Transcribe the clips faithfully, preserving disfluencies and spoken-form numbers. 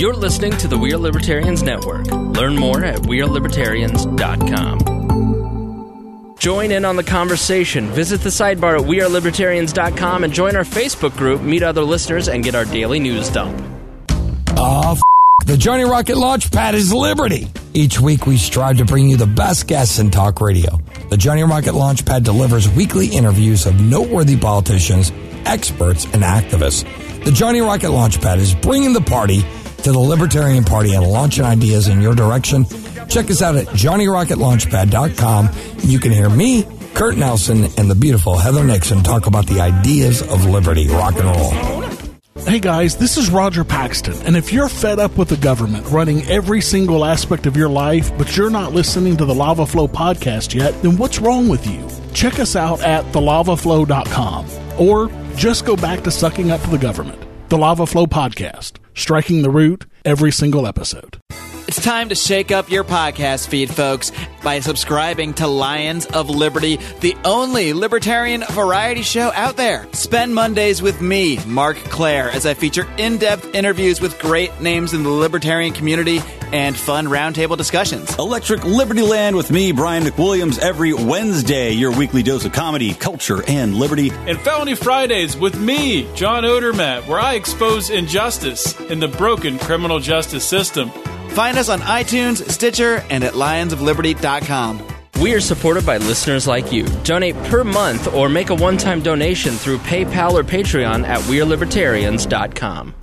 You're listening to the We Are Libertarians Network. Learn more at we are libertarians dot com. Join in on the conversation. Visit the sidebar at we are libertarians dot com and join our Facebook group, meet other listeners, and get our daily news dump. Oh, f- the Johnny Rocket Launchpad is liberty. Each week we strive to bring you the best guests in talk radio. The Johnny Rocket Launchpad delivers weekly interviews of noteworthy politicians, experts, and activists. The Johnny Rocket Launchpad is bringing the party to the Libertarian Party and launching ideas in your direction. Check us out at johnny rocket launchpad dot com. You can hear me, Kurt Nelson, and the beautiful Heather Nixon talk about the ideas of liberty. Rock and roll. Hey guys, this is Roger Paxton, and if you're fed up with the government running every single aspect of your life, but you're not listening to the Lava Flow podcast yet, then what's wrong with you? Check us out at the lava flow dot com, or just go back to sucking up to the government. The Lava Flow podcast, striking the root every single episode. It's time to shake up your podcast feed, folks, by subscribing to Lions of Liberty, the only libertarian variety show out there. Spend Mondays with me, Mark Claire, as I feature in-depth interviews with great names in the libertarian community and fun roundtable discussions. Electric Liberty Land with me, Brian McWilliams, every Wednesday, your weekly dose of comedy, culture, and liberty. And Felony Fridays with me, John Odermatt, where I expose injustice in the broken criminal justice system. Find us on iTunes, Stitcher, and at lions of liberty dot com. We are supported by listeners like you. Donate per month or make a one-time donation through PayPal or Patreon at we are libertarians dot com.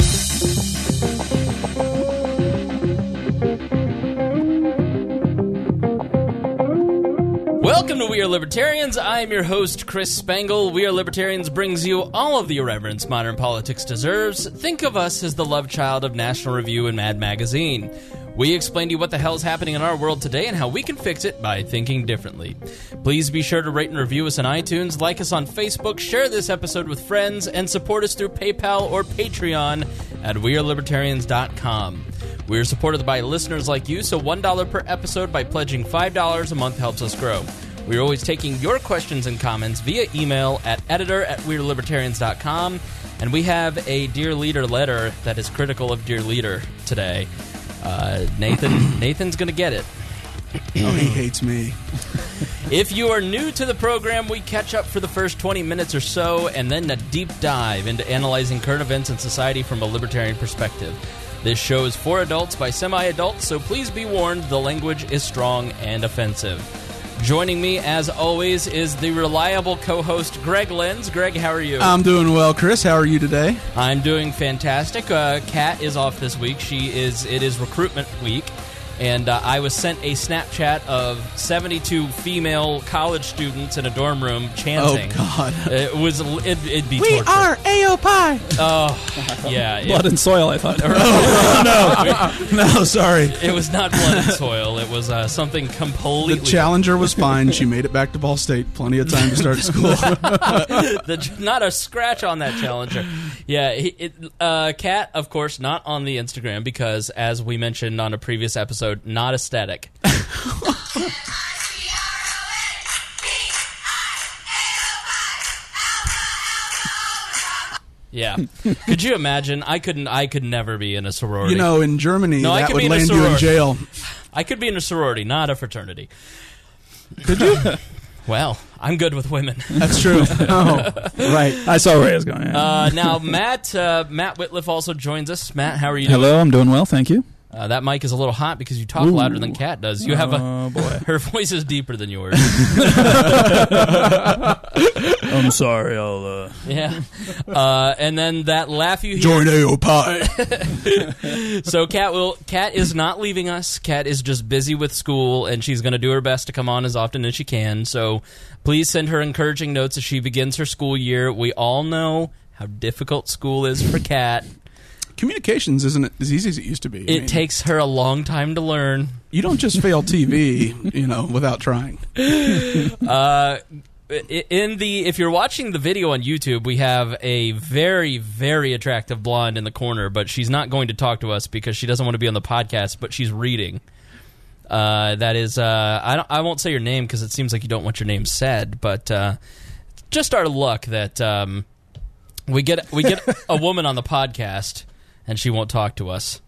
Welcome to We Are Libertarians. I am your host, Chris Spangle. We Are Libertarians brings you all of the irreverence modern politics deserves. Think of us as the love child of National Review and Mad Magazine. We explain to you what the hell is happening in our world today and how we can fix it by thinking differently. Please be sure to rate and review us on iTunes, like us on Facebook, share this episode with friends, and support us through PayPal or Patreon at we are libertarians dot com. We are supported by listeners like you, so one dollar per episode by pledging five dollars a month helps us grow. We are always taking your questions and comments via email at editor at we are libertarians dot com, and we have a Dear Leader letter that is critical of Dear Leader today. Uh, Nathan, Nathan's going to get it. Oh, he hates me. If you are new to the program, we catch up for the first twenty minutes or so, and then a deep dive into analyzing current events and society from a libertarian perspective. This show is for adults by semi-adults, so please be warned, the language is strong and offensive. Joining me, as always, is the reliable co-host, Greg Lenz. Greg, how are you? I'm doing well, Chris. How are you today? I'm doing fantastic. Uh, Kat is off this week. She is. It is recruitment week. And uh, I was sent a Snapchat of seventy-two female college students in a dorm room chanting. Oh, God. It was, it, it'd be we torture. We are A O P I. Oh, yeah. Blood it, and soil, I thought. Oh, no. No, sorry. It was not blood and soil. It was uh, something completely... The Challenger was fine. She made it back to Ball State. Plenty of time to start school. the, not a scratch on that Challenger. Yeah, he, it, uh, Kat, of course, not on the Instagram because, as we mentioned on a previous episode, not aesthetic. Yeah. Could you imagine? I couldn't. I could never be in a sorority. You know, in Germany, no, that would land you in jail. I could be in a sorority, not a fraternity. Could you? Well, I'm good with women. That's true. Oh, right. I saw where he was going. Yeah. Uh, now, Matt uh, Matt Whitliff also joins us. Matt, how are you doing? Hello, I'm doing well, thank you. Uh, that mic is a little hot because you talk Ooh. louder than Kat does. You have a oh, boy. Her voice is deeper than yours. I'm sorry, I'll... Uh... Yeah. Uh, and then that laugh you hear... Join A O P I. So Kat will. Kat is not leaving us. Kat is just busy with school, and she's going to do her best to come on as often as she can. So please send her encouraging notes as she begins her school year. We all know how difficult school is for Kat. Communications isn't as easy as it used to be. It I mean, takes her a long time to learn. You don't just fail T V, you know, without trying. Uh, in the if you're watching the video on YouTube, we have a very, very attractive blonde in the corner, but she's not going to talk to us because she doesn't want to be on the podcast, but she's reading. Uh, that is, uh, I don't, I won't say your name because it seems like you don't want your name said, but uh, just our luck that um, we get we get a woman on the podcast. And she won't talk to us.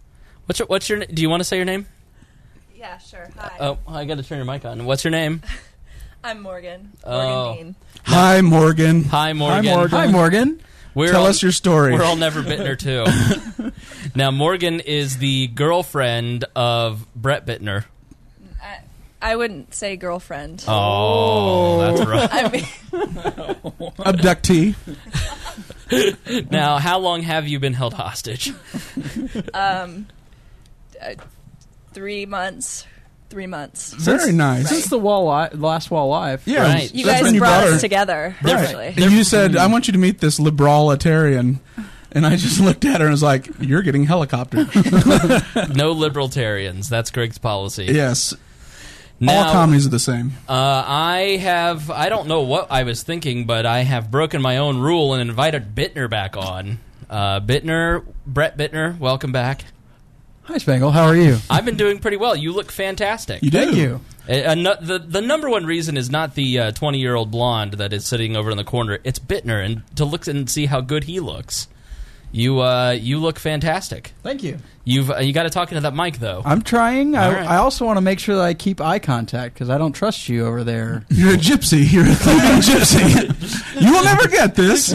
What's your, what's your Do you want to say your name? Yeah, sure. Hi. Oh, I got to turn your mic on. What's your name? I'm Morgan. Morgan Oh. Dean. Hi, Morgan. Hi, Morgan. Hi, Morgan. Hi, Morgan. We're Tell all, us your story. We're all never Bittner, too. Now, Morgan is the girlfriend of Brett Bittner. I, I wouldn't say girlfriend. Oh, that's right. I mean, Abductee. Now, how long have you been held hostage? um, uh, three months. Three months. Very nice. Since the wall li- last wall live. Yeah, Right. You that's guys when you brought brought us her. together, Right. actually. And you said, I want you to meet this liberalitarian. And I just looked at her and was like, you're getting helicoptered. No libertarians. That's Greg's policy. Yes. Now, all commies are the same. Uh, I have, I don't know what I was thinking, but I have broken my own rule and invited Bittner back on. Uh, Bittner, Brett Bittner, welcome back. Hi, Spangle. How are you? I've been doing pretty well. You look fantastic. You do. Thank you. Uh, uh, no- the, the number one reason is not the uh, twenty-year-old blonde that is sitting over in the corner. It's Bittner, and to look and see how good he looks. You uh, you look fantastic. Thank you. You've uh, you got to talk into that mic though. I'm trying. I, All right. I also want to make sure that I keep eye contact because I don't trust you over there. You're a gypsy. You're a thieving gypsy. You will never get this.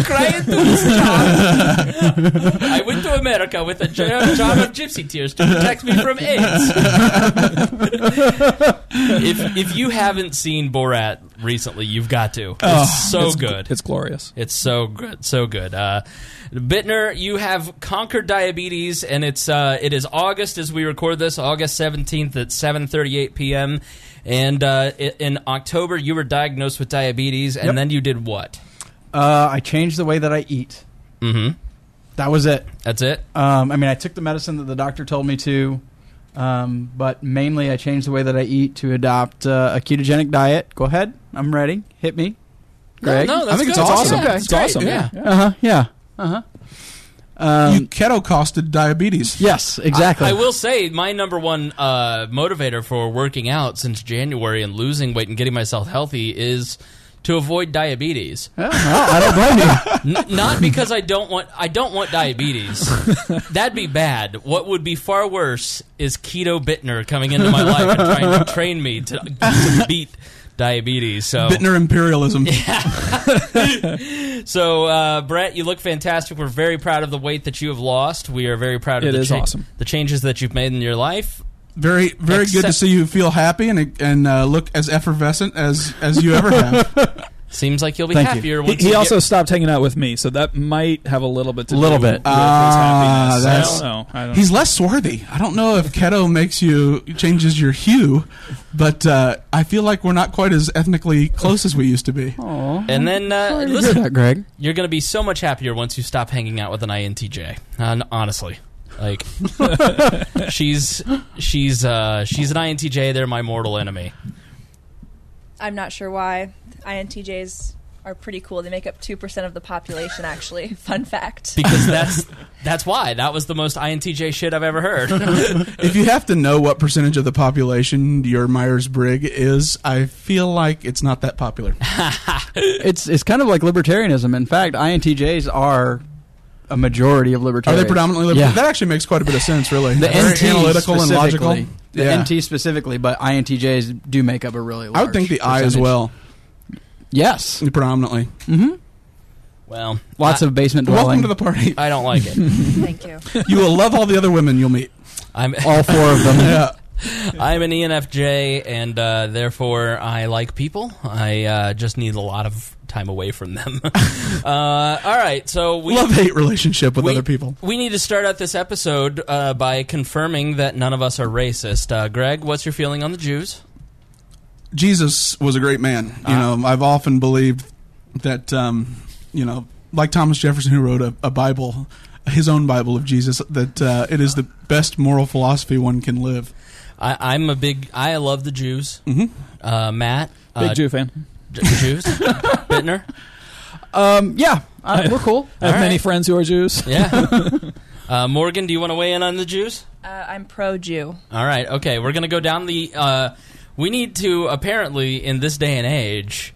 I went to America with a jar, jar of gypsy tears to protect me from AIDS. if if you haven't seen Borat recently, you've got to. It's Oh, so It's, good. It's glorious. It's so good, so good. Uh, Bittner, you have conquered diabetes, and it's uh, it is August as we record this, August seventeenth at seven thirty-eight p.m. And uh, i- in October, you were diagnosed with diabetes, and Yep. then you did what? Uh, I changed the way that I eat. Mm-hmm. That was it. That's it? Um, I mean, I took the medicine that the doctor told me to, um, but mainly I changed the way that I eat to adopt uh, a ketogenic diet. Go ahead. I'm ready. Hit me. Greg? No, no, that's I think good. it's awesome. Yeah, Okay. it's It's great. awesome. Yeah. Yeah. Uh-huh. Yeah. Uh-huh. Um, You keto-costed diabetes. yes, exactly. I, I will say my number one uh, motivator for working out since January and losing weight and getting myself healthy is to avoid diabetes. Yeah, well, I don't blame you. N- not because I don't want I don't want diabetes. That'd be bad. What would be far worse is Keto Bittner coming into my life and trying to train me to, to beat diabetes. So Bittner imperialism. So, uh, Brett, you look fantastic. We're very proud of the weight that you have lost. We are very proud of It the, is awesome. the changes that you've made in your life. Very, very good to Except- see you feel happy and and uh, look as effervescent as as you ever have. Seems like you'll be Thank you. happier He, once he you also get- stopped hanging out with me, so that might have a little bit to Little do bit. with Ah, his happiness. that's- I don't know. I don't He's less swarthy. I don't know if keto makes you changes your hue, but uh, I feel like we're not quite as ethnically close as we used to be. Aw. And then, uh, Sorry to hear listen, that, Greg. you're going to be so much happier once you stop hanging out with an I N T J. Uh, honestly. Like, she's she's uh, she's an I N T J. They're my mortal enemy. I'm not sure why. I N T Js are pretty cool. They make up two percent of the population, actually. Fun fact. Because that's that's why. That was the most I N T J shit I've ever heard. If you have to know what percentage of the population your Myers-Briggs is, I feel like it's not that popular. It's it's kind of like libertarianism. In fact, I N T Js are a majority of Are libertarians. they predominantly liberal? Yeah. That actually makes quite a bit of sense, really. The Very N T analytical and logical. specifically. The Yeah. N T specifically, but I N T Js do make up a really large I would think the I as percentage. well, Yes. predominantly. Mm-hmm. Well, Lots I, of basement dwelling. Welcome to the party. I don't like it. Thank you. You will love all the other women you'll meet. I'm All four of them. Yeah. I'm an E N F J, and uh, therefore I like people. I uh, just need a lot of time away from them. uh, all right, so we Love-hate relationship with we, other people. We need to start out this episode uh, by confirming that none of us are racist. Uh, Greg, what's your feeling on the Jews? Jesus was a great man. You Ah. know, I've often believed that, um, you know, like Thomas Jefferson, who wrote a, a Bible, his own Bible of Jesus, that uh, it is the best moral philosophy one can live. I, I'm a big. I love the Jews. Mhm. Uh, Matt, Big uh, Jew fan. J- Jews, Bittner. Um, yeah, uh, we're cool. I have All many right. friends who are Jews. Yeah. uh, Morgan, do you want to weigh in on the Jews? Uh, I'm pro-Jew. All right. Okay, we're gonna go down the. Uh, we need to apparently in this day and age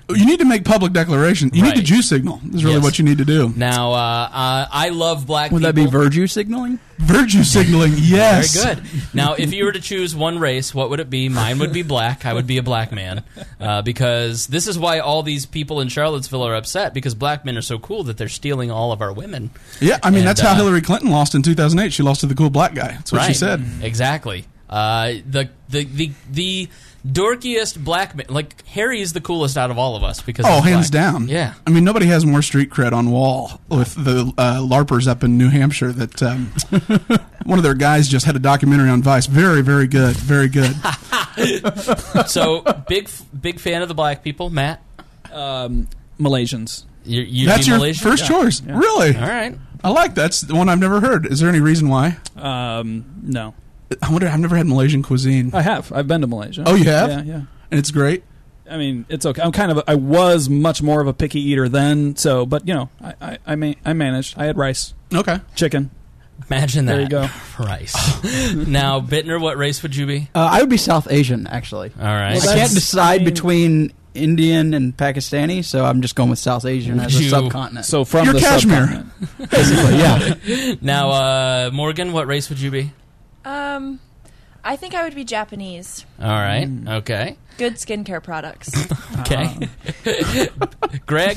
You need to make public declaration. You Right. need to Jew signal. Is really Yes. what you need to do. Now, uh, uh, I love black Would people. that be Virtue signaling? Virtue signaling, yes. Very good. Now, if you were to choose one race, what would it be? Mine would be black. I would be a black man. Uh, because this is why all these people in Charlottesville are upset, because black men are so cool that they're stealing all of our women. Yeah, I mean, And, that's how uh, Hillary Clinton lost in two thousand eight. She lost to the cool black guy. That's what right. she said. Exactly. Uh, the, the, the, the dorkiest black man, like, Harry is the coolest out of all of us. because Oh, he's hands black. down. Yeah. I mean, nobody has more street cred on Wall with the uh, LARPers up in New Hampshire. That um, one of their guys just had a documentary on Vice. Very, very good. Very good. So, big big fan of the black people. Matt? Um, Malaysians. You, you'd That's be your Malaysian? first Yeah. choice? Yeah. Really? All right. I like that. That's the one I've never heard. Is there any reason why? Um, no. I wonder. I've never had Malaysian cuisine. I have. I've been to Malaysia. Oh, you have? Yeah, yeah. And it's great. I mean, it's okay. I'm kind of. A, I was much more of a picky eater then. So, but you know, I I I, ma- I managed. I had rice, Okay. chicken. Imagine that. There you go. Rice. Now, Bittner, what race would you be? Uh, I would be South Asian, actually. All right. I Well, can't that's- decide I mean- between Indian and Pakistani, so I'm just going with South Asian as a You- subcontinent. So from You're the Kashmir. subcontinent. basically, yeah. Now, uh, Morgan, what race would you be? Um, I think I would be Japanese. All right. Mm. Okay. Good skincare products. Okay. Greg?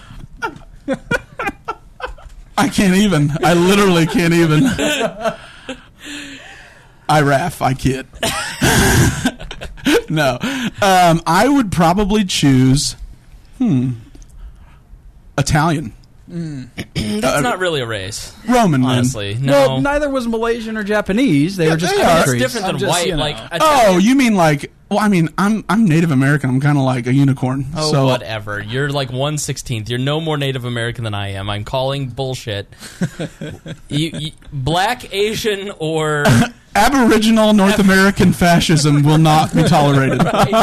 I can't even. I literally can't even. I raff. I kid. No. Um, I would probably choose, hmm, Italian. That's not really a race. Roman, man. Honestly. No. Well, neither was Malaysian or Japanese. They Yeah, were just they are. That's countries. different than I'm just, white. you know. Like, Oh, Italian- you mean like? Well, I mean, I'm I'm Native American. I'm kind of like a unicorn. Oh, so whatever. You're like one sixteenth. You're no more Native American than I am. I'm calling bullshit. you, you, black, Asian, or Aboriginal North American fascism will not be tolerated.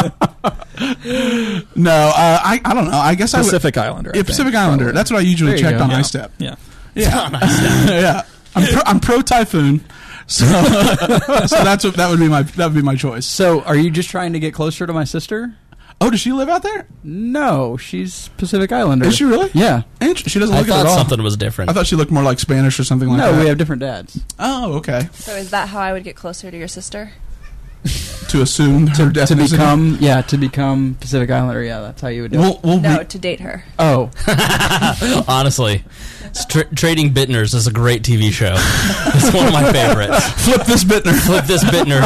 No, uh, I I don't know. I guess Pacific I would. Islander. I Yeah, think, Pacific Islander. probably. That's what I usually There you checked go. on Yeah. iStep. Yeah. Yeah, yeah. I'm pro, I'm pro typhoon, so so that's what that would be my that would be my choice. So, are you just trying to get closer to my sister? Oh, does she live out there? No, she's Pacific Islander. Is she really? Yeah. And she doesn't I look it thought at all. something was different. I thought she looked more like Spanish or something like No, that. we have different dads. Oh, okay. So is that how I would get closer to your sister? To assume her To ethnicity. become, yeah, to become Pacific Islander. Yeah, that's how you would do We'll, it. we'll No, be- to date her. Oh, Honestly, Tra- Trading Bittners is a great T V show. It's one of my favorites. flip this Bittner. Flip this Bittner.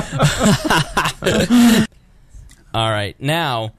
All right, now,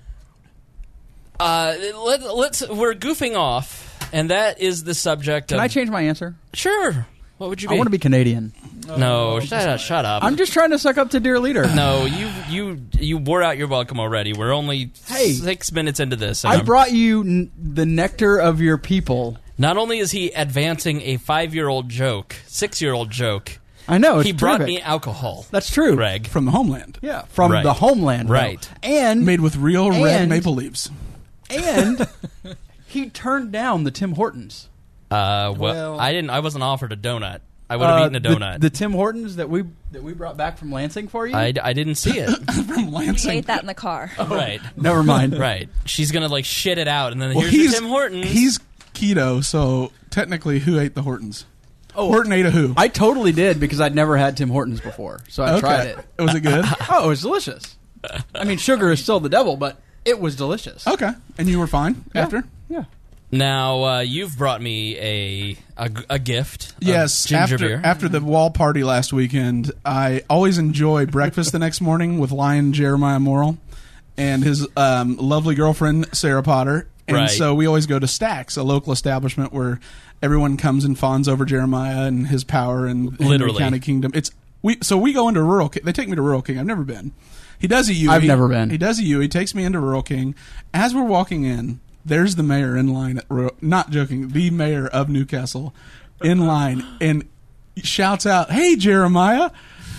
uh, let, let's. We're goofing off, and that is the subject. can of, I change my answer? Sure. What would you be? I want to be Canadian. No, shut up. Shut up. I'm just trying to suck up to dear leader. No, you you you wore out your welcome already. We're only Hey. six minutes into this. and I I'm- brought you n- the nectar of your people. Not only is he advancing a five-year-old joke, six-year-old joke, I know. It's he brought terrific. me alcohol. That's true. Greg. From the homeland. Yeah, from Right. the homeland, though. Right. And Made with real red And- maple leaves. and he turned down the Tim Hortons. Uh, well, Well- I didn't. I wasn't offered a donut. I would have Uh, eaten a the- donut. The, Tim Hortons that we that we brought back from Lansing for you. I, I didn't see it. From We Lansing. ate that in the car. Right, Never mind. right. She's gonna like shit it out, and then Well, here's he's the Tim Hortons. He's keto, so technically, who ate the Hortons? Oh, Horton ate a who? I totally did because I'd never had Tim Hortons before, so I okay. tried it. Was it good? Oh, it was delicious. I mean, sugar is still the devil, but it was delicious. Okay. And you were fine Yeah. after? Yeah. now uh, you've brought me a a, a gift. of Yes. ginger After, beer. after the wall party last weekend, I always enjoy breakfast the next morning with Lion Jeremiah Morrill and his um, lovely girlfriend, Sarah Potter. And Right. so we always go to Stacks, a local establishment where everyone comes and fawns over Jeremiah and his power and Henry Literally. County Kingdom. It's we so we go into Rural King. They take me to Rural King. I've never been. He does a U. I've never been. He does a U. He takes me into Rural King. As we're walking in, there's the mayor in line at Rural, not joking, the mayor of Newcastle in line and shouts out, "Hey, Jeremiah."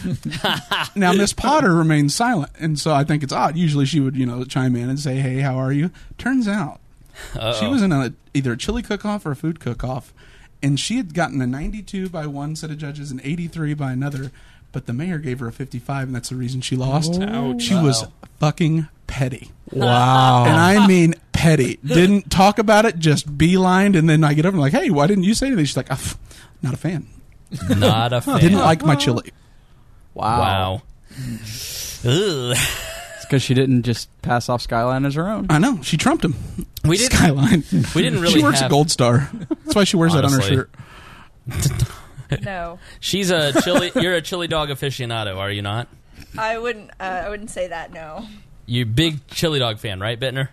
Now Miss Potter remains silent, and so I think it's odd. Usually she would, you know, chime in and say, "Hey, how are you?" Turns out Uh-oh. she was in a, either a chili cook-off or a food cook-off, and she had gotten a ninety-two by one set of judges and eighty-three by another, but the mayor gave her a fifty-five, and that's the reason she lost. Ouch. She was Wow. fucking petty. Wow. And I mean petty. Didn't talk about it, just beelined, and then I get over and I'm like, hey, why didn't you say anything? She's like, oh, not a fan. Not a fan. Didn't like my chili. Wow. Wow. Ugh. It's because she didn't just pass off Skyline as her own. I know. She trumped him. We didn't. Skyline. We didn't really She works have- at Gold Star. That's why she wears Honestly. that on her shirt. No, She's a chili. You're a chili dog aficionado, are you not? I wouldn't. Uh, I wouldn't say that. No, You big chili dog fan, right, Bittner?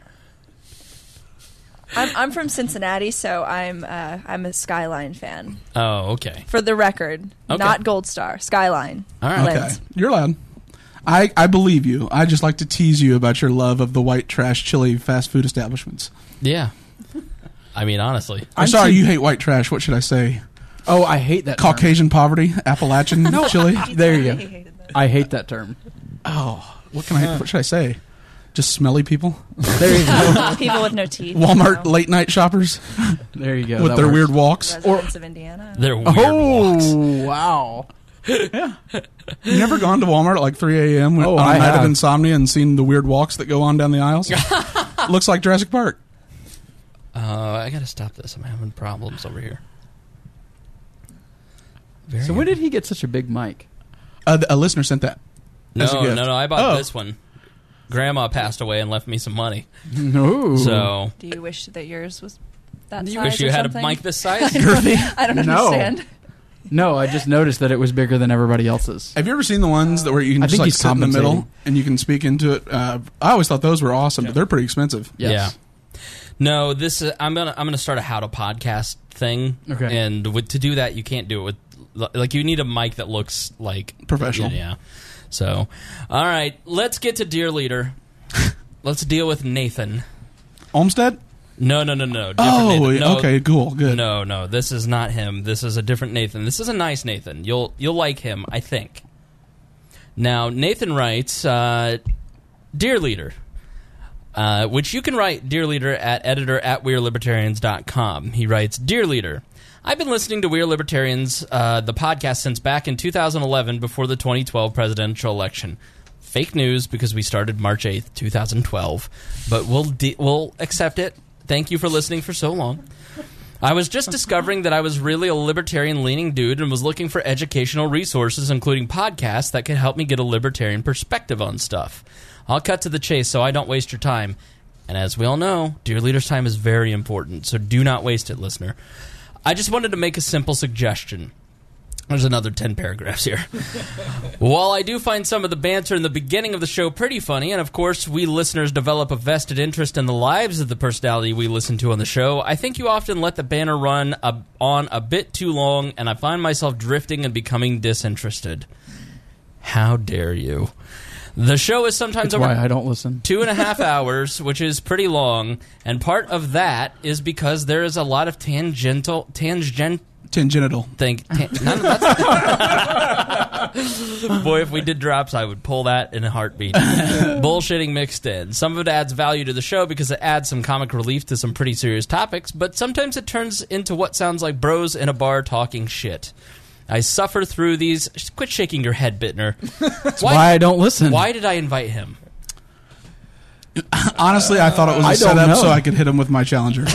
I'm, I'm from Cincinnati, so I'm uh, I'm a Skyline fan. Oh, okay. For the record, Okay. not Gold Star, Skyline. All right. Okay. Lens. You're allowed. I, I believe you. I just like to tease you about your love of the white trash chili fast food establishments. Yeah. I mean, honestly. I'm, I'm sorry too- you hate white trash. What should I say? Oh, I hate that term. Caucasian poverty? Appalachian chili? There you go. I hate that term. Oh, what can I? What should I say? Just smelly people? There you go. People with no teeth. Walmart no. late night shoppers There you go. with That their works. weird walks. Residents of Indiana. They're weird walks. Oh, wow. You never gone to Walmart at like three a.m. Oh, on a I night of have. insomnia and seen the weird walks that go on down the aisles? Looks like Jurassic Park. Uh, I gotta stop this. I'm having problems over here. Very So when did he get such a big mic? Uh, a listener sent that. No, as a no, gift. no. I bought Oh. this one. Grandma passed away and left me some money. No. So Do you wish that yours was that you size wish you or had something? a mic this size. I don't No. understand. No, I just noticed that it was bigger than everybody else's. Have you ever seen the ones that where you can I just think like he's sit in the middle compensating. and you can speak into it? Uh, I always thought those were awesome, but they're pretty expensive. Yes. Yeah. No, this uh, I'm gonna I'm gonna start a how to podcast thing. Okay. And with, to do that, you can't do it with like you need a mic that looks like Professional. Yeah. yeah. So, all right, let's get to Dear Leader. Let's deal with Nathan. Olmsted? No, no, no, no. Different Oh, Nathan. No, okay, cool, good. No, no, this is not him. This is a different Nathan. This is a nice Nathan. You'll you'll like him, I think. Now, Nathan writes, uh, Dear Leader, uh, which you can write Dear Leader at editor at we're libertarians dot com. He writes, Dear Leader, I've been listening to We're Libertarians, uh, the podcast, since back in two thousand eleven before the twenty twelve presidential election. Fake news because we started March eighth, twenty twelve, but we'll de- we'll accept it. Thank you for listening for so long. I was just discovering that I was really a libertarian-leaning dude and was looking for educational resources, including podcasts, that could help me get a libertarian perspective on stuff. I'll cut to the chase so I don't waste your time. And as we all know, Dear Leader's time is very important, so do not waste it, listener. I just wanted to make a simple suggestion. There's another ten paragraphs here. While I do find some of the banter in the beginning of the show pretty funny, and of course we listeners develop a vested interest in the lives of the personality we listen to on the show, I think you often let the banter run a, on a bit too long, and I find myself drifting and becoming disinterested. How dare you? The show is sometimes That's over why I don't listen. two and a half hours, which is pretty long, and part of that is because there is a lot of tangential tangent. Tangential. Think, tan- none of that's Boy, if we did drops, I would pull that in a heartbeat. Bullshitting mixed in. Some of it adds value to the show because it adds some comic relief to some pretty serious topics, but sometimes it turns into what sounds like bros in a bar talking shit. I suffer through these. Quit shaking your head, Bittner. That's why, why I don't listen. Why did I invite him? Honestly, I thought it was a I don't setup know. so I could hit him with my Challenger.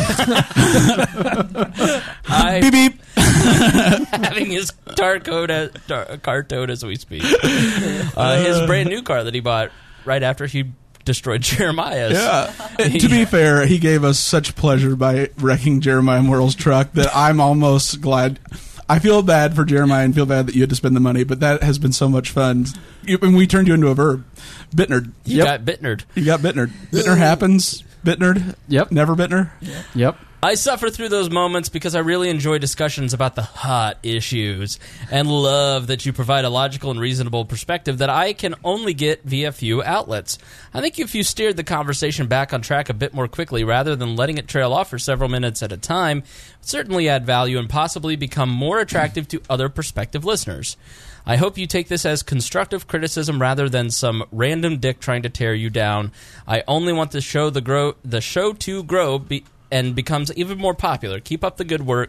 I, beep beep. having his tar coat as, tar, car towed as we speak. Uh, his brand new car that he bought right after he destroyed Jeremiah's. Yeah. To be fair, he gave us such pleasure by wrecking Jeremiah Morrill's truck that I'm almost glad. I feel bad for Jeremiah and feel bad that you had to spend the money, but that has been so much fun. You, and we turned you into a verb. Bittnerd. You Yep. got Bittnerd. You got Bittnerd. Bittner happens. Bittnerd. Yep. Never Bittner. Yep. I suffer through those moments because I really enjoy discussions about the hot issues and love that you provide a logical and reasonable perspective that I can only get via few outlets. I think if you steered the conversation back on track a bit more quickly rather than letting it trail off for several minutes at a time, it would certainly add value and possibly become more attractive to other prospective listeners. I hope you take this as constructive criticism rather than some random dick trying to tear you down. I only want the show the grow the show to grow be, and becomes even more popular. Keep up the good work.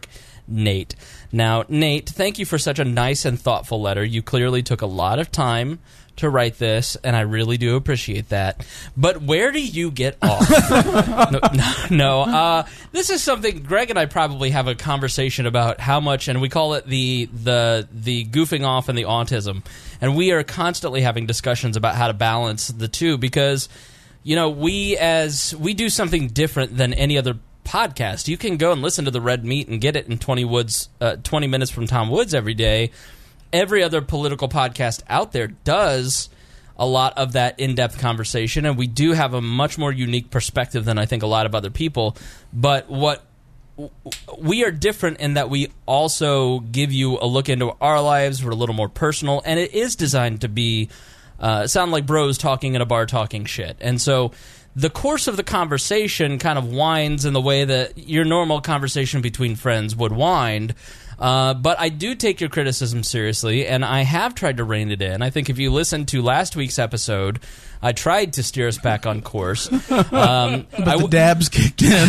Nate. Now, Nate, thank you for such a nice and thoughtful letter. You clearly took a lot of time to write this, and I really do appreciate that. But where do you get off? no, no, no. Uh, this is something Greg and I probably have a conversation about how much, and we call it the the the goofing off and the autism. And we are constantly having discussions about how to balance the two because, you know, we as we do something different than any other podcast. You can go and listen to the Red Meat and get it in twenty Woods, uh, twenty minutes from Tom Woods every day. Every other political podcast out there does a lot of that in-depth conversation, and we do have a much more unique perspective than I think a lot of other people. But what we are different in that we also give you a look into our lives. We're a little more personal, and it is designed to be uh, sound like bros talking in a bar talking shit. And so the course of the conversation kind of winds in the way that your normal conversation between friends would wind. Uh, but I do take your criticism seriously, and I have tried to rein it in. I think if you listen to last week's episode, I tried to steer us back on course. Um, but I w- the dabs kicked in.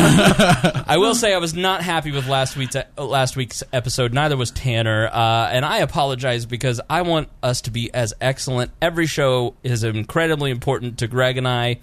I will say I was not happy with last week's uh, last week's episode. Neither was Tanner, uh, and I apologize because I want us to be as excellent. Every show is incredibly important to Greg and I.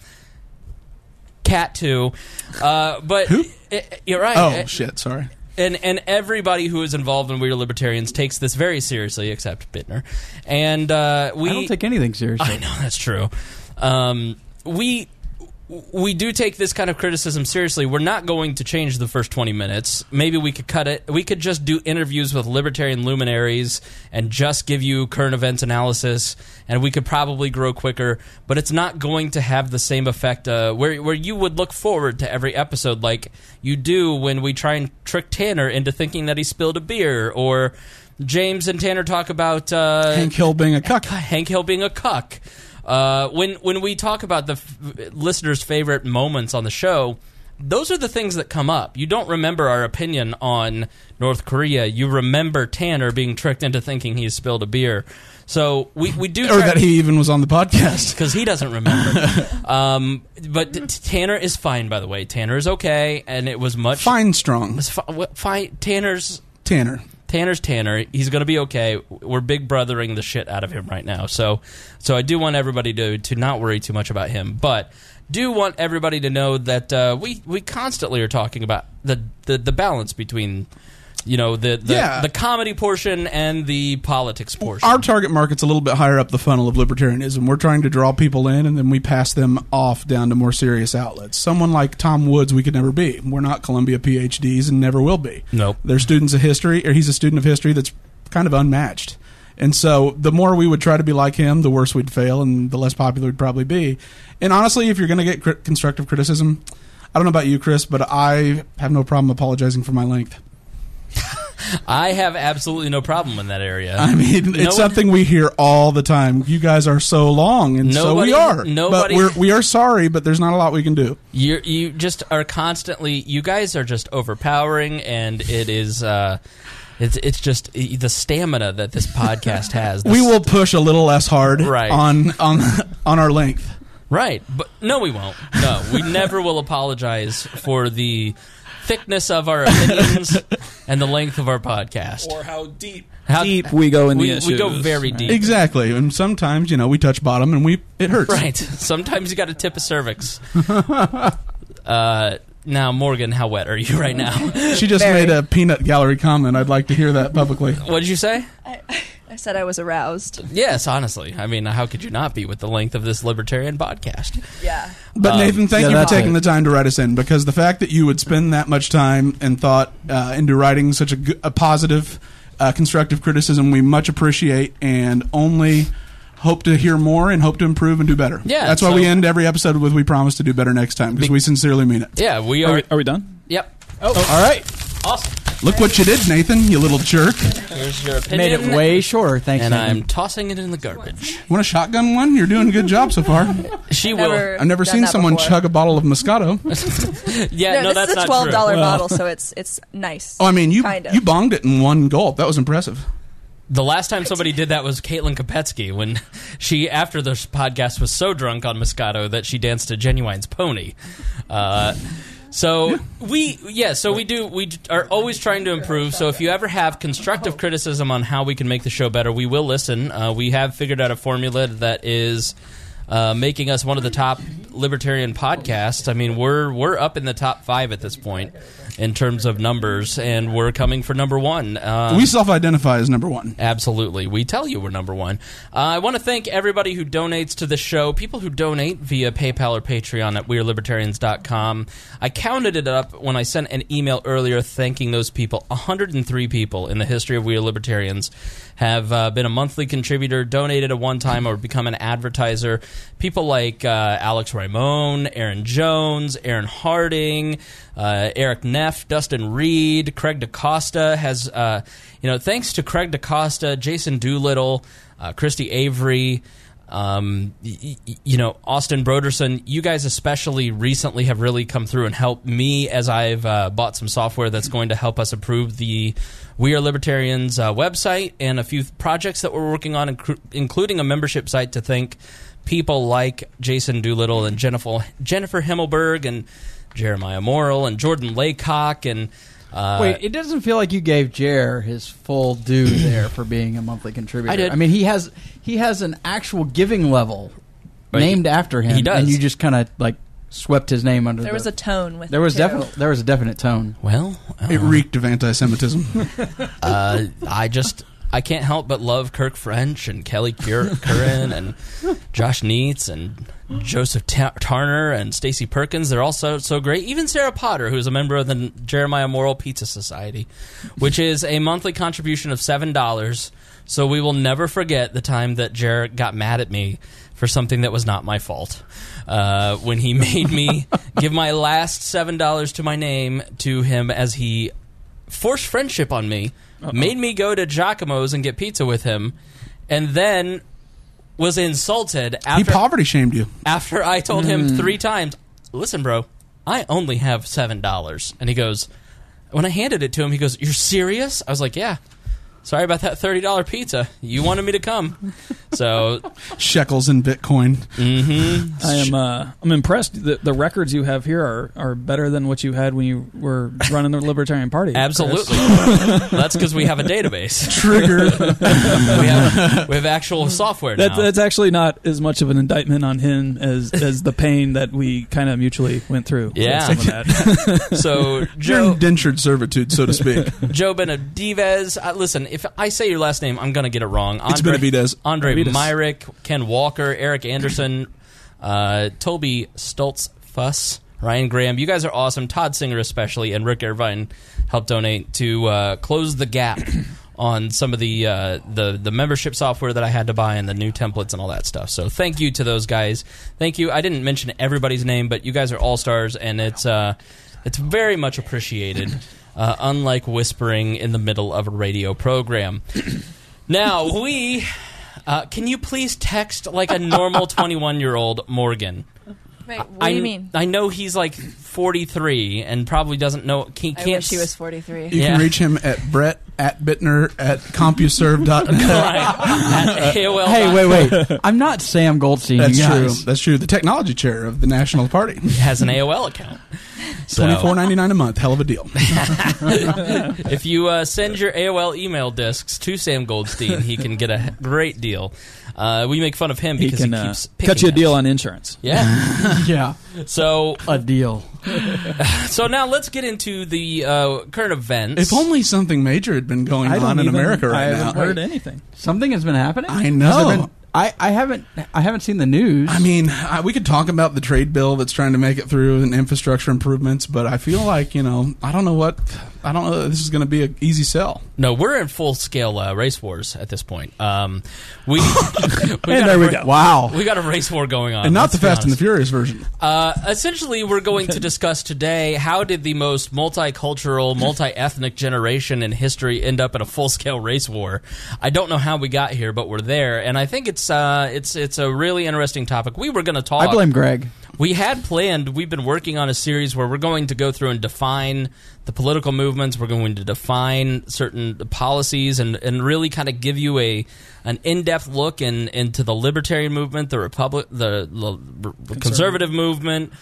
Cat too, uh, but Who? It, you're right. Oh It, shit! Sorry. And and everybody who is involved in We Are Libertarians takes this very seriously, except Bittner. And uh, we I don't take anything seriously. I know that's true. Um, we we do take this kind of criticism seriously. We're not going to change the first twenty minutes. Maybe we could cut it. We could just do interviews with libertarian luminaries and just give you current events analysis, and we could probably grow quicker. But it's not going to have the same effect uh, where where you would look forward to every episode like you do when we try and trick Tanner into thinking that he spilled a beer, or James and Tanner talk about uh, Hank Hill being a cuck. Hank Hill being a cuck. Uh, when when we talk about the f- listeners' favorite moments on the show, those are the things that come up. You don't remember our opinion on North Korea. You remember Tanner being tricked into thinking he spilled a beer. So we, we do Or try that he even was on the podcast. because he doesn't remember. um, but t- Tanner is fine, by the way. Tanner is okay, and it was much Fine strong. It's fi- what- fi- Tanner's Tanner. Tanner's Tanner. He's going to be okay. We're big brothering the shit out of him right now. So so I do want everybody to to not worry too much about him. But do want everybody to know that uh, we, we constantly are talking about the, the, the balance between, you know, the the, Yeah. the comedy portion and the politics portion. Our target market's a little bit higher up the funnel of libertarianism. We're trying to draw people in, and then we pass them off down to more serious outlets. Someone like Tom Woods, we could never be. We're not Columbia P H Ds and never will be. Nope. They're students of history, or he's a student of history that's kind of unmatched. And so the more we would try to be like him, the worse we'd fail, and the less popular we'd probably be. And honestly, if you're going to get cri- constructive criticism, I don't know about you, Chris, but I have no problem apologizing for my length. I have absolutely no problem in that area. I mean, it's No one- something we hear all the time. You guys are so long, and Nobody- so we are. nobody- But we're, we are sorry, but there's not a lot we can do. You you just are constantly. You guys are just overpowering, and it is. Uh, it's it's just the stamina that this podcast has. We will push a little less hard Right. on on on our length. Right, but no, we won't. No, we never will apologize for the thickness of our opinions and the length of our podcast. Or how deep How deep we go in we, the issues. we go very deep. Exactly, and sometimes you know we touch bottom and we it hurts. Right. Sometimes you got to tip a cervix. uh, now, Morgan, how wet are you right now? She just Very. made a peanut gallery comment. I'd like to hear that publicly. What did you say? I, I said I was aroused. Yes, honestly. I mean, how could you not be with the length of this libertarian podcast? Yeah. But Um, Nathan, thank yeah, you for that's taking it. the time to write us in, because the fact that you would spend that much time and thought uh, into writing such a, good, a positive, uh, constructive criticism, we much appreciate, and only hope to hear more and hope to improve and do better. Yeah, that's why so- we end every episode with "We promise to do better next time," because we sincerely mean it. Yeah, we Are are. we, are we done? Yep. All right, Awesome. look what you did, Nathan. You little jerk. Here's your Made opinion. it way shorter. Thanks, And Nathan. I'm tossing it in the garbage. Want a shotgun one? You're doing a good job so far. She will. Never I've never done seen that someone before. chug a bottle of Moscato. Yeah, no, no, that's this is a not twelve true. dollar Well- bottle, so it's it's nice. Oh, I mean, you kind of. you bonged it in one gulp. That was impressive. The last time somebody did that was Caitlin Kopetsky, when she, after the podcast, was so drunk on Moscato that she danced to Genuine's Pony. Uh, So we, yeah, so we do, we are always trying to improve. So if you ever have constructive criticism on how we can make the show better, we will listen. Uh, we have figured out a formula that is uh, making us one of the top libertarian podcasts. I mean, we're we're up in the top five at this point in terms of numbers, and we're coming for number one. Uh, we self-identify as number one. Absolutely. We tell you we're number one. Uh, I want to thank everybody who donates to the show, people who donate via PayPal or Patreon at we are libertarians dot com. I counted it up when I sent an email earlier thanking those people. one hundred three people in the history of We Are Libertarians have uh, been a monthly contributor, donated at one time, or become an advertiser. People like uh, Alex Ramon, Aaron Jones, Aaron Harding, uh, Eric Neff, Dustin Reed, Craig DaCosta has, uh, you know, thanks to Craig DaCosta, Jason Doolittle, uh, Christy Avery, um, y- y- you know, Austin Broderson, you guys especially recently have really come through and helped me as I've uh, bought some software that's going to help us improve the We Are Libertarians uh, website and a few projects that we're working on, inc- including a membership site to thank people like Jason Doolittle and Jennifer, Jennifer Himmelberg and Jeremiah Morrill and Jordan Laycock and uh, wait, it doesn't feel like you gave Jer his full due there for being a monthly contributor. I did. I mean, he has he has an actual giving level But named he- after him, he does. and you just kind of like swept his name under. There the, was a tone with there was it, too. definitely there was a definite tone. Well, uh, It reeked of anti-Semitism. uh, I just I can't help but love Kirk French and Kelly Cur- Curran and Josh Neitz and Joseph Ta- Tarner and Stacey Perkins. They're all so, so great. Even Sarah Potter, who's a member of the Jeremiah Morrill Pizza Society, which is a monthly contribution of seven dollars. So we will never forget the time that Jared got mad at me for something that was not my fault. Uh, when he made me give my last seven dollars to my name to him as he forced friendship on me, Uh-oh. made me go to Giacomo's and get pizza with him, and then was insulted after... He poverty-shamed you. After I told Mm. him three times, listen, bro, I only have seven dollars. And he goes... When I handed it to him, he goes, you're serious? I was like, yeah. Sorry about that thirty dollars pizza. You wanted me to come. So shekels in Bitcoin. Mm-hmm. I am. Uh, I'm impressed. The, the records you have here are, are better than what you had when you were running the Libertarian Party. Absolutely. That's because we have a database. Trigger. we have we have actual software now. That, that's actually not as much of an indictment on him as as the pain that we kind of mutually went through. Yeah. Some of that. So You're Joe, indentured servitude, so to speak. Joe Benavidez. Uh, listen, if I say your last name, I'm going to get it wrong. It's Andre, Benavidez. Andre Benavidez. Myrick, Ken Walker, Eric Anderson, uh, Toby Stoltz Fuss, Ryan Graham. You guys are awesome. Todd Singer especially, and Rick Irvine helped donate to uh, close the gap on some of the, uh, the the membership software that I had to buy and the new templates and all that stuff. So thank you to those guys. Thank you. I didn't mention everybody's name, but you guys are all stars, and it's uh, it's very much appreciated. Uh, unlike whispering in the middle of a radio program. Now, we... Uh, can you please text like a normal twenty-one-year-old Morgan? Wait, what I, do you mean? I know he's like forty-three and probably doesn't know... He can't I wish he s- was forty-three. You Yeah. can reach him at Brett at Bittner at CompuServe dot com. Right. At A O L. Hey, wait, wait! I'm not Sam Goldstein. That's you true. guys. That's true. The technology chair of the National Party. Has an A O L account. So, Twenty-four ninety-nine a month. Hell of a deal. if you uh, send your A O L email discs to Sam Goldstein, he can get a great deal. Uh, we make fun of him He because can he uh, keeps cut picking you a us. deal on insurance. Yeah. Yeah, So, a deal. so now let's get into the uh, current events. If only something major had been going I don't on in even- America I right haven't now. heard anything. Something has been happening. I Has know. there been- I, I haven't I haven't seen the news. I mean, I, we could talk about the trade bill that's trying to make it through and infrastructure improvements, but I feel like, you know, I don't know what, I don't know that this is going to be an easy sell. No, we're in full scale uh, race wars at this point. Um, we, we And got there a we ra- go. Wow. We got a race war going on, and not let's the be Fast and the honest. Furious version. Uh, essentially, we're going to discuss today how did the most multicultural, multi-ethnic generation in history end up in a full-scale race war. I don't know how we got here, but we're there, and I think it's uh, it's it's a really interesting topic. We were going to talk. I blame Greg. We had planned, we've been working on a series where we're going to go through and define the political movements, we're going to define certain policies and, and really kind of give you a an in-depth look in, into the libertarian movement, the republic, the, the conservative movement,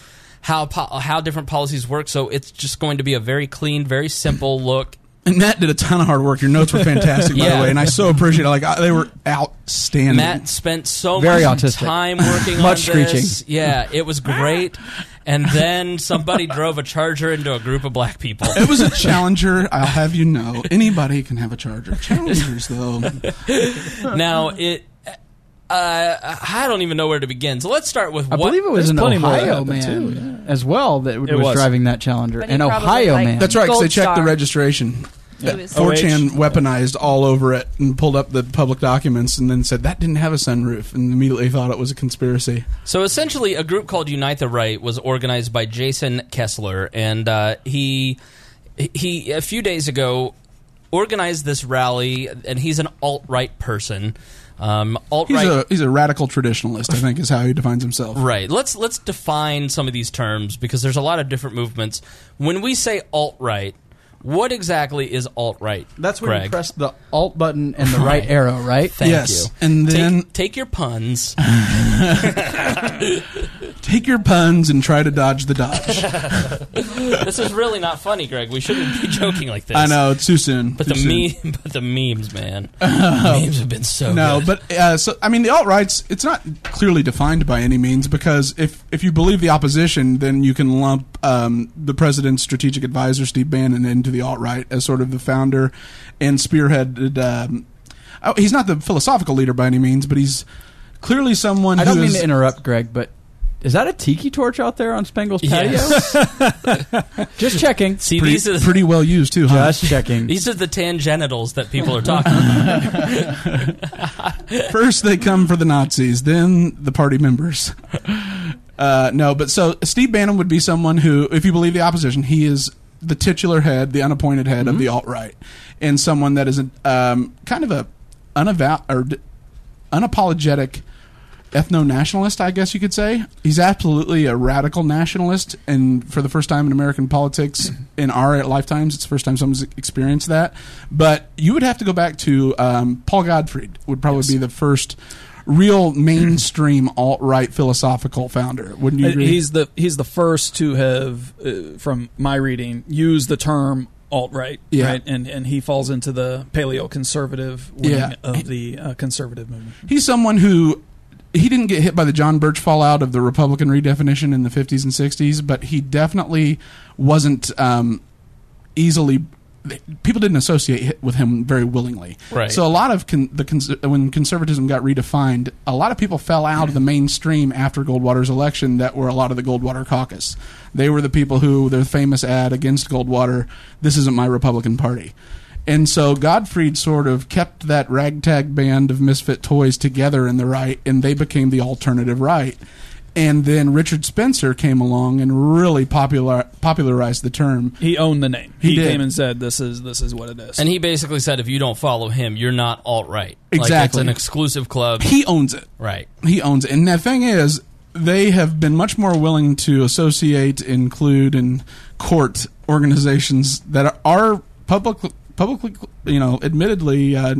how po- how different policies work. So it's just going to be a very clean, very simple look. And Matt did a ton of hard work. Your notes were fantastic, by Yeah. the way, and I so appreciate it. Like I, they were outstanding. Matt spent so Very much autistic. time working Much on this. screeching. Yeah, it was great. And then somebody drove a Charger into a group of black people. It was a Challenger. I'll have you know, anybody can have a Charger. Challengers, though. Now it. Uh, I don't even know where to begin. So let's start with I what. believe it was There's an plenty more that Ohio happened, man too, as well that was, was. driving that Challenger. But he An probably, Ohio like, man. That's right, because they Gold checked the Star. registration. He was- four chan O H. weaponized all over it and pulled up the public documents and then said that didn't have a sunroof and immediately thought it was a conspiracy. So essentially, a group called Unite the Right was organized by Jason Kessler, and uh, he he a few days ago organized this rally, and he's an alt-right person. Um, alt-right. He's a he's a radical traditionalist, I think, is how he defines himself. Right. Let's let's define some of these terms because there's a lot of different movements. When we say alt-right, what exactly is alt-right? That's when Greg? you press the Alt button and the right, Right. arrow, right? Thank Yes. you. And then take, take your puns. take your puns and try to dodge the dodge. This is really not funny, Greg. We shouldn't be joking like this. I know, it's too soon. But Too the soon. meme, but the memes, man. The memes have been so No, good. but uh, so I mean, the alt rights. It's not clearly defined by any means because if if you believe the opposition, then you can lump um, the president's strategic advisor Steve Bannon into the alt right as sort of the founder and spearheaded. Um, oh, he's not the philosophical leader by any means, but he's clearly someone. I don't who mean is, to interrupt, Greg, but is that a tiki torch out there on Spengel's patio? Yes. Just checking. See, pretty, these are pretty well used too, huh? Just checking. these are the tangenitals that people are talking about. First, they come for the Nazis, then the party members. Uh, no, but so Steve Bannon would be someone who, if you believe the opposition, he is the titular head, the unappointed head of the alt right, and someone that is a, um, kind of a unavow- or d- unapologetic ethno-nationalist, I guess you could say. He's absolutely a radical nationalist, and for the first time in American politics in our lifetimes, it's the first time someone's experienced that. But you would have to go back to um, Paul Gottfried would probably Yes. be the first real mainstream alt-right philosophical founder. Wouldn't you agree? He's the he's the first to have, uh, from my reading, used the term alt-right, Yeah. right? And and he falls into the paleo-conservative wing Yeah. of the uh, conservative movement. He's someone who he didn't get hit by the John Birch fallout of the Republican redefinition in the fifties and sixties, but he definitely wasn't um, easily. People didn't associate with him very willingly. Right. So a lot of con- the cons- when conservatism got redefined, a lot of people fell out of the mainstream after Goldwater's election. That were a lot of the Goldwater caucus. They were the people who their famous ad against Goldwater. This isn't my Republican Party. And so Gottfried sort of kept that ragtag band of misfit toys together in the right, and they became the alternative right. And then Richard Spencer came along and really popular, popularized the term. He owned the name. He He, did. came and said, "This is this is what it is." And he basically said, if you don't follow him, you're not alt-right. Exactly. Like, it's an exclusive club. He owns it. Right. He owns it. And the thing is, they have been much more willing to associate, include, and court organizations that are public, publicly, you know, admittedly uh,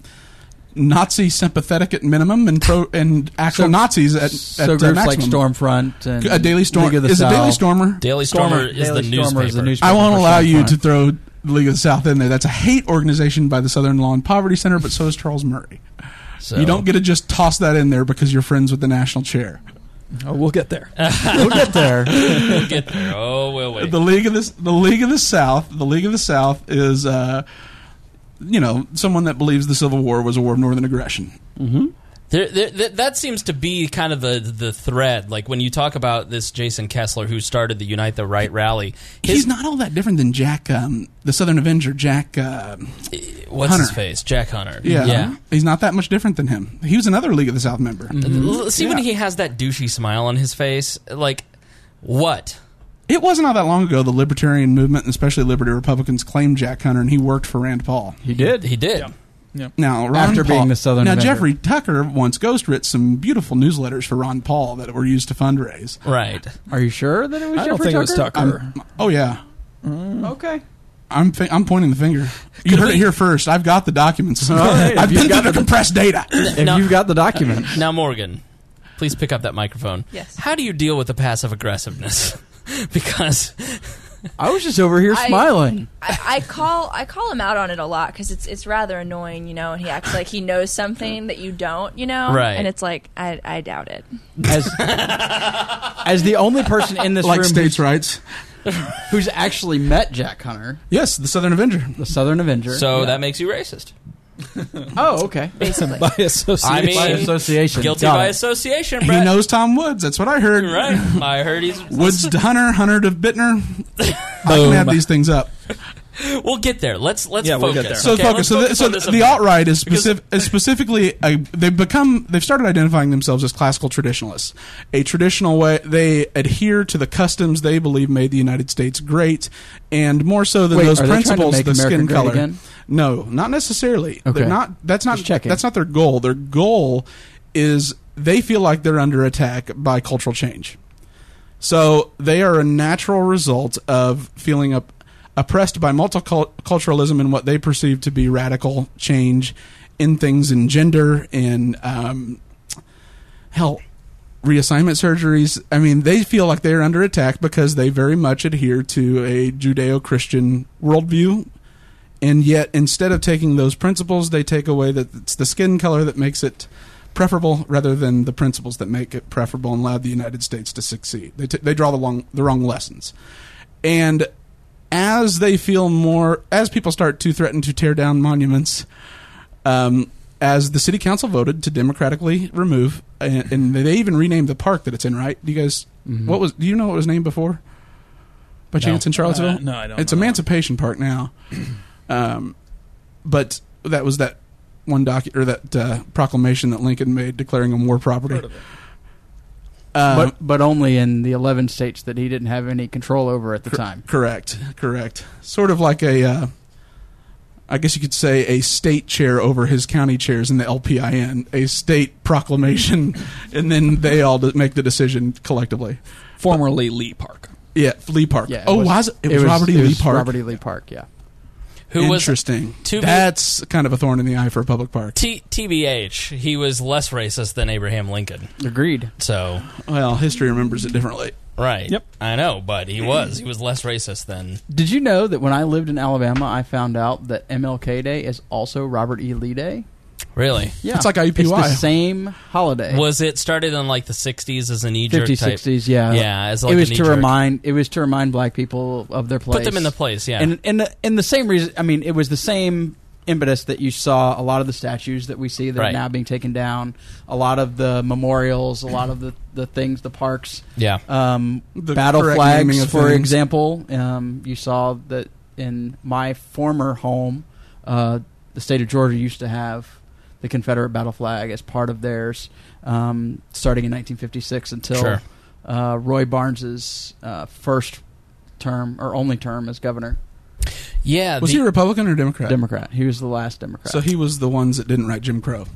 Nazi sympathetic at minimum, and pro and actual So- Nazis at, So at uh, groups like maximum. Stormfront and A Daily Storm League of the is South. a Daily Stormer. Daily Stormer, Stormer- is, Daily the Stormer newspaper. is the newspaper. I won't for allow you Stormfront. to throw the League of the South in there. That's a hate organization by the Southern Law and Poverty Center, but so is Charles Murray. So, You don't get to just toss that in there because you're friends with the national chair. Oh, we'll get there. We'll get there. we'll get there. Oh, we'll wait. The League of the the League of the South. The League of the South is, uh, you know, someone that believes the Civil War was a war of northern aggression. There, there, th- that seems to be kind of the the thread. Like when you talk about this Jason Kessler who started the Unite the Right rally, his, He's not all that different than Jack, um, the Southern Avenger, Jack. Uh, what's Hunter. his face? Jack Hunter. yeah, yeah. he's not that much different than him. He was another League of the South member. L- See when Yeah. he has that douchey smile on his face, like what? It wasn't all that long ago the Libertarian movement, and especially Liberty Republicans, claimed Jack Hunter, and he worked for Rand Paul. He did. He did. Yeah. Yeah. Now, Ron After Paul, being the Southern now Avenger. Jeffrey Tucker once ghostwrit some beautiful newsletters for Ron Paul that were used to fundraise. Right. Are you sure that it was I don't Jeffrey think it was Tucker? Tucker. I'm- oh yeah, Okay. I'm fi- I'm pointing the finger. You heard it here first. I've got the documents. right, I've if you've been got through the the- compressed data. If No. you've got the document. Now, Morgan, please pick up that microphone. Yes. How do you deal with the passive aggressiveness? because I was just over here I- smiling. I, I call I call him out on it a lot because it's it's rather annoying, you know. And he acts like he knows something that you don't, you know. Right. And it's like I I doubt it. As as the only person in this like room states' who's, rights. who's actually met Jack Hunter, Yes, the Southern Avenger. the Southern Avenger. so Yeah. that makes you racist. Oh, okay. Basically. By association. I mean, By association. Guilty Got by it. association. He Brett. knows Tom Woods. That's what I heard. Right. I heard he's. Woods to Hunter, Hunter to Bittner. I can add these things up. We'll get there. Let's let's Yeah, we'll focus. get there. So Okay, focus. let's So, the, focus so on the, this the event. alt right is, Because- specific, is specifically a, they've become they've started identifying themselves as classical traditionalists. A traditional way they adhere to the customs they believe made the United States great, and more so than Wait, those are they trying to principles, make the America skin great color. again? No, not necessarily. Okay. They're not. That's not. Just checking. That's not their goal. Their goal is they feel like they're under attack by cultural change. So they are a natural result of feeling up, oppressed by multiculturalism and what they perceive to be radical change in things in gender and um, hell, reassignment surgeries. I mean, they feel like they're under attack because they very much adhere to a Judeo-Christian worldview. And yet, instead of taking those principles, they take away that it's the skin color that makes it preferable rather than the principles that make it preferable and allow the United States to succeed. They, t- they draw the, long, the wrong lessons. And as they feel more, as people start to threaten to tear down monuments, um, as the city council voted to democratically remove, and, and they even renamed the park that it's in, right? Do you guys, Mhm. what was, do you know what it was named before? By No. chance in Charlottesville? Uh, no, I don't It's know. Emancipation Park now. Um, but that was that one docu- or that uh, proclamation that Lincoln made declaring them war property. Heard of it. Uh, but but only in the eleven states that he didn't have any control over at the cor- time. Correct, correct. Sort of like a, uh, I guess you could say, a state chair over his county chairs in the L P I N, a state proclamation, and then they all d- make the decision collectively. Formerly Lee Park. Yeah, Lee Park. Yeah, it oh, was, was it? It was, Robert E. it Lee was Park. Robert E. Lee Park. Yeah. Who was Interesting. to be- That's kind of a thorn in the eye for a public park. T- TBH, he was less racist than Abraham Lincoln. Agreed. So, Well, history remembers it differently. right. Yep. I know, but he was. He was less racist than. Did you know that when I lived in Alabama, I found out that M L K Day is also Robert E. Lee Day? Really? Yeah, It's like I U P U I. It's the same holiday. Was it started in like the sixties as a knee jerk fifties, type? sixties, yeah, Yeah, as like it was a to knee-jerk. remind. It was to remind black people of their place. Put them in the place, yeah. and and the, and the same reason. I mean, it was the same impetus that you saw a lot of the statues that we see that Right. are now being taken down. A lot of the memorials, a lot of the, the things, the parks. Yeah. Um, The battle correct naming flags, of for things. example. Um, you saw that in my former home, uh, the state of Georgia used to have the Confederate battle flag as part of theirs, um, starting in nineteen fifty-six until Sure. uh, Roy Barnes's uh, first term or only term as governor. Yeah. Was the- he a Republican or Democrat? Democrat. He was the last Democrat. So he was the ones that didn't write Jim Crow.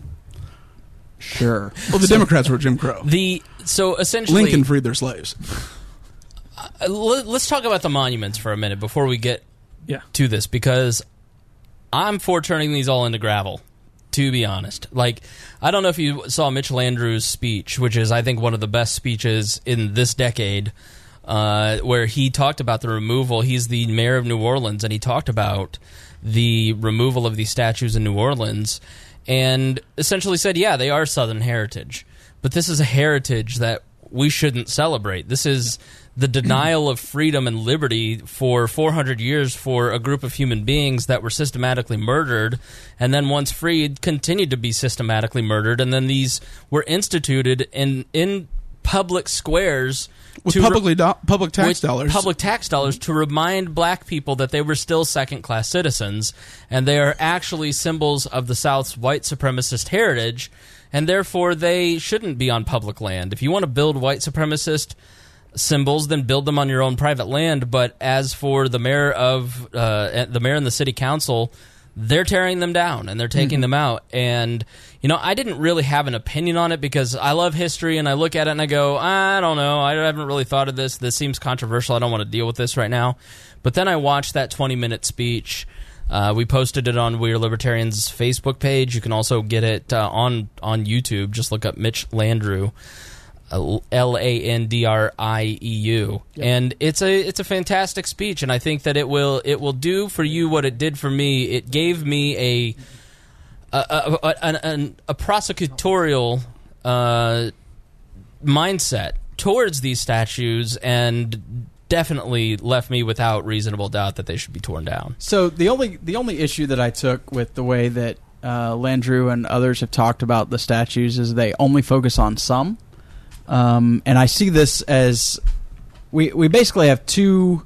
sure. Well, the Democrats were Jim Crow. the so essentially Lincoln freed their slaves. Uh, let, let's talk about the monuments for a minute before we get Yeah. to this, because I'm for turning these all into gravel, to be honest. Like, I don't know if you saw Mitch Landrieu's speech, which is, I think, one of the best speeches in this decade, uh, where he talked about the removal. He's the mayor of New Orleans, and he talked about the removal of these statues in New Orleans, and essentially said, yeah, they are Southern heritage, but this is a heritage that we shouldn't celebrate. This is the denial of freedom and liberty for four hundred years for a group of human beings that were systematically murdered, and then once freed, continued to be systematically murdered, and then these were instituted in in public squares With to re- publicly do- public tax with dollars. public tax dollars to remind black people that they were still second-class citizens, and they are actually symbols of the South's white supremacist heritage, and therefore they shouldn't be on public land. If you want to build white supremacist symbols, then build them on your own private land. But as for the mayor of uh, the mayor and the city council, they're tearing them down and they're taking Mm-hmm. them out. And you know, I didn't really have an opinion on it because I love history and I look at it and I go, I don't know, I haven't really thought of this. This seems controversial. I don't want to deal with this right now. But then I watched that twenty minute speech. Uh, we posted it on We Are Libertarians' Facebook page. You can also get it uh, on on YouTube. Just look up Mitch Landrieu. L A N D R I E U, Yep. and it's a it's a fantastic speech, and I think that it will it will do for you what it did for me. It gave me a a a, a, an, an, a prosecutorial uh, mindset towards these statues, and definitely left me without reasonable doubt that they should be torn down. So the only the only issue that I took with the way that uh, Landrew and others have talked about the statues is they only focus on some. Um, and I see this as we we basically have two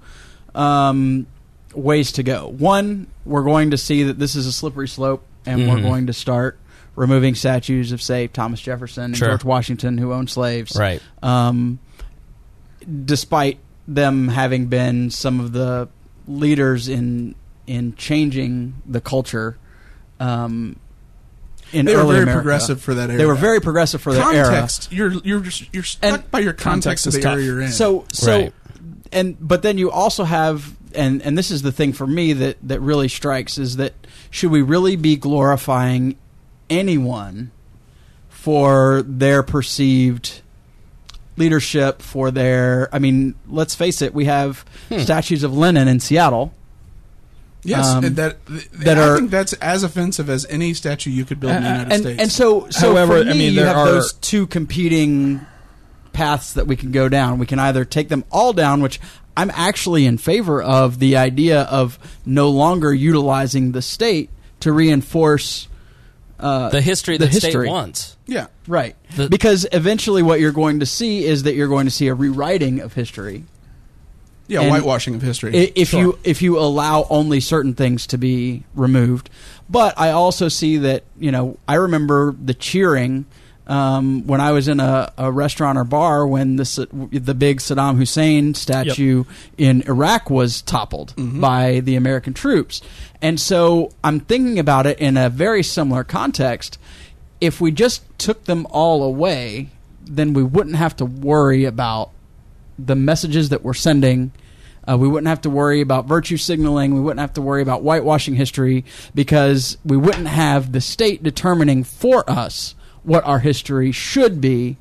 um, ways to go. One, we're going to see that this is a slippery slope, and Mhm. we're going to start removing statues of, say, Thomas Jefferson and Sure. George Washington, who owned slaves. Right. Um, despite them having been some of the leaders in in changing the culture. Um, in They were early very America. progressive for that era. They were very progressive for their era. Context. You're you're just, you're stuck And by your context, context of is the area tough. you're in. So so Right. and but then you also have and and this is the thing for me that that really strikes is that should we really be glorifying anyone for their perceived leadership, for their I mean, let's face it, we have Hmm. statues of Lenin in Seattle. yes, um, and that that I are- think that's as offensive as any statue you could build in the United and, States. and so, so However, for me, I mean, you there have are- those two competing paths that we can go down. We can either take them all down, which I'm actually in favor of the idea of no longer utilizing the state to reinforce uh, The history the that state history. wants. yeah, Right. The- because eventually what you're going to see is that you're going to see a rewriting of history. yeah, And whitewashing of history. I- If Sure. you if you allow only certain things to be removed, but I also see that you know I remember the cheering um, when I was in a, a restaurant or bar when the Sa- the big Saddam Hussein statue in Iraq was toppled by the American troops, and so I'm thinking about it in a very similar context. If we just took them all away, then we wouldn't have to worry about the messages that we're sending. Uh, we wouldn't have to worry about virtue signaling. We wouldn't have to worry about whitewashing history because we wouldn't have the state determining for us what our history should be,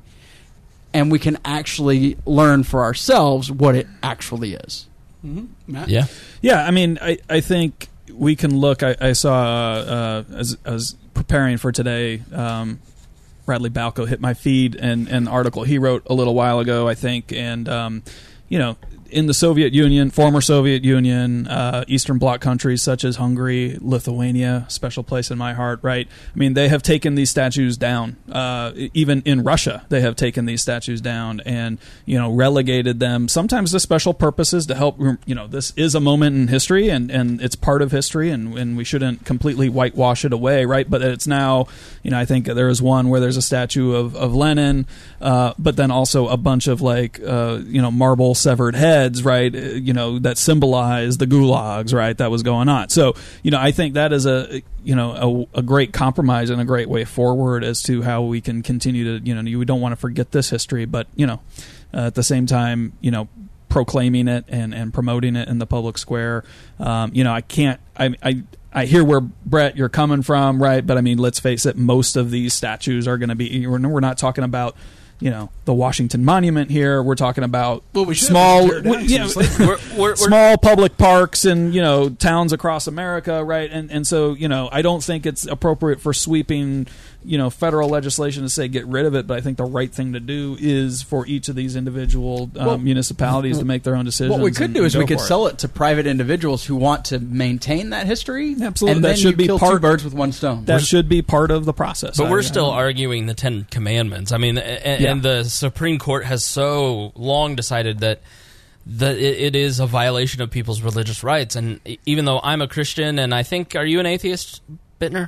and we can actually learn for ourselves what it actually is. Matt? Yeah. Yeah, I mean, I, I think we can look. I, I saw uh, uh, as, as preparing for today, um, Bradley Balco hit my feed and an article he wrote a little while ago, I think, and um, you know, in the Soviet Union, former Soviet Union, uh, Eastern Bloc countries such as Hungary, Lithuania, special place in my heart, right? I mean, they have taken these statues down. Uh, even in Russia, they have taken these statues down and, you know, relegated them, sometimes to special purposes to help, you know, this is a moment in history and, and it's part of history and, and we shouldn't completely whitewash it away, right? But it's now, you know, I think there is one where there's a statue of, of Lenin, uh, but then also a bunch of like, uh, you know, marble severed heads, right? You know, that symbolize the gulags, right? That was going on. So, you know, I think that is a, you know, a, a great compromise and a great way forward as to how we can continue to, you know, you don't want to forget this history, but, you know, uh, at the same time, you know, proclaiming it and, and promoting it in the public square. Um, you know, I can't, I, I, I hear where, Brett, you're coming from, right? But I mean, let's face it, most of these statues are going to be, we're we're not talking about, you know, the Washington Monument here. We're talking about Well, we should small, have to tear it down, you know, seriously. We're, we're, we're, small public parks and, you know, towns across America, right? And and so, you know, I don't think it's appropriate for sweeping, you know, federal legislation to say get rid of it, but I think the right thing to do is for each of these individual um, Well, municipalities to make their own decisions. What we could and- do and is go we could for it. sell it to private individuals who want to maintain that history. Absolutely. And That then should you be kill part- two birds with one stone. That should be part of the process. But I- we're I still don't- arguing the Ten Commandments. I mean, and, Yeah. and the Supreme Court has so long decided that that it, it is a violation of people's religious rights. And e- even though I'm a Christian, and I think, are you an atheist, Bittner?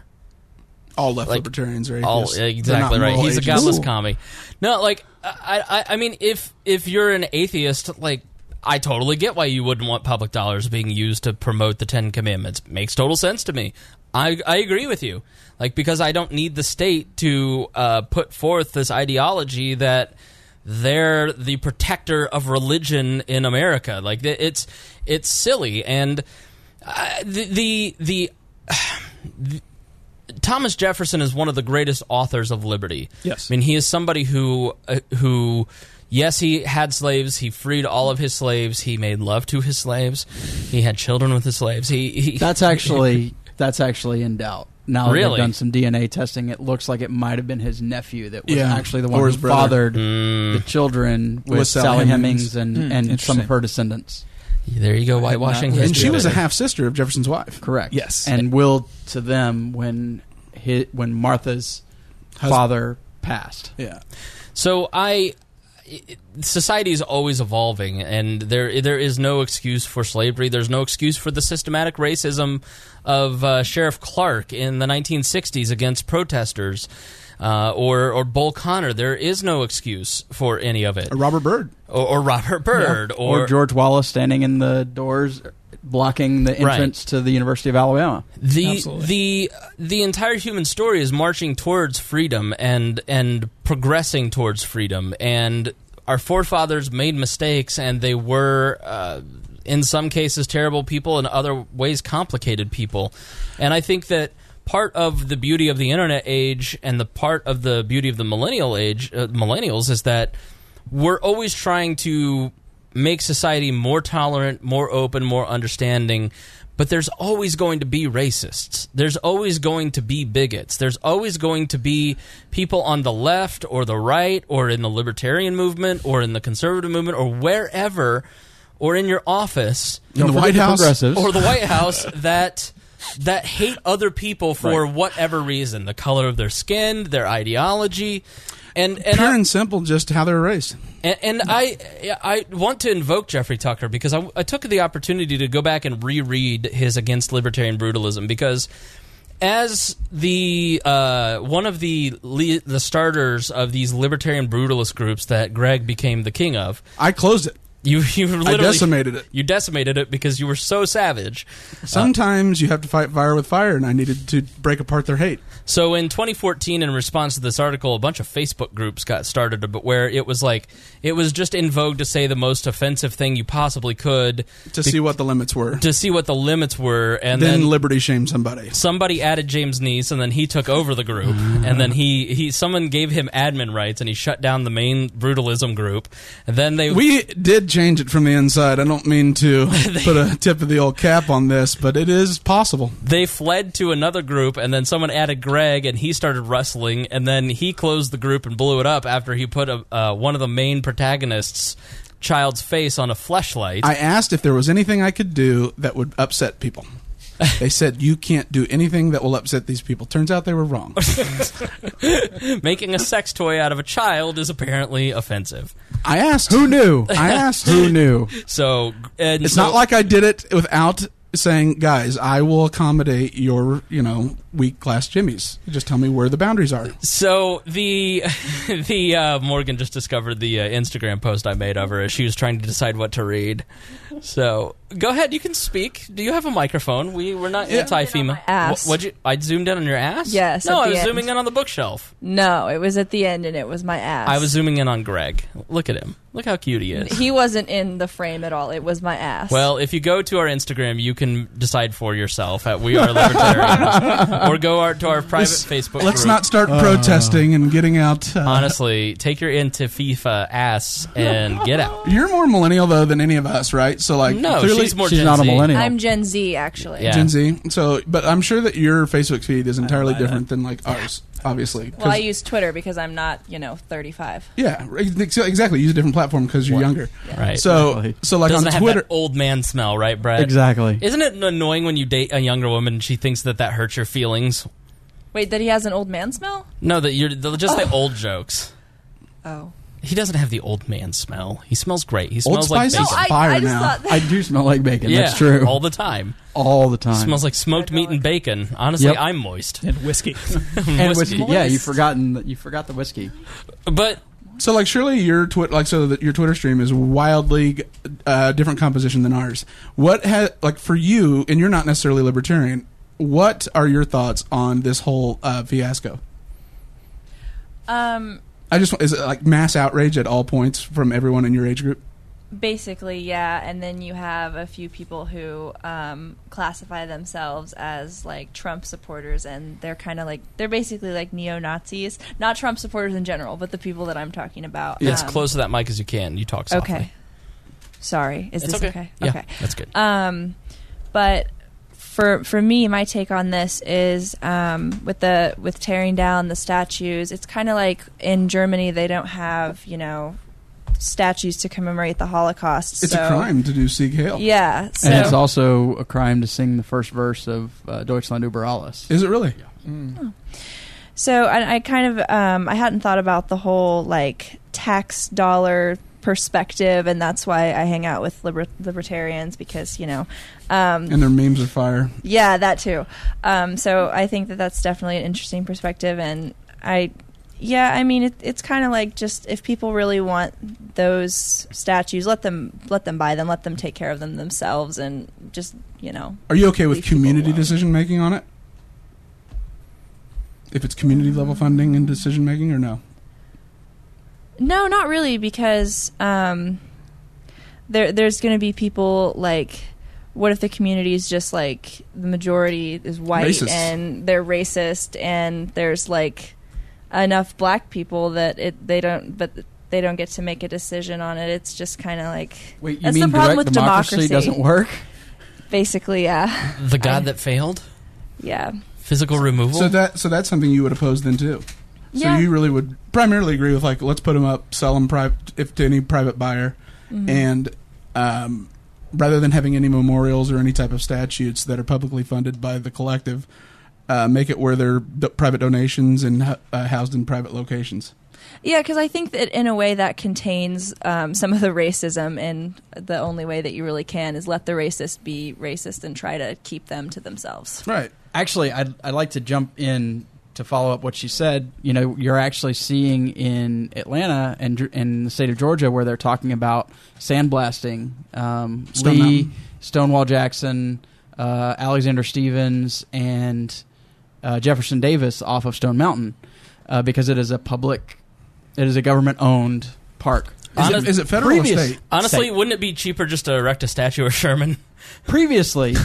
all left like, libertarians are All atheists. They're exactly not right. moral He's agents. a godless Ooh. commie. No, like I, I, I mean, if if you're an atheist, like I totally get why you wouldn't want public dollars being used to promote the Ten Commandments. Makes total sense to me. I I agree with you. Like because I don't need the state to uh, put forth this ideology that they're the protector of religion in America. Like it's it's silly and uh, the the the. the Thomas Jefferson is one of the greatest authors of liberty. Yes. I mean, he is somebody who uh, who. Yes, he had slaves. He freed all of his slaves. He made love to his slaves. He had children with his slaves. He, he That's actually that's actually in doubt. Now that Really? they've done some D N A testing, it looks like it might have been his nephew that was Yeah. actually the Or one who his brother. fathered Mm. the children with, With Sally Sally Hemings. Hemings, and, Mm, and some interesting. of her descendants. There you go, whitewashing And history. And she was a there. half sister of Jefferson's wife. Correct. Yes. And willed to them when his, when Martha's Hus- father passed. Yeah. So I, it- society is always evolving, and there there is no excuse for slavery. There's no excuse for the systematic racism of uh, Sheriff Clark in the nineteen sixties against protesters, uh, or or Bull Connor. There is no excuse for any of it. Or Robert Byrd. Or, or Robert Byrd, Or, or, George Wallace standing in the doors blocking the Right. entrance to the University of Alabama. the Absolutely. the the entire human story is marching towards freedom and and progressing towards freedom. And our forefathers made mistakes, and they were, uh, in some cases, terrible people, in other ways, complicated people. And I think that part of the beauty of the internet age and the part of the beauty of the millennial age, uh, millennials, is that we're always trying to make society more tolerant, more open, more understanding. But there's always going to be racists. There's always going to be bigots. There's always going to be people on the left or the right or in the libertarian movement or in the conservative movement or wherever or in your office In the White House. Progressives. or the White House that that hate other people for whatever reason, the color of their skin, their ideology. And, and Pure I- and simple, just how they're raised. and, and I, I want to invoke Jeffrey Tucker because I, I took the opportunity to go back and reread his Against Libertarian Brutalism, because as the uh, one of the le- the starters of these libertarian brutalist groups that Greg became the king of, I closed it. you you literally I decimated it. You decimated it because you were so savage. Sometimes you have to fight fire with fire, and I needed to break apart their hate. So in twenty fourteen, in response to this article, a bunch of Facebook groups got started, but where it was like it was just in vogue to say the most offensive thing you possibly could To see what the limits were. to see what the limits were, and then, then, liberty shame somebody. somebody added James Neese, and then he took over the group, and then he, he someone gave him admin rights, and he shut down the main brutalism group, and then they We did change it from the inside. I don't mean to put a tip of the old cap on this, but it is possible. they fled to another group, and then someone added Greg, and he started wrestling, and then he closed the group and blew it up after he put a, uh, one of the main protagonists' child's face on a fleshlight. I asked if there was anything I could do that would upset people. They said, you can't do anything that will upset these people. Turns out they were wrong. Making a sex toy out of a child is apparently offensive. I asked. Who knew? I asked. Who knew? So and It's so- not like I did it without saying, guys, I will accommodate your, you know, weak class jimmies. Just tell me where the boundaries are. So the the uh, Morgan just discovered the uh, Instagram post I made of her as she was trying to decide what to read. So go ahead, you can speak. Do you have a microphone? We we're not anti-female. ass. What, what'd you? I zoomed in on your ass. Yes, No, at I the was end. zooming in on the bookshelf. No, it was at the end, and it was my ass. I was zooming in on Greg. Look at him. Look how cute he is. He wasn't in the frame at all. It was my ass. Well, if you go to our Instagram, you can decide for yourself at We Are Libertarians, or go our, to our private Facebook. Let's group. not start protesting and getting out. Uh, Honestly, take your into FIFA ass and get out. You're more millennial, though, than any of us, right? So, like, No, clearly, she's more She's Gen not a Z. millennial. I'm Gen Z, actually. Yeah. Gen Z. So, but I'm sure that your Facebook feed is entirely buy that. different than like ours, obviously. 'Cause- Well, I use Twitter because I'm not, you know, thirty-five. yeah, ex- exactly. Use a different platform because you're younger. Right. So, Exactly. so like Doesn't on have Twitter, that old man smell, right, Brett? Exactly. Isn't it annoying when you date a younger woman and she thinks that that hurts your feelings? Wait, that he has an old man smell? No, that you're the- just the old jokes. Oh. He doesn't have the old man smell. He smells great. He Old smells like Spice is bacon. I, fire I just now. thought that. I do smell like bacon. Yeah, That's true. all the time. All the time. Smells like smoked meat and bacon. Honestly, Yep. I'm moist. And whiskey. and whiskey. Yeah, moist. you've forgotten. that- You forgot the whiskey. But so like surely your twit like so that your Twitter stream is wildly uh, different composition than ours. What has like for you, and you're not necessarily libertarian. What are your thoughts on this whole uh, fiasco? Um, I just is it like mass outrage at all points from everyone in your age group? Basically, yeah, and then you have a few people who um, classify themselves as like Trump supporters, and they're kind of like they're basically like neo-Nazis. Not Trump supporters in general, but the people that I'm talking about. As um, close to that mic as you can. You talk softly. Okay. Sorry, is It's this okay? okay? Yeah, Okay, that's good. Um, but for for me, my take on this is um, with the with tearing down the statues. It's kind of like in Germany, they don't have you know. statues to commemorate the Holocaust. It's so, a crime to do Sieg Heil. Yeah. So. And it's also a crime to sing the first verse of uh, Deutschland über alles. Is it really? Yeah. Mm. Oh. So I, I kind of um, I hadn't thought about the whole like tax dollar perspective, and that's why I hang out with liber- libertarians because you know. Um, and their memes are fire. Yeah, that too. Um, so I think that that's definitely an interesting perspective, and I. Yeah, I mean, it, it's kind of like just if people really want those statues, let them let them buy them, let them take care of them themselves, and just you know. Are you okay with community decision making on it? If it's community level funding and decision making, or no? No, not really, because um, there there's going to be people like. What if the community is just like the majority is white Racist. and they're racist, and there's like. Enough black people that it they don't but they don't get to make a decision on it. It's just kind of like wait. You that's mean the problem direct with democracy, democracy doesn't work? Basically, yeah. The God I, that failed. Yeah. Physical removal. So that so that's something you would oppose then too. So yeah. you really would primarily agree with like let's put them up, sell them pri- if to any private buyer, mm-hmm. and um, rather than having any memorials or any type of statutes that are publicly funded by the collective. Uh, make it where they're d- private donations and uh, housed in private locations. Yeah, because I think that in a way that contains um, some of the racism, and the only way that you really can is let the racist be racist and try to keep them to themselves. Right. Actually, I'd, I'd like to jump in to follow up what she said. You know, you're actually seeing in Atlanta and in the state of Georgia where they're talking about sandblasting um, Stone Lee, Mountain. Stonewall Jackson, uh, Alexander Stevens, and uh, Jefferson Davis off of Stone Mountain uh, because it is a public, it is a government-owned park. Is, it, is it federal Previous- or state? Honestly, State. wouldn't it be cheaper just to erect a statue of Sherman? Previously,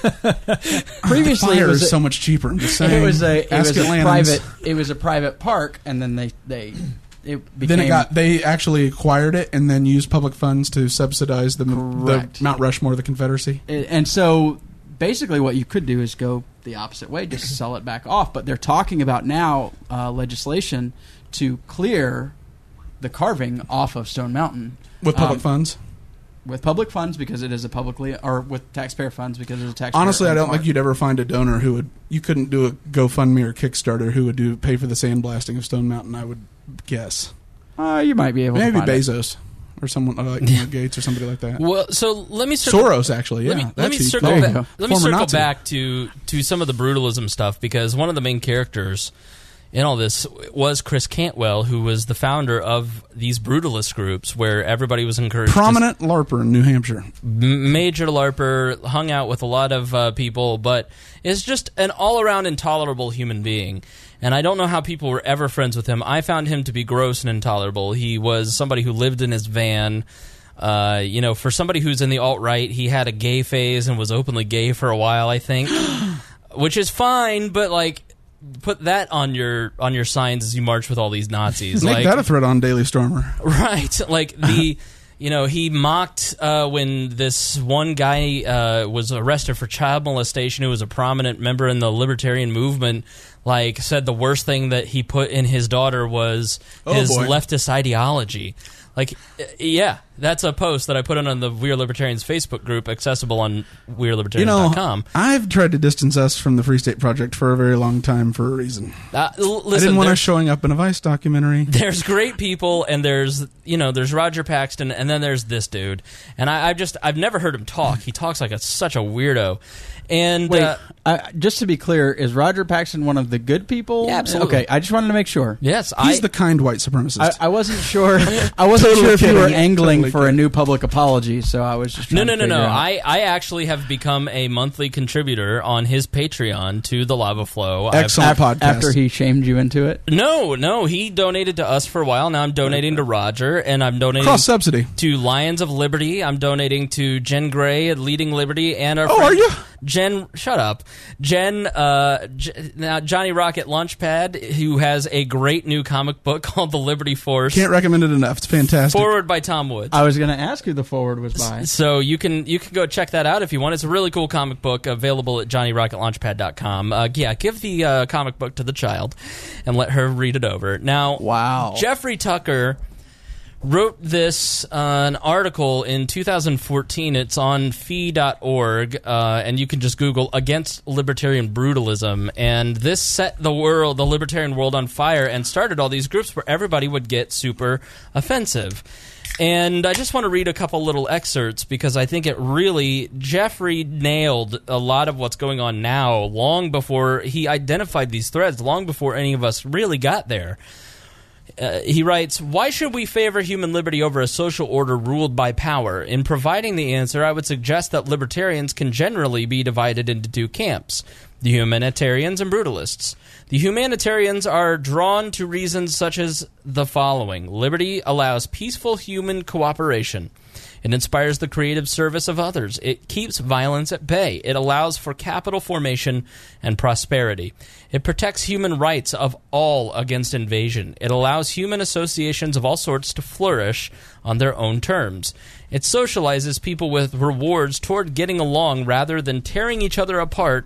previously it Fire was is a, so much cheaper. I'm just saying. it was a it Ask was a Atlantans. private it was a private park, and then they they it became Then it got they actually acquired it and then used public funds to subsidize the, the Correct. Mount Rushmore of the Confederacy. and so basically what you could do is go the opposite way, just sell it back off. But they're talking about now uh, legislation to clear the carving off of Stone Mountain With public um, funds. with public funds because it is a publicly or with taxpayer funds because it is a taxpayer. Honestly, I don't park. think you'd ever find a donor who would. You couldn't do a GoFundMe or Kickstarter who would do pay for the sandblasting of Stone Mountain. I would guess Uh, you might be able maybe to find it. Bezos or someone like Bill Gates or somebody like that. Well, so let me circle, Soros, actually, yeah. Let me, let that's me who- circle, There you ba- go. let me Former circle Nazi. back to, to some of the brutalism stuff, because one of the main characters in all this was Chris Cantwell, who was the founder of these brutalist groups where everybody was encouraged Prominent LARPer in New Hampshire. to m- major LARPer, hung out with a lot of uh, people, but is just an all-around intolerable human being. And I don't know how people were ever friends with him. I found him to be gross and intolerable. He was somebody who lived in his van. Uh, you know, for somebody who's in the alt-right, he had a gay phase and was openly gay for a while, I think. Which is fine, but, like, put that on your on your signs as you march with all these Nazis. Make like, that a threat on Daily Stormer. Right. Like, the... You know, he mocked uh, when this one guy uh, was arrested for child molestation, who was a prominent member in the libertarian movement, like, said the worst thing that he put in his daughter was Oh, his boy. leftist ideology. Like, uh, yeah, that's a post that I put on the We Are Libertarians Facebook group, accessible on we are You libertarians know, dot com. I've tried to distance us from the Free State Project for a very long time for a reason. Uh, l- listen, I didn't want us there's- showing up in a Vice documentary. There's great people, and there's, you know, there's Roger Paxton, and then there's this dude. And I, I've just, I've never heard him talk. He talks like a, such a weirdo. And Wait, uh, I, just to be clear, is Roger Paxton one of the good people? Yeah, absolutely. Okay, I just wanted to make sure. Yes, He's I, the kind white supremacist. I, I wasn't sure. I wasn't Totally sure if you were kidding. angling Totally for a kidding. new public apology, so I was just No, trying no, to no, no. figure out. I, I actually have become a monthly contributor on his Patreon to the Lava Flow. I've- Excellent Af- podcast. After he shamed you into it. No, no. He donated to us for a while. Now I'm donating to Roger, and I'm donating Cross subsidy. to Lions of Liberty. I'm donating to Jen Gray at Leading Liberty, and our Oh, friend are you? Jen? Shut up, Jen. Uh, J- now Johnny Rocket Launchpad, who has a great new comic book called The Liberty Force. Can't recommend it enough. It's fantastic. Forward by Tom Woods. I was going to ask who the forward was by. So you can you can go check that out if you want. It's a really cool comic book available at johnny rocket launchpad dot com. Uh, yeah, give the uh, comic book to the child and let her read it over. Now, Wow. Jeffrey Tucker wrote this uh, an article in two thousand fourteen. It's on fee dot org, uh, and you can just Google "Against Libertarian Brutalism." And this set the world, the libertarian world, on fire and started all these groups where everybody would get super offensive. And I just want to read a couple little excerpts because I think it really, Jeffrey nailed a lot of what's going on now long before he identified these threads, long before any of us really got there. Uh, he writes, why should we favor human liberty over a social order ruled by power? In providing the answer, I would suggest that libertarians can generally be divided into two camps, the humanitarians and brutalists. The humanitarians are drawn to reasons such as the following. Liberty allows peaceful human cooperation. It inspires the creative service of others. It keeps violence at bay. It allows for capital formation and prosperity. It protects human rights of all against invasion. It allows human associations of all sorts to flourish on their own terms. It socializes people with rewards toward getting along rather than tearing each other apart,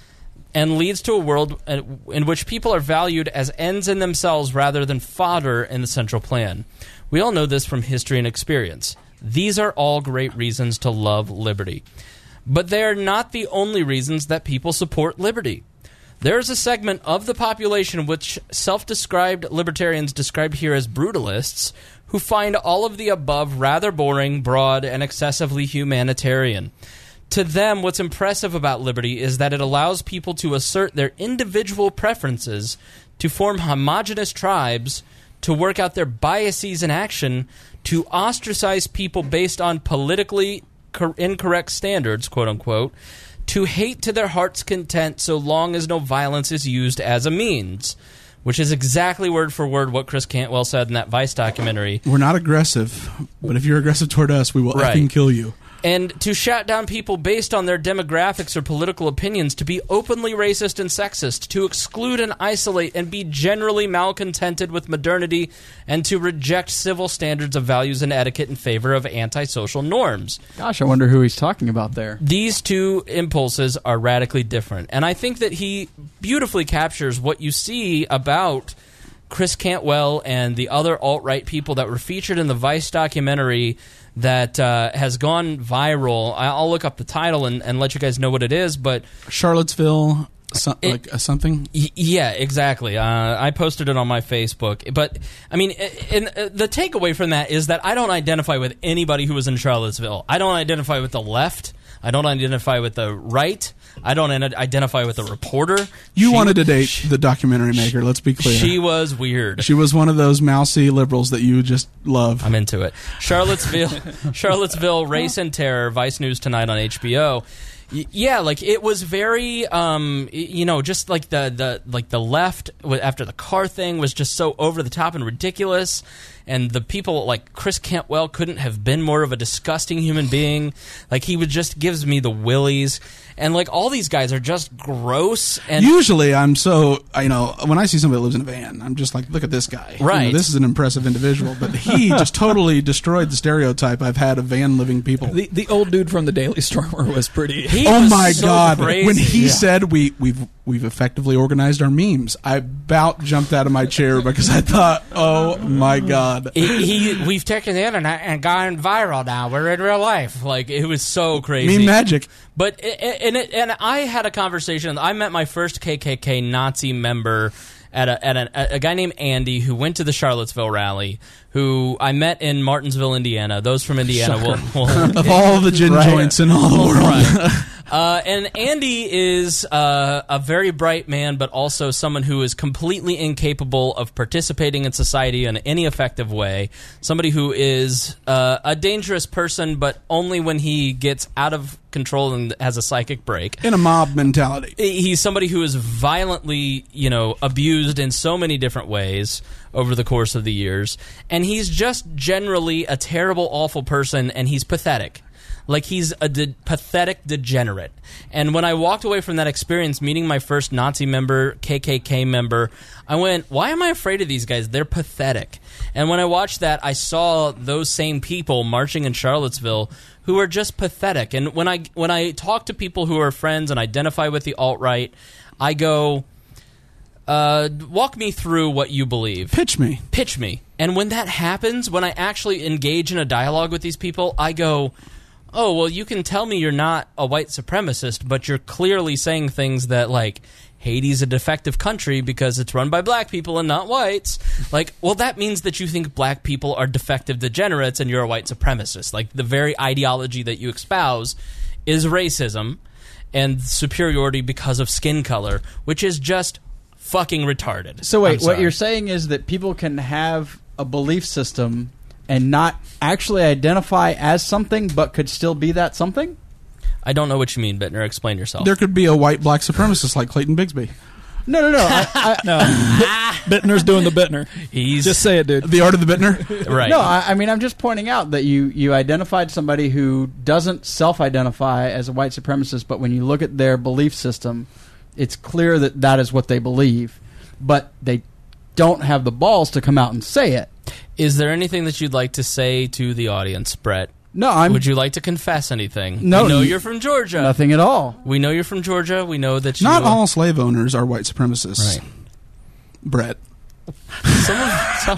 and leads to a world in which people are valued as ends in themselves rather than fodder in the central plan. We all know this from history and experience. These are all great reasons to love liberty. But they are not the only reasons that people support liberty. There is a segment of the population which self-described libertarians described here as brutalists who find all of the above rather boring, broad, and excessively humanitarian. To them, what's impressive about liberty is that it allows people to assert their individual preferences, to form homogenous tribes, to work out their biases in action, to ostracize people based on politically cor- incorrect standards, quote-unquote, to hate to their heart's content so long as no violence is used as a means, which is exactly word for word what Chris Cantwell said in that Vice documentary. We're not aggressive, but if you're aggressive toward us, we will Right. effing kill you. And to shout down people based on their demographics or political opinions, to be openly racist and sexist, to exclude and isolate and be generally malcontented with modernity, and to reject civil standards of values and etiquette in favor of antisocial norms. Gosh, I wonder who he's talking about there. These two impulses are radically different. And I think that he beautifully captures what you see about Chris Cantwell and the other alt-right people that were featured in the Vice documentary that uh, has gone viral. I'll look up the title and, and let you guys know what it is, but Charlottesville, so, It- like uh, something. Y- yeah, exactly. Uh, I posted it on my Facebook. But, I mean, i- in, uh, the takeaway from that is that I don't identify with anybody who was in Charlottesville. I don't identify with the left. I don't identify with the right. I don't an- identify with the reporter. You She- wanted to date the documentary maker, let's be clear. She was weird. She was one of those mousy liberals that you just love. I'm into it. Charlottesville, Charlottesville, Race and Terror, Vice News Tonight on H B O. Y- Yeah, like it was very, um, y- you know, just like the, the like the left w- after the car thing was just so over the top and ridiculous, and the people like Chris Cantwell couldn't have been more of a disgusting human being. Like he would just gives me the willies, and like all these guys are just gross. And Usually, I'm so, you know, when I see somebody that lives in a van, I'm just like, look at this guy. You know, Right. this is an impressive individual. But he just totally destroyed the stereotype I've had of van living people. The the old dude from the Daily Stormer was pretty. he Oh was my so God! crazy. When he Yeah. said we we've we've effectively organized our memes, I about jumped out of my chair because I thought, oh my God! he, he we've taken the internet and gone viral now. We're in real life. Like it was so crazy. Meme magic. But it, and it, and I had a conversation. I met my first K K K Nazi member at a at a, a guy named Andy who went to the Charlottesville rally. Who I met in Martinsville, Indiana. Those from Indiana will, will Of all the gin Right. joints in all the world. Right. Uh, and Andy is uh, a very bright man, but also someone who is completely incapable of participating in society in any effective way. Somebody who is uh, a dangerous person, but only when he gets out of control and has a psychic break. In a mob mentality. He's somebody who is violently, you know, abused in so many different ways over the course of the years. And he's just generally a terrible, awful person, and he's pathetic. Like, he's a de- pathetic degenerate. And when I walked away from that experience, meeting my first Nazi member, K K K member, I went, why am I afraid of these guys? They're pathetic. And when I watched that, I saw those same people marching in Charlottesville who are just pathetic. And when I when I talk to people who are friends and identify with the alt-right, I go, uh, walk me through what you believe. Pitch me. Pitch me. And when that happens, when I actually engage in a dialogue with these people, I go, oh, well, you can tell me you're not a white supremacist, but you're clearly saying things that, like, Haiti's a defective country because it's run by black people and not whites. Like, well, that means that you think black people are defective degenerates and you're a white supremacist. Like, the very ideology that you espouse is racism and superiority because of skin color, which is just fucking retarded. So wait, I'm what sorry. you're saying is that people can have a belief system and not actually identify as something, but could still be that something? I don't know what you mean, Bittner. Explain yourself. There could be a white black supremacist like Clayton Bigsby. No, no, no. I, I, No, Bittner's doing the Bittner. He's Just say it, dude. The art of the Bittner? right. No, I, I mean, I'm just pointing out that you, you identified somebody who doesn't self-identify as a white supremacist, but when you look at their belief system, it's clear that that is what they believe, but they don't have the balls to come out and say it. Is there anything that you'd like to say to the audience, Brett? No, I'm... Would you like to confess anything? No, We know n- you're from Georgia. Nothing at all. We know you're from Georgia. We know that you... Not uh, all slave owners are white supremacists. Right. Brett. Some of, some,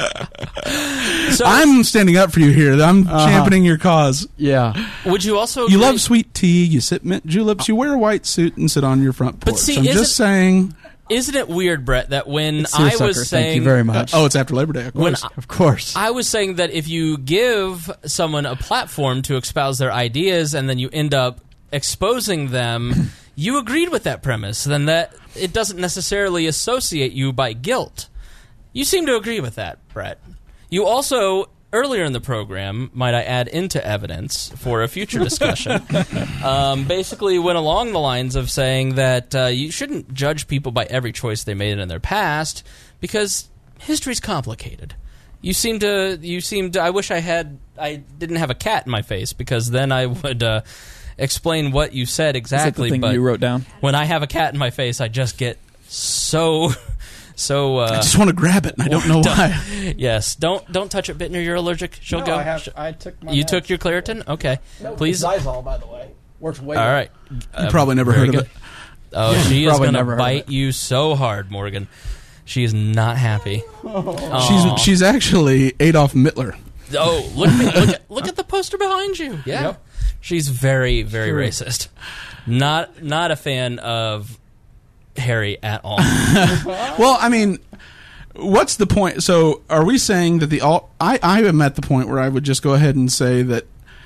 so, I'm standing up for you here. I'm Uh-huh. championing your cause. Yeah. would you also... You agree- love sweet tea. You sip mint juleps. You wear a white suit and sit on your front porch. But see, I'm isn't- just saying. Isn't it weird, Brett, that when It's I seersucker. was saying... Thank you very much. Oh, it's after Labor Day, of When course. I- Of course. I was saying that if you give someone a platform to espouse their ideas and then you end up exposing them, you agreed with that premise, then that it doesn't necessarily associate you by guilt. You seem to agree with that, Brett. You also, earlier in the program, might I add into evidence for a future discussion, um, basically went along the lines of saying that uh, you shouldn't judge people by every choice they made in their past because history's complicated. You seem to. You seem to. I wish I had. I didn't have a cat in my face because then I would uh, explain what you said Is that exactly. the thing but you wrote down? when I have a cat in my face, I just get so, so. Uh, I just want to grab it, and I don't know why. yes, don't don't touch it, Bittner. You're allergic. She'll No, go. I, have, Sh- I took my you meds. took your Claritin. Okay, please. All Zysol, by the way. Works way right. You Uh, probably never very heard of good. it. Oh, she is Probably going never to heard of bite it. you so hard, Morgan. She is not happy. Aw. She's she's actually Adolf Hitler. Oh, look at me. Look at, look at the poster behind you. Yeah. Yep. She's very, very True. racist. Not not a fan of Harry at all. Well, I mean, what's the point? So, are we saying that the alt? I I am at the point where I would just go ahead and say that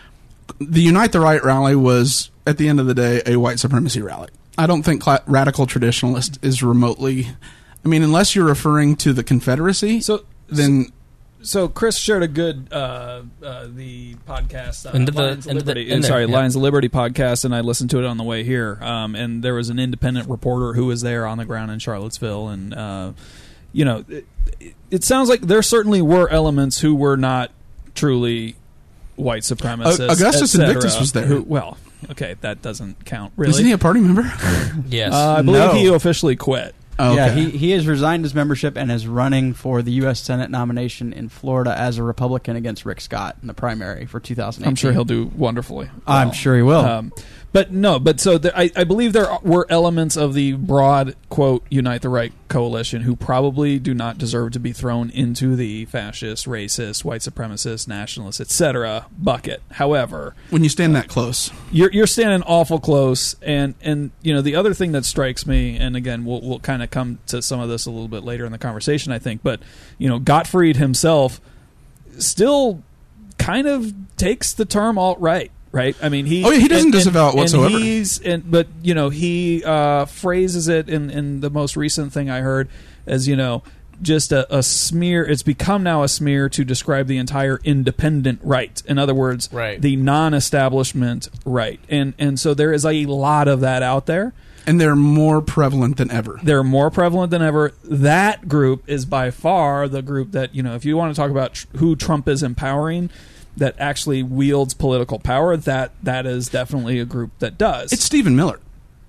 the Unite the Right rally was, at the end of the day, a white supremacy rally. I don't think cla- radical traditionalist is remotely. I mean, unless you're referring to the Confederacy, So then So Chris shared a good uh, uh, the podcast uh, Into the- Lions of into the- Liberty. in there, sorry, yeah. Lions of Liberty podcast, and I listened to it on the way here. Um, and there was an independent reporter who was there on the ground in Charlottesville, and uh, you know, it, it sounds like there certainly were elements who were not truly white supremacists. Uh, Augustus et cetera, Invictus was there. who- well, okay, that doesn't count. Really, isn't he a party member? yes. uh, I believe No. he officially quit. Oh, Yeah, okay. he, he has resigned his membership and is running for the U S Senate nomination in Florida as a Republican against Rick Scott in the primary for two thousand eighteen. I'm sure he'll do wonderfully. I'm well. sure he will. Um, but no, but so there, I, I believe there were elements of the broad, quote, Unite the Right coalition who probably do not deserve to be thrown into the fascist, racist, white supremacist, nationalist, et cetera bucket. However, When you stand that close, you're you're standing awful close, and and you know the other thing that strikes me, and again we'll we'll kind of come to some of this a little bit later in the conversation, I think, but you know Gottfried himself still kind of takes the term alt-right. right? I mean, he oh yeah, he doesn't and, disavow it and, whatsoever. And he's, and, but you know, he uh, phrases it in in the most recent thing I heard as, you know, just a, a smear. It's become now a smear to describe the entire independent right. In other words, right. the non-establishment right. And and so there is a lot of that out there. And they're more prevalent than ever. They're more prevalent than ever. That group is by far the group that, you know, if you want to talk about tr- who Trump is empowering, that actually wields political power, that that is definitely a group that does. It's Stephen Miller.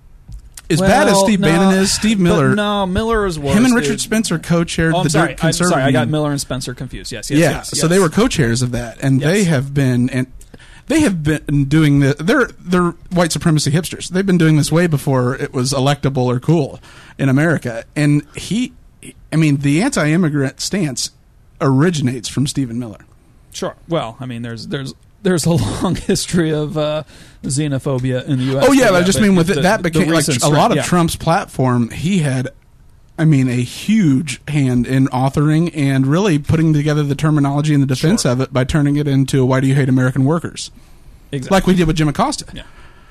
As well, bad as Steve no, Bannon is, Steve Miller. No, Miller is worse. Him and dude. Richard Spencer co-chaired oh, I'm the sorry, Dirt Conservative. I'm sorry, I got Union. Miller and Spencer confused. Yes, yes, yeah. yes, So yes. they were co-chairs of that, and Yes. they have been and they have been doing the. They're they're white supremacy hipsters. They've been doing this way before it was electable or cool in America. And he, I mean, the anti-immigrant stance originates from Stephen Miller. Sure. Well, I mean, there's there's there's a long history of uh, xenophobia in the U S. Oh yeah, but I just mean with the, it, that the became like recent a lot of yeah. Trump's platform. He had, I mean, a huge hand in authoring and really putting together the terminology and the defense Sure. of it by turning it into "Why do you hate American workers?" Exactly. Like we did with Jim Acosta. Yeah.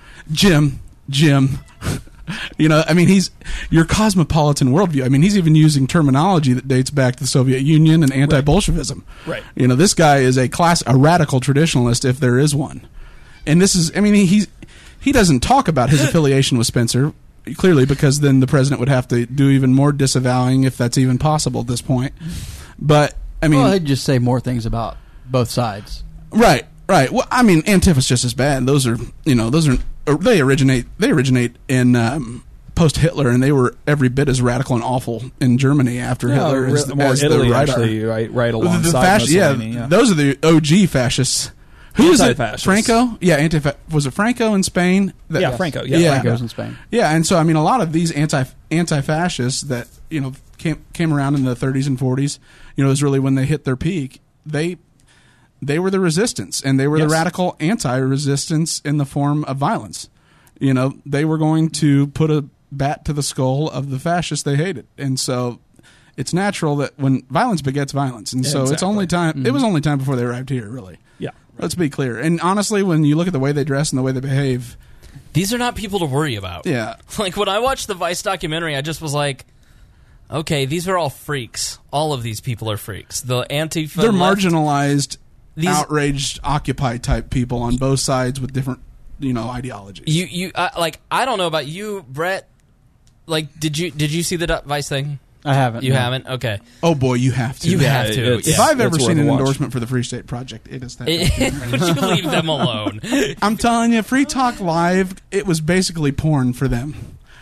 Jim, Jim. You know, I mean, he's your cosmopolitan worldview. I mean, he's even using terminology that dates back to the Soviet Union and anti-Bolshevism. Right. You know, this guy is a class, a radical traditionalist, if there is one. And this is, I mean, he's he doesn't talk about his affiliation with Spencer clearly, because then the president would have to do even more disavowing if that's even possible at this point. But I mean, well, he'd just say more things about both sides. right, right. Well, I mean, Antifa's just as bad. Those are, you know, those are they originate they originate in um, post Hitler, and they were every bit as radical and awful in Germany after Yeah, Hitler re- as, more as Italy, the right actually, right, right The- alongside the fasc- yeah, Mussolini, yeah. those are the O G fascists. Who is it? Anti-fascists. Franco? Yeah, anti. Was it Franco in Spain? That- Yeah, Franco. Yeah, Yeah. Franco's in Spain. Yeah, and so I mean, a lot of these anti anti fascists that you know came came around in the thirties and forties, you know, is really when they hit their peak. They they were the resistance, and they were Yes. the radical anti-resistance in the form of violence. You know, they were going to put a bat to the skull of the fascists they hated, and so it's natural that when violence begets violence, and Yeah, so it's exactly. only time. Mm-hmm. It was only time before they arrived here, really. Yeah. Let's be clear. And honestly, when you look at the way they dress and the way they behave, These are not people to worry about. yeah, Like, when I watched the Vice documentary, I just was like, okay, these are all freaks. All of these people are freaks. The Antifa they're left- marginalized, These- outraged, Occupy type people on both sides with different, you know, ideologies. You, you, uh, like, I don't know about you, Brett. Like, did you did you see the do- Vice thing? I haven't. You no. haven't? Okay. oh boy, you have to. You have to. it's- If Yeah. I've ever it's seen worth an a watch. endorsement for the Free State Project, it is that. Would you leave them alone? I'm telling you, Free Talk Live, it was basically porn for them.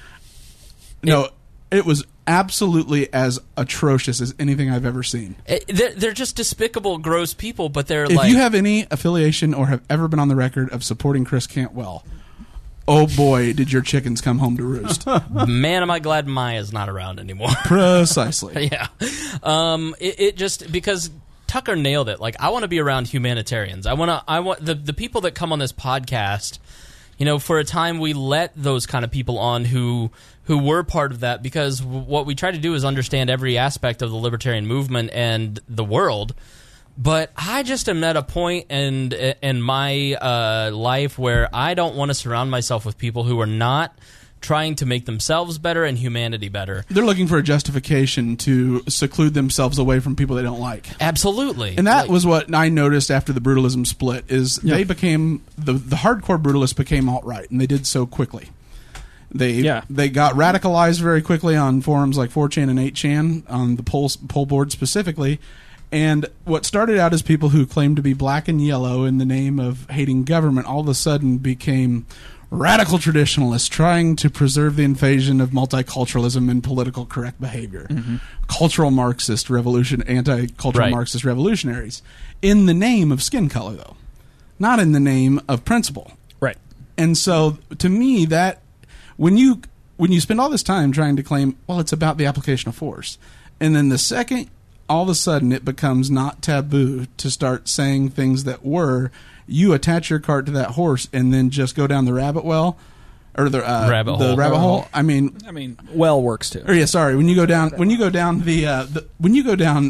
No, it was absolutely as atrocious as anything I've ever seen. It- they're, they're just despicable, gross people, but they're If like... you have any affiliation or have ever been on the record of supporting Chris Cantwell, oh boy, did your chickens come home to roost. Man, am I glad Maya's not around anymore. Precisely. Yeah. Um, it, it just... Because Tucker nailed it. Like, I want to be around humanitarians. I want to... I want the, the people that come on this podcast... You know, for a time we let those kind of people on who who were part of that, because w- what we try to do is understand every aspect of the libertarian movement and the world. But I just am at a point in in my uh, life where I don't want to surround myself with people who are not trying to make themselves better and humanity better. They're looking for a justification to seclude themselves away from people they don't like. Absolutely. And that Like- was what I noticed after the brutalism split, is Yeah. they became, the, the hardcore brutalists became alt-right, and they did so quickly. They Yeah. they got radicalized very quickly on forums like four chan and eight chan, on the poll, poll board specifically. And what started out as people who claimed to be black and yellow in the name of hating government all of a sudden became radical traditionalists trying to preserve the invasion of multiculturalism and political correct behavior. Mm-hmm. Cultural Marxist revolution, anti-cultural Right. Marxist revolutionaries. In the name of skin color, though. Not in the name of principle. Right. And so, to me, that when you when you spend all this time trying to claim, well, it's about the application of force, and then the second all of a sudden it becomes not taboo to start saying things that were, you attach your cart to that horse and then just go down the rabbit well, or the uh, Rabbit the hole. rabbit hole. I mean, I mean, well works too. or yeah, sorry. When you go down, when you go down the, uh, the when you go down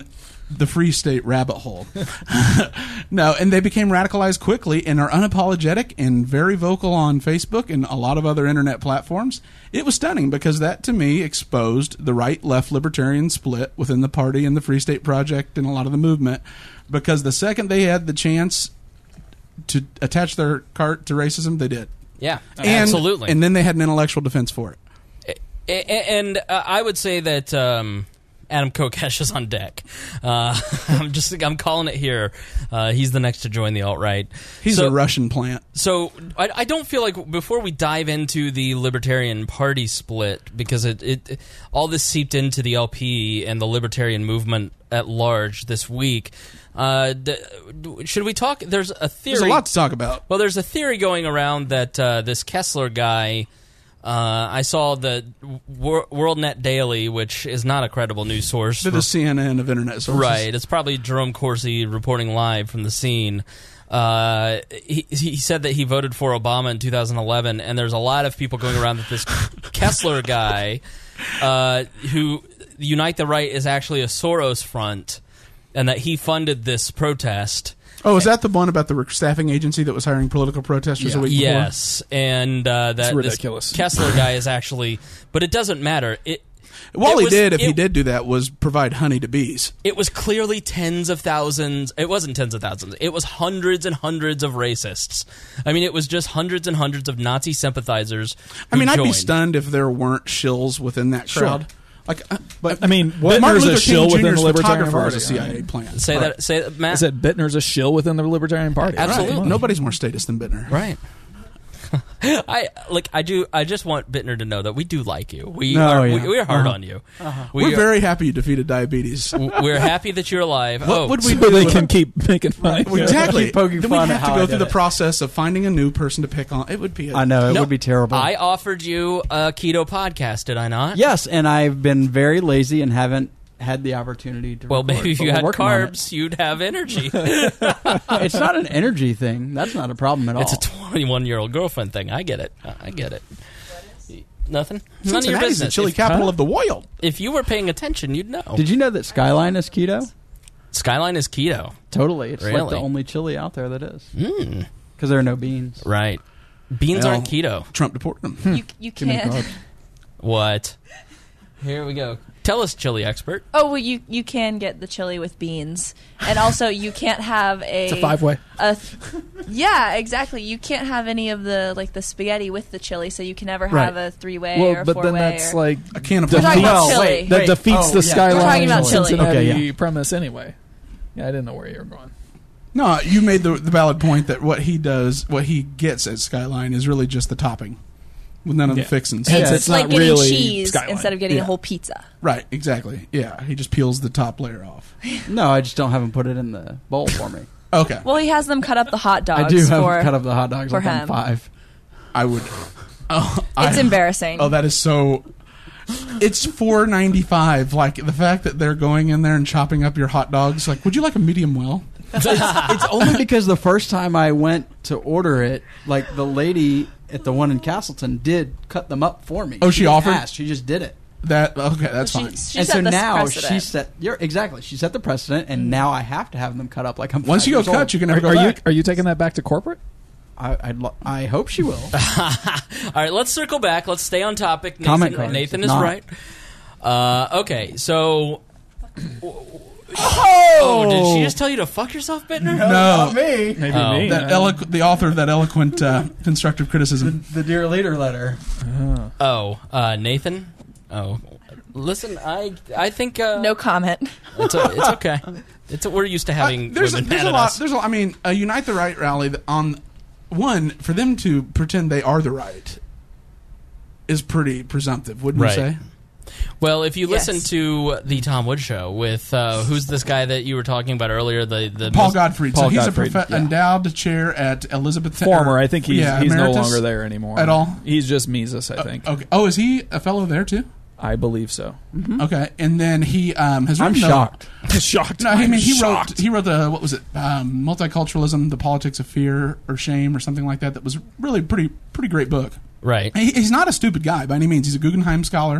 the Free State rabbit hole. No, and they became radicalized quickly and are unapologetic and very vocal on Facebook and a lot of other internet platforms. It was stunning because that, to me, exposed the right-left libertarian split within the party and the Free State Project and a lot of the movement, because the second they had the chance to attach their cart to racism, they did. Yeah, and, absolutely. And then they had an intellectual defense for it. And uh, I would say that um, Adam Kokesh is on deck. Uh, I'm just I'm calling it here. Uh, he's the next to join the alt-right. He's so, a Russian plant. So I, I don't feel like before we dive into the Libertarian Party split, because it, it all this seeped into the L P and the Libertarian movement at large this week. Uh, d- should we talk? There's a theory. There's a lot to talk about. Well, there's a theory going around that uh, this Kessler guy. Uh, I saw the Wor- WorldNet Daily, which is not a credible news source. They're the C N N of internet sources. Right. It's probably Jerome Corsi reporting live from the scene. Uh, he, he said that he voted for Obama in two thousand eleven, and there's a lot of people going around that this Kessler guy, uh, who Unite the Right is actually a Soros front, and that he funded this protest. Oh, is that the one about the staffing agency that was hiring political protesters Yeah. a week before? Yes, and uh, that ridiculous. This Kessler guy is actually, but it doesn't matter. It All it he was, did, if it, he did do that, was provide honey to bees. It was clearly tens of thousands. It wasn't tens of thousands. It was hundreds and hundreds of racists. I mean, it was just hundreds and hundreds of Nazi sympathizers. I mean, I'd joined. be stunned if there weren't shills within that crowd. Sure. Like, uh, But I mean, Martin Bittner's Luther a shill King within Junior's the Libertarian photographer Party. was a C I A plant. Say Right. that. Say that, Matt. Is that Bittner's a shill within the Libertarian Party? Absolutely. Right. Nobody's more statist than Bittner. Right. I like. I do. I just want Bittner to know that we do like you. We No, are. yeah. We, we are hard Uh-huh. on you. Uh-huh. We We're are, very happy you defeated diabetes. We're happy that you're alive. What oh, would we So do? they with- can keep making fun of you. Exactly. Keep poking Then fun we'd at have to how go I through did the it. process of finding a new person to pick on. It would be. A, I know it No, would be terrible. I offered you a keto podcast, did I not? yes, and I've been very lazy and haven't had the opportunity to. Well, record, maybe if but you we're had working on it. carbs, you'd have energy. It's not an energy thing. That's not a problem at all. It's a twenty-one-year-old girlfriend thing. I get it. I get it. Nothing. None of your Cincinnati's business. the chili if, capital huh? of the world. if you were paying attention, you'd know. Did you know that Skyline is keto? Skyline is keto. Totally. It's like Really? the only chili out there that is. Mm. Because there are no beans. Right. Beans Well, aren't keto. Trump deported them. You, you Too many can't. carbs. What? Here we go. Tell us, chili expert. Oh well, you you can get the chili with beans, and also you can't have a. It's a five-way. A th- yeah, exactly. You can't have any of the like the spaghetti with the chili, so you can never have Right. a three way Well, or but four then way. that's or, like A can of We're talking about Well, chili. wait, that wait. defeats Oh, the yeah. Skyline We're talking about chili. Cincinnati Okay, yeah. premise anyway. Yeah, I didn't know where you were going. No, you made the, the valid point that what he does, what he gets at Skyline, is really just the topping, with none of Yeah. the fixings. Hence, it's, it's like not getting really cheese Skyline. instead of getting Yeah. a whole pizza. Right, exactly. Yeah, he just peels the top layer off. No, I just don't have him put it in the bowl for me. Okay, Well, he has them cut up the hot dogs. I do have for, him cut up the hot dogs for like on him. five. I would. Oh, It's I, embarrassing. Oh, that is so. It's four ninety five. Like the fact that they're going in there and chopping up your hot dogs. Like, would you like a medium well? it's, it's only because the first time I went to order it, like the lady at the one in Castleton did cut them up for me. Oh, she didn't offered? ask, she just did it. That okay? That's she, fine. she and set so the now precedent. she set. You're exactly. She set the precedent, and now I have to have them cut up like I'm. Once five you go years cut, old. you can never Are, go are you back. are you taking that back to corporate? I, I'd lo- I hope she will. All right, let's circle back. Let's stay on topic. Nathan, Comment cards. Nathan is Not. right. Uh, okay, so. Oh! Did she just tell you to fuck yourself, Bittner? No, me. Maybe Oh. me. that eloqu- the author of that eloquent uh, constructive criticism. The dear leader letter. Oh, uh, Nathan. Oh, listen, I I think uh, no comment. It's, a, it's okay. It's a, we're used to having Uh, there's women a, there's mad a at lot. us. There's a, I mean, a Unite the Right rally that on one for them to pretend they are the right is pretty presumptive, wouldn't Right. you say? Well, if you Yes. listen to the Tom Wood show with uh, who's this guy that you were talking about earlier, the the Paul Gottfried. Paul so he's Gottfried, a prof- yeah. endowed chair at Elizabeth. Former, or- I think he's yeah, he's no emeritus longer there anymore at all. He's just Mises, I think. Okay. Oh, is he a fellow there too? I believe so. Okay, and then he um, has. I'm written the- shocked. Shocked. No, I mean I'm he shocked. wrote he wrote the what was it um, multiculturalism, the politics of fear or shame or something like that. That was really pretty pretty great book. right. He, he's not a stupid guy by any means. He's a Guggenheim scholar.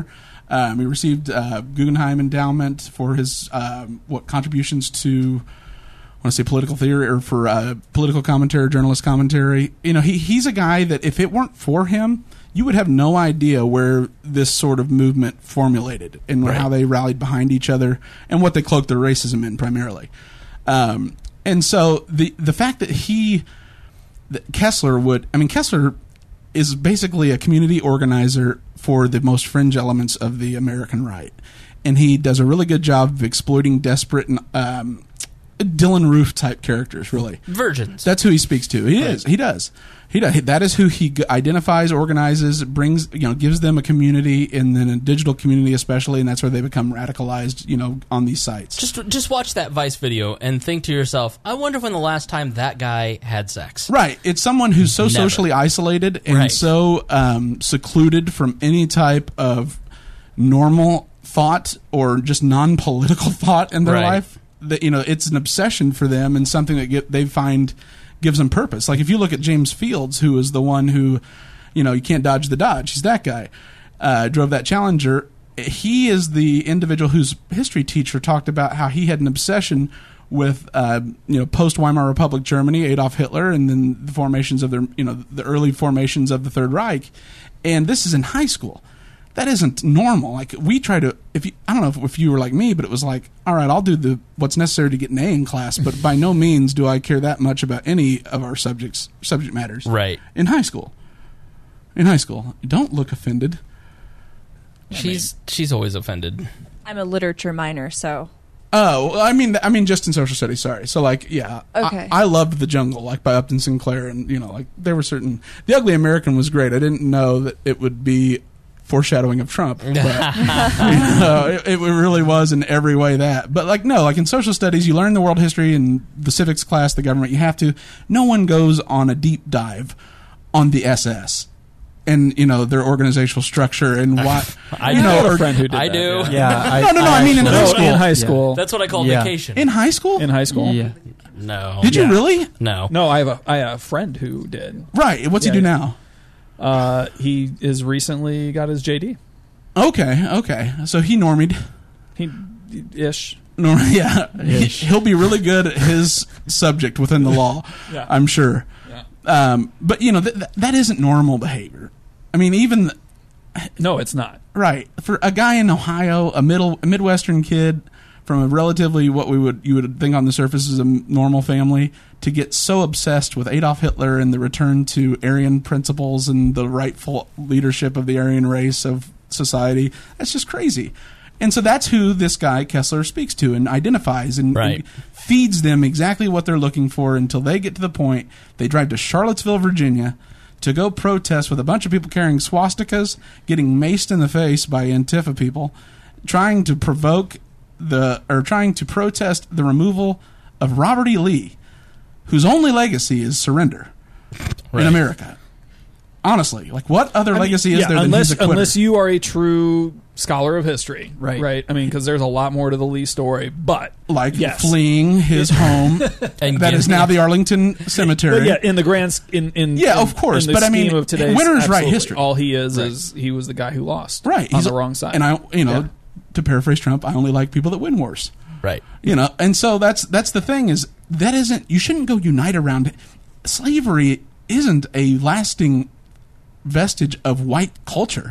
Um, he received uh, Guggenheim Endowment for his um, what contributions to, I want to say political theory or for uh, political commentary, journalist commentary. You know, he he's a guy that if it weren't for him, you would have no idea where this sort of movement formulated and Right. how they rallied behind each other and what they cloaked their racism in primarily. Um, and so the the fact that he that Kessler would, I mean, Kessler is basically a community organizer for the most fringe elements of the American right. And he does a really good job of exploiting desperate and um, Dylan Roof type characters, really. Virgins. That's who he speaks to. He is. He does. He does. That is who he g- identifies, organizes, brings, you know, gives them a community, and then a digital community especially, and that's where they become radicalized, you know, on these sites. Just just watch that Vice video and think to yourself, I wonder when the last time that guy had sex. Right. It's someone who's so Never. socially isolated and Right. so um, secluded from any type of normal thought or just non-political thought in their Right. life that, you know, it's an obsession for them and something that get, they find gives them purpose. Like if you look at James Fields, who is the one who, you know, you can't dodge the Dodge. He's that guy. Uh, drove that Challenger. He is the individual whose history teacher talked about how he had an obsession with, uh, you know, post-Weimar Republic Germany, Adolf Hitler, and then the formations of their, you know, the early formations of the Third Reich. And this is in high school. That isn't normal. Like we try to, if you, I don't know if, if you were like me, but it was like, all right, I'll do the what's necessary to get an A in class, but by no means do I care that much about any of our subjects, subject matters. Right. In high school. In high school, don't look offended. She's she's always offended. I'm a literature minor, so Oh, well, I mean, I mean, just in social studies. Sorry. So, like, yeah, Okay. I, I loved The Jungle, like by Upton Sinclair, and you know, like there were certain. The Ugly American was great. I didn't know that it would be foreshadowing of Trump, but you know, it, it really was in every way that. But like, no, like in social studies, you learn the world history and the civics class, the government. You have to. No one goes on a deep dive on the S S. And you know their organizational structure and what I you do. know. I have a Or, friend who did I that, do. Yeah, I, no, no, no. I, mean in actually- high No, school. in high Yeah. school. That's what I call Yeah. vacation. In high school. In high school. Yeah. no. Did you Yeah. really? No. No, I have a I have a friend who did. Right. What's Yeah, he do yeah. now? Uh, he is recently got his J D. Okay, okay. So he normied. He ish. Norm, yeah, he, he'll be really good at his subject within the law. Yeah. I'm sure. Yeah. Um, but you know th- th- that isn't normal behavior. I mean, even No, it's not. right for a guy in Ohio, a middle a Midwestern kid from a relatively what we would you would think on the surface is a m- normal family, to get so obsessed with Adolf Hitler and the return to Aryan principles and the rightful leadership of the Aryan race of society. That's just crazy. And so that's who this guy Kessler speaks to and identifies and, Right. and feeds them exactly what they're looking for until they get to the point they drive to Charlottesville, Virginia to go protest with a bunch of people carrying swastikas, getting maced in the face by Antifa people, trying to provoke the or trying to protest the removal of Robert E. Lee, whose only legacy is surrender Right. in America. Honestly, like what other I mean, legacy is yeah, there than unless he's a quitter? unless you are a true scholar of history, Right. Right. I mean, because there's a lot more to the Lee story, but like yes. fleeing his home And that is getting- now the Arlington Cemetery. But yeah, in the grand s- in in Yeah, in- of course, in the but I mean, scheme of today's winners write absolutely, history. All he is is he was the guy who lost, Right, on he's the a- wrong side. And I, you know, Yeah. to paraphrase Trump, I only like people that win wars. Right. You know, and so that's that's the thing is that isn't you shouldn't go unite around it. Slavery isn't a lasting vestige of white culture.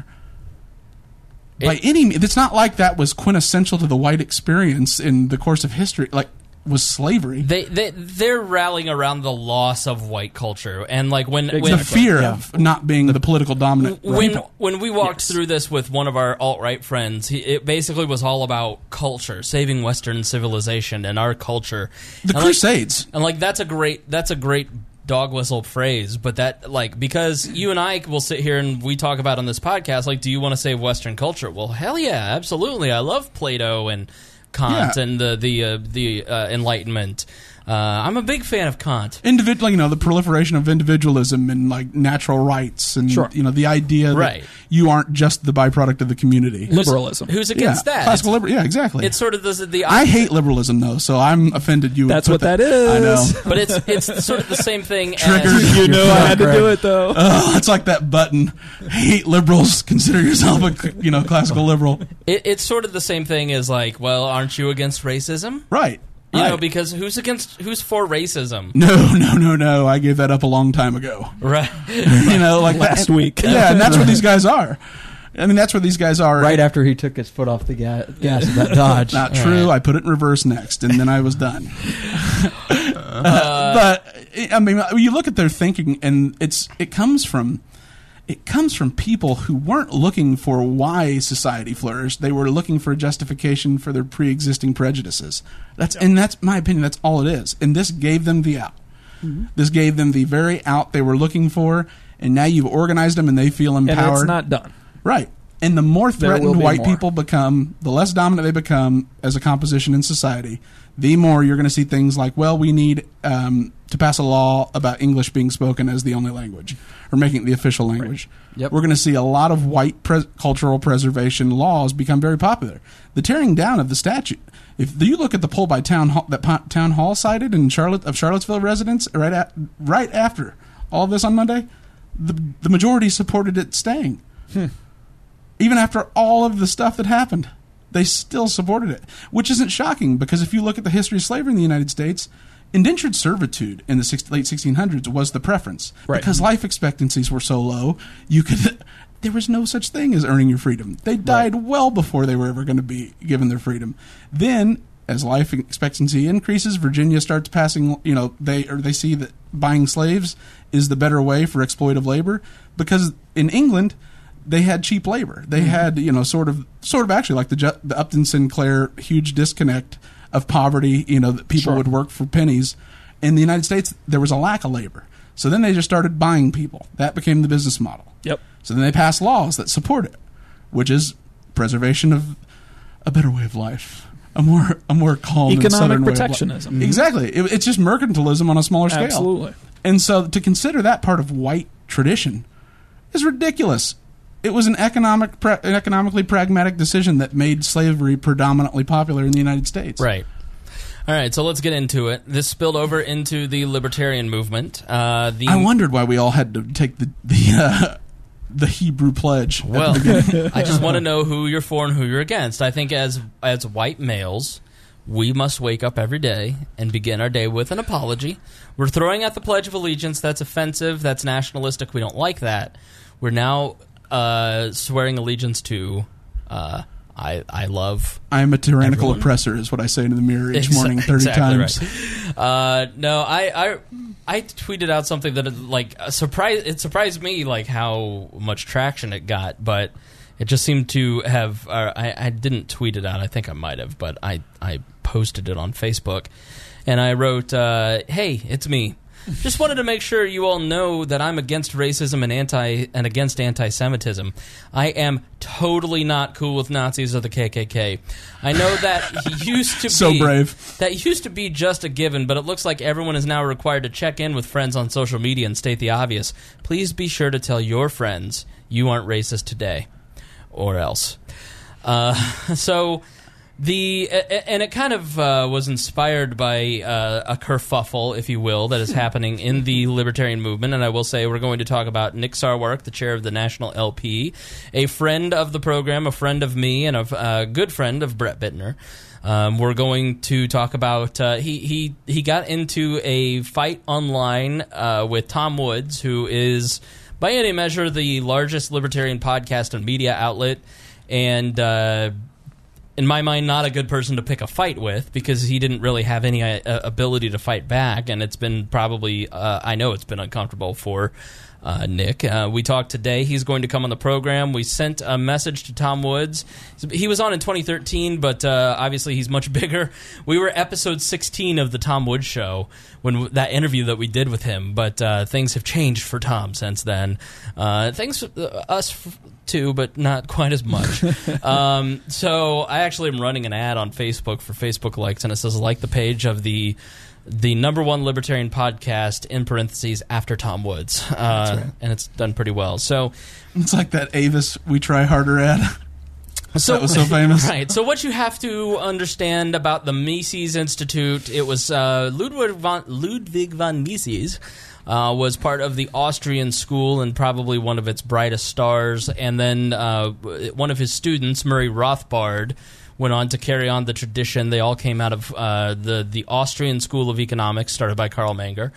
By It- any means, it's not like that was quintessential to the white experience in the course of history. Like was slavery. They they they're rallying around the loss of white culture, and like when the when fear of not being the political dominant when people. when we walked Yes. through this with one of our alt right friends, he, it basically was all about culture, saving Western civilization and our culture. The And like- Crusades. and like that's a great that's a great dog whistle phrase, but that like because you and I will sit here and we talk about on this podcast, like, do you want to save Western culture? Well, hell yeah, absolutely. I love Plato and Kant Yeah. and the the uh, the uh, Enlightenment. Uh, I'm a big fan of Kant. Individual, you know, the proliferation of individualism and like natural rights, and Sure. you know, the idea that Right. you aren't just the byproduct of the community. Liberalism. Who's against yeah, that? classical liberty. Yeah, exactly. It's sort of the, the I hate liberalism though, so I'm offended. You. would That's put what that is. I know. but it's it's sort of the same thing. Triggered. As, You know I had to do it, though. Oh, it's like that button. Hate liberals. Consider yourself a you know classical liberal. it, it's sort of the same thing as like, well, aren't you against racism? Right. You right. know, because who's against who's for racism? No, no, no, no. I gave that up a long time ago. Right. You know, like Last week. Yeah, and that's where these guys are. I mean, that's where these guys are. Right after he took his foot off the ga- gas of that Dodge. Not true. I put it in reverse next, and then I was done. uh, but I mean, you look at their thinking, and it's it comes from it comes from people who weren't looking for why society flourished. They were looking for a justification for their pre-existing prejudices. That's and that's my opinion. That's all it is. And this gave them the out. Mm-hmm. This gave them the very out they were looking for. And now you've organized them, and they feel empowered. And it's not done. Right. And the more There will threatened be white more. people become, the less dominant they become as a composition in society, the more you're going to see things like, well, we need um, to pass a law about English being spoken as the only language, or making it the official language. Right. Yep. We're going to see a lot of white pres- cultural preservation laws become very popular. The tearing down of the statute. If you look at the poll by town hall, that po- town hall cited in Charlotte of Charlottesville residents right at, right after all of this on Monday, the the majority supported it staying. Hmm. Even after all of the stuff that happened, they still supported it, which isn't shocking because if you look at the history of slavery in the United States, indentured servitude in the six, late sixteen hundreds was the preference. Right. Because life expectancies were so low, you could there was no such thing as earning your freedom. They died right. well before they were ever going to be given their freedom. Then, as life expectancy increases, Virginia starts passing, you know, they or they see that buying slaves is the better way for exploitive labor because in England they had cheap labor. They mm-hmm. had, you know, sort of, sort of actually like the, Ju- the Upton Sinclair huge disconnect of poverty, you know, that people sure. would work for pennies. In the United States, there was a lack of labor. So then they just started buying people. That became the business model. Yep. So then they passed laws that support it, which is preservation of a better way of life. A more, a more calm and economic southern way of life. protectionism. Mm-hmm. Exactly. It, it's just mercantilism on a smaller scale. Absolutely. And so to consider that part of white tradition is ridiculous. It was an economic, pra- an economically pragmatic decision that made slavery predominantly popular in the United States. Right. All right, so let's get into it. This spilled over into the libertarian movement. Uh, the I wondered why we all had to take the the, uh, the Hebrew pledge. at Well, the beginning. I just want to know who you're for and who you're against. I think as as white males, we must wake up every day and begin our day with an apology. We're throwing out the Pledge of Allegiance. That's offensive. That's nationalistic. We don't like that. We're now uh, swearing allegiance to uh, I I love. I am a tyrannical everyone. oppressor is what I say to the mirror each Exa- morning thirty exactly times. Right. Uh, no, I, I I tweeted out something that like a surprise. It surprised me like how much traction it got, but it just seemed to have. Uh, I I didn't tweet it out. I think I might have, but I I posted it on Facebook, and I wrote, uh, "Hey, it's me. Just wanted to make sure you all know that I'm against racism and anti and against anti-Semitism. I am totally not cool with Nazis or the K K K. I know that he used to So be brave. That used to be just a given, but it looks like everyone is now required to check in with friends on social media and state the obvious. Please be sure to tell your friends you aren't racist today, or else." Uh, so. The and it kind of uh, was inspired by uh, a kerfuffle, if you will, that is happening in the libertarian movement. And I will say we're going to talk about Nick Sarwark, the chair of the National L P, a friend of the program, a friend of me, and a uh, good friend of Brett Bittner. Um, we're going to talk about uh, he he he got into a fight online uh, with Tom Woods, who is by any measure the largest libertarian podcast and media outlet, and. Uh, In my mind, not a good person to pick a fight with because he didn't really have any uh, ability to fight back, and it's been probably, uh, I know it's been uncomfortable for uh, Nick. Uh, we talked today. He's going to come on the program. We sent a message to Tom Woods. He was on in twenty thirteen, but uh, obviously he's much bigger. We were episode sixteen of the Tom Woods Show, when that interview that we did with him, but uh, things have changed for Tom since then. Uh, things, uh, us... F- too, but not quite as much. um, so I actually am running an ad on Facebook for Facebook likes, and it says like the page of the the number one libertarian podcast, in parentheses, after Tom Woods. Uh, right. And it's done pretty well. So it's like that Avis We Try Harder ad. So, that was so famous. Right. So what you have to understand about the Mises Institute, it was uh, Ludwig von, Ludwig von Mises uh, was part of the Austrian school and probably one of its brightest stars. And then uh, one of his students, Murray Rothbard, went on to carry on the tradition. They all came out of uh, the, the Austrian School of Economics, started by Karl Menger.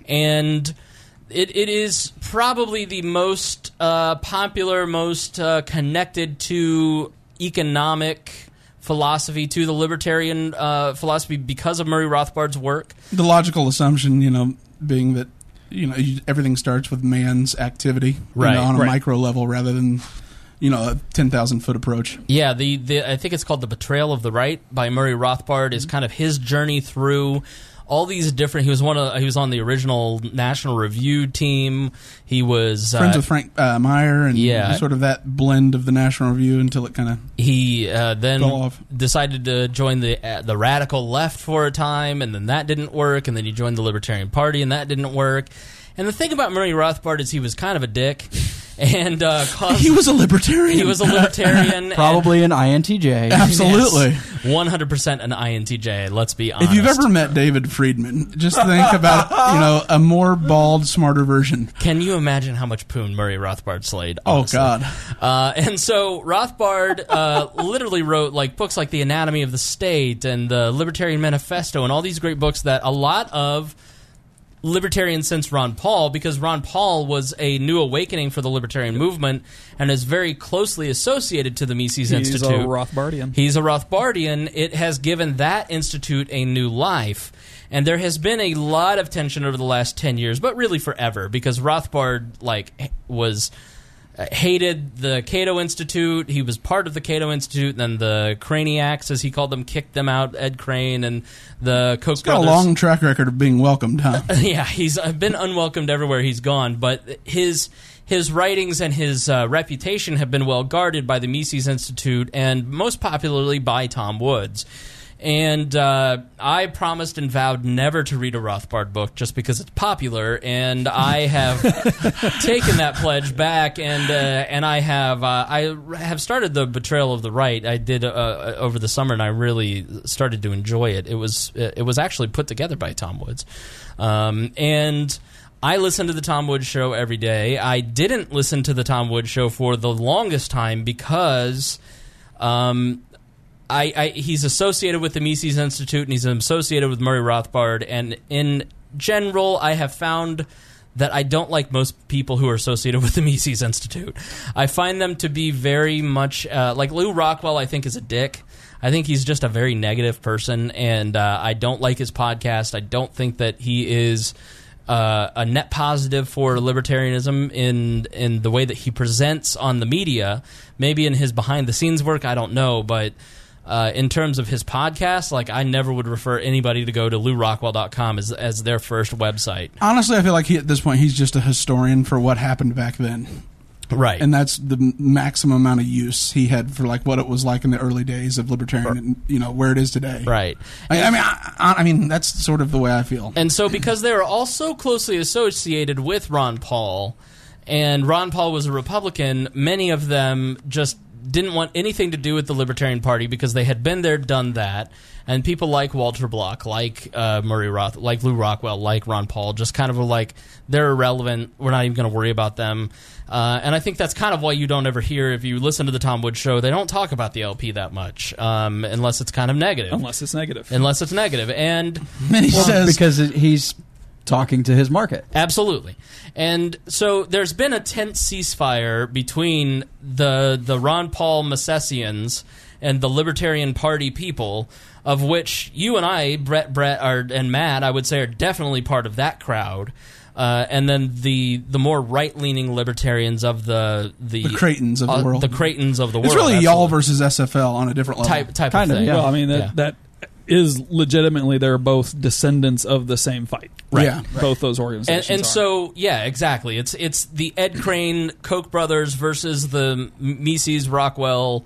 And it, it is probably the most uh, popular, most uh, connected to economic philosophy, to the libertarian uh, philosophy because of Murray Rothbard's work. The logical assumption, you know, being that, you know, you, everything starts with man's activity, right, you know, on a right. micro level rather than, you know, a ten thousand foot approach. Yeah, the, the I think it's called The Betrayal of the Right by Murray Rothbard is kind of his journey through all these different. He was one of. He was on the original National Review team. He was friends uh, with Frank uh, Meyer, and yeah. sort of that blend of the National Review until it kind of he uh, then fell off. Decided to join the uh, the radical left for a time, and then that didn't work. And then he joined the Libertarian Party, and that didn't work. And the thing about Murray Rothbard is he was kind of a dick. And uh, caused, he was a libertarian. He was a libertarian. Probably an I N T J. Absolutely. Yes, one hundred percent an I N T J, let's be honest. If you've ever met David Friedman, just think about, you know, a more bald, smarter version. Can you imagine how much poon Murray Rothbard slayed? Honestly? Oh, God. Uh, and so Rothbard uh, literally wrote like books like The Anatomy of the State and the Libertarian Manifesto and all these great books that a lot of libertarians since Ron Paul, because Ron Paul was a new awakening for the libertarian movement and is very closely associated to the Mises He's Institute. He's a Rothbardian. He's a Rothbardian. It has given that institute a new life. And there has been a lot of tension over the last ten years, but really forever, because Rothbard like was hated the Cato Institute. He was part of the Cato Institute, and then the Craniacs, as he called them, kicked them out, Ed Crane, and the Koch he's got brothers. a long track record of being welcomed, huh? Yeah, he's been unwelcomed everywhere he's gone, but his his writings and his uh, reputation have been well guarded by the Mises Institute, and most popularly by Tom Woods. And uh, I promised and vowed never to read a Rothbard book just because it's popular, and I have taken that pledge back, and uh, and I have uh, I have started the Betrayal of the Right. I did uh, over the summer, and I really started to enjoy it. It was it was actually put together by Tom Woods, um, and I listen to the Tom Woods Show every day. I didn't listen to the Tom Woods Show for the longest time because. Um, I, I, he's associated with the Mises Institute, and he's associated with Murray Rothbard, and in general, I have found that I don't like most people who are associated with the Mises Institute. I find them to be very much, uh, like Lou Rockwell, I think, is a dick. I think he's just a very negative person, and uh, I don't like his podcast. I don't think that he is uh, a net positive for libertarianism in in the way that he presents on the media. Maybe in his behind-the-scenes work, I don't know, but... Uh, in terms of his podcast, like I never would refer anybody to go to lou rockwell dot com as as their first website. Honestly, I feel like he, at this point he's just a historian for what happened back then. Right. And that's the maximum amount of use he had for like what it was like in the early days of libertarian, right. And you know where it is today. Right. I, I mean, I, I mean that's sort of the way I feel. And so, because they are all so closely associated with Ron Paul, and Ron Paul was a Republican, many of them just didn't want anything to do with the Libertarian Party because they had been there, done that, and people like Walter Block, like uh, Murray Roth, like Lou Rockwell, like Ron Paul, just kind of were like, they're irrelevant, we're not even going to worry about them. Uh, and I think that's kind of why you don't ever hear, if you listen to the Tom Woods Show, they don't talk about the L P that much, um, unless it's kind of negative. Unless it's negative. Unless it's negative. And, and he well, says, because he's talking to his market. Absolutely. And so there's been a tense ceasefire between the the Ron Paul Misesians and the Libertarian Party people, of which you and I, Brett, Brett, are, and Matt, I would say, are definitely part of that crowd. Uh, and then the the more right-leaning libertarians of the the, the Creightons of the uh, world, the Creightons of the it's world. It's really absolutely. y'all versus S F L on a different level, type type kind of of. thing. Yeah. Well, I mean that yeah. that is legitimately they're both descendants of the same fight. Right. Yeah. Both those organizations. And, and are. so, yeah, exactly. It's it's the Ed Crane Koch brothers versus the Mises Rockwell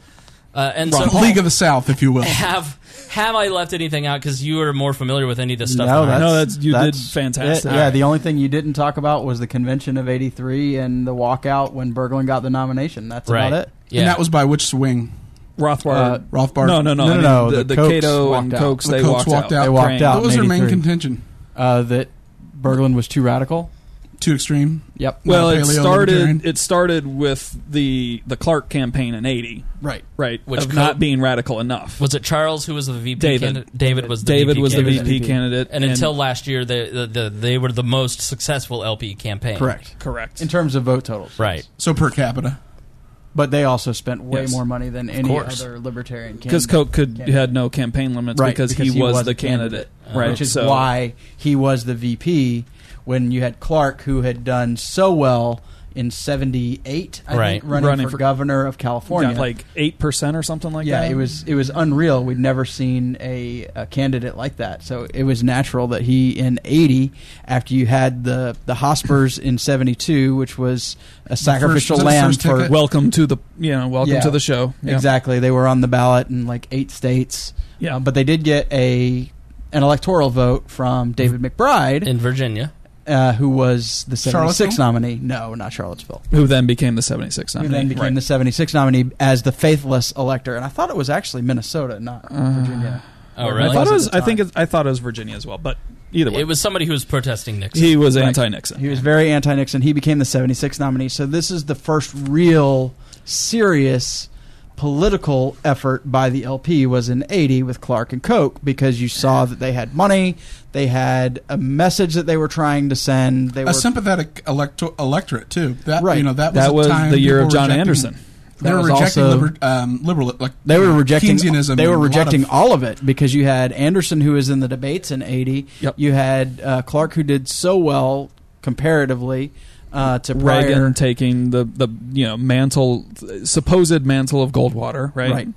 Uh, and Ron so, Paul. League of the South, if you will. Have have I left anything out? Because you are more familiar with any of this stuff. No, than I am. No, that's you that's did fantastic. it. Yeah, the only thing you didn't talk about was the convention of eighty-three and the walkout when Berglund got the nomination. That's Right. about it. Yeah. And that was by which swing? Rothbard. Uh, Rothbard. no, no, no, No, I no, mean, no, The, the the Kochs Cato walked and out. Kochs, The they Kochs walked, walked out. out. They walked Praying. out. What was their main eighty-three. contention? Uh, that Berglund was too radical. Too extreme? Yep. Well, Not it paleo started. libertarian? It started with the the Clark campaign in eighty, Right. right? Which of co- not being radical enough. Was it Charles who was the V P David. candidate? David was the David V P was the candidate. V P candidate, And, until last year, they, the, the, they were the most successful L P campaign. Correct. correct. In terms of vote totals. Right. So per capita. But they also spent way Yes. more money than any course. other libertarian candidate. Because Koch could candidate. had no campaign limits Right, because, because he, was, the candidate, right? Which is so, why he was the V P when you had Clark, who had done so well in seventy-eight, I Right. think, running, Running for, for- governor of California. got like eight percent or something like yeah, that. it was it was unreal. We'd never seen a, a candidate like that. So it was natural that he, in eighty, after you had the the Hospers in seventy-two, which was a sacrificial was it the lamb first for ticket? welcome to the you know welcome Yeah. to the show. Yeah. Exactly. They were on the ballot in like eight states. Yeah. Uh, but they did get a an electoral vote from David McBride, In Virginia. uh, who was the seventy-six Charlottesville? nominee. No, not Charlottesville. Who then became the seventy-six Who nominee? then became right. the seventy-six nominee as the faithless elector. And I thought it was actually Minnesota, not Virginia. Oh, Or really? I thought it was. at the I think time. it, I thought it was Virginia as well. But either way, It was somebody who was protesting Nixon. he was Right. anti-Nixon. He was very anti-Nixon. He became the seventy-six nominee. So this is the first real serious political effort by the L P was in eighty with Clark and Koch, because you saw that they had money, they had a message that they were trying to send. They A were sympathetic electo- electorate, too. That, Right. You know, that was, that a was time the year people of were John rejecting- Anderson. They That were was rejecting also- liber- um, liberal, like They were rejecting. Keynesianism. They were and a lot rejecting of- all of it because you had Anderson, who was in the debates in eighty. Yep. You had uh, Clark, who did so well comparatively uh, to prior. Reagan taking the the you know mantle, supposed mantle of Goldwater, right? Right.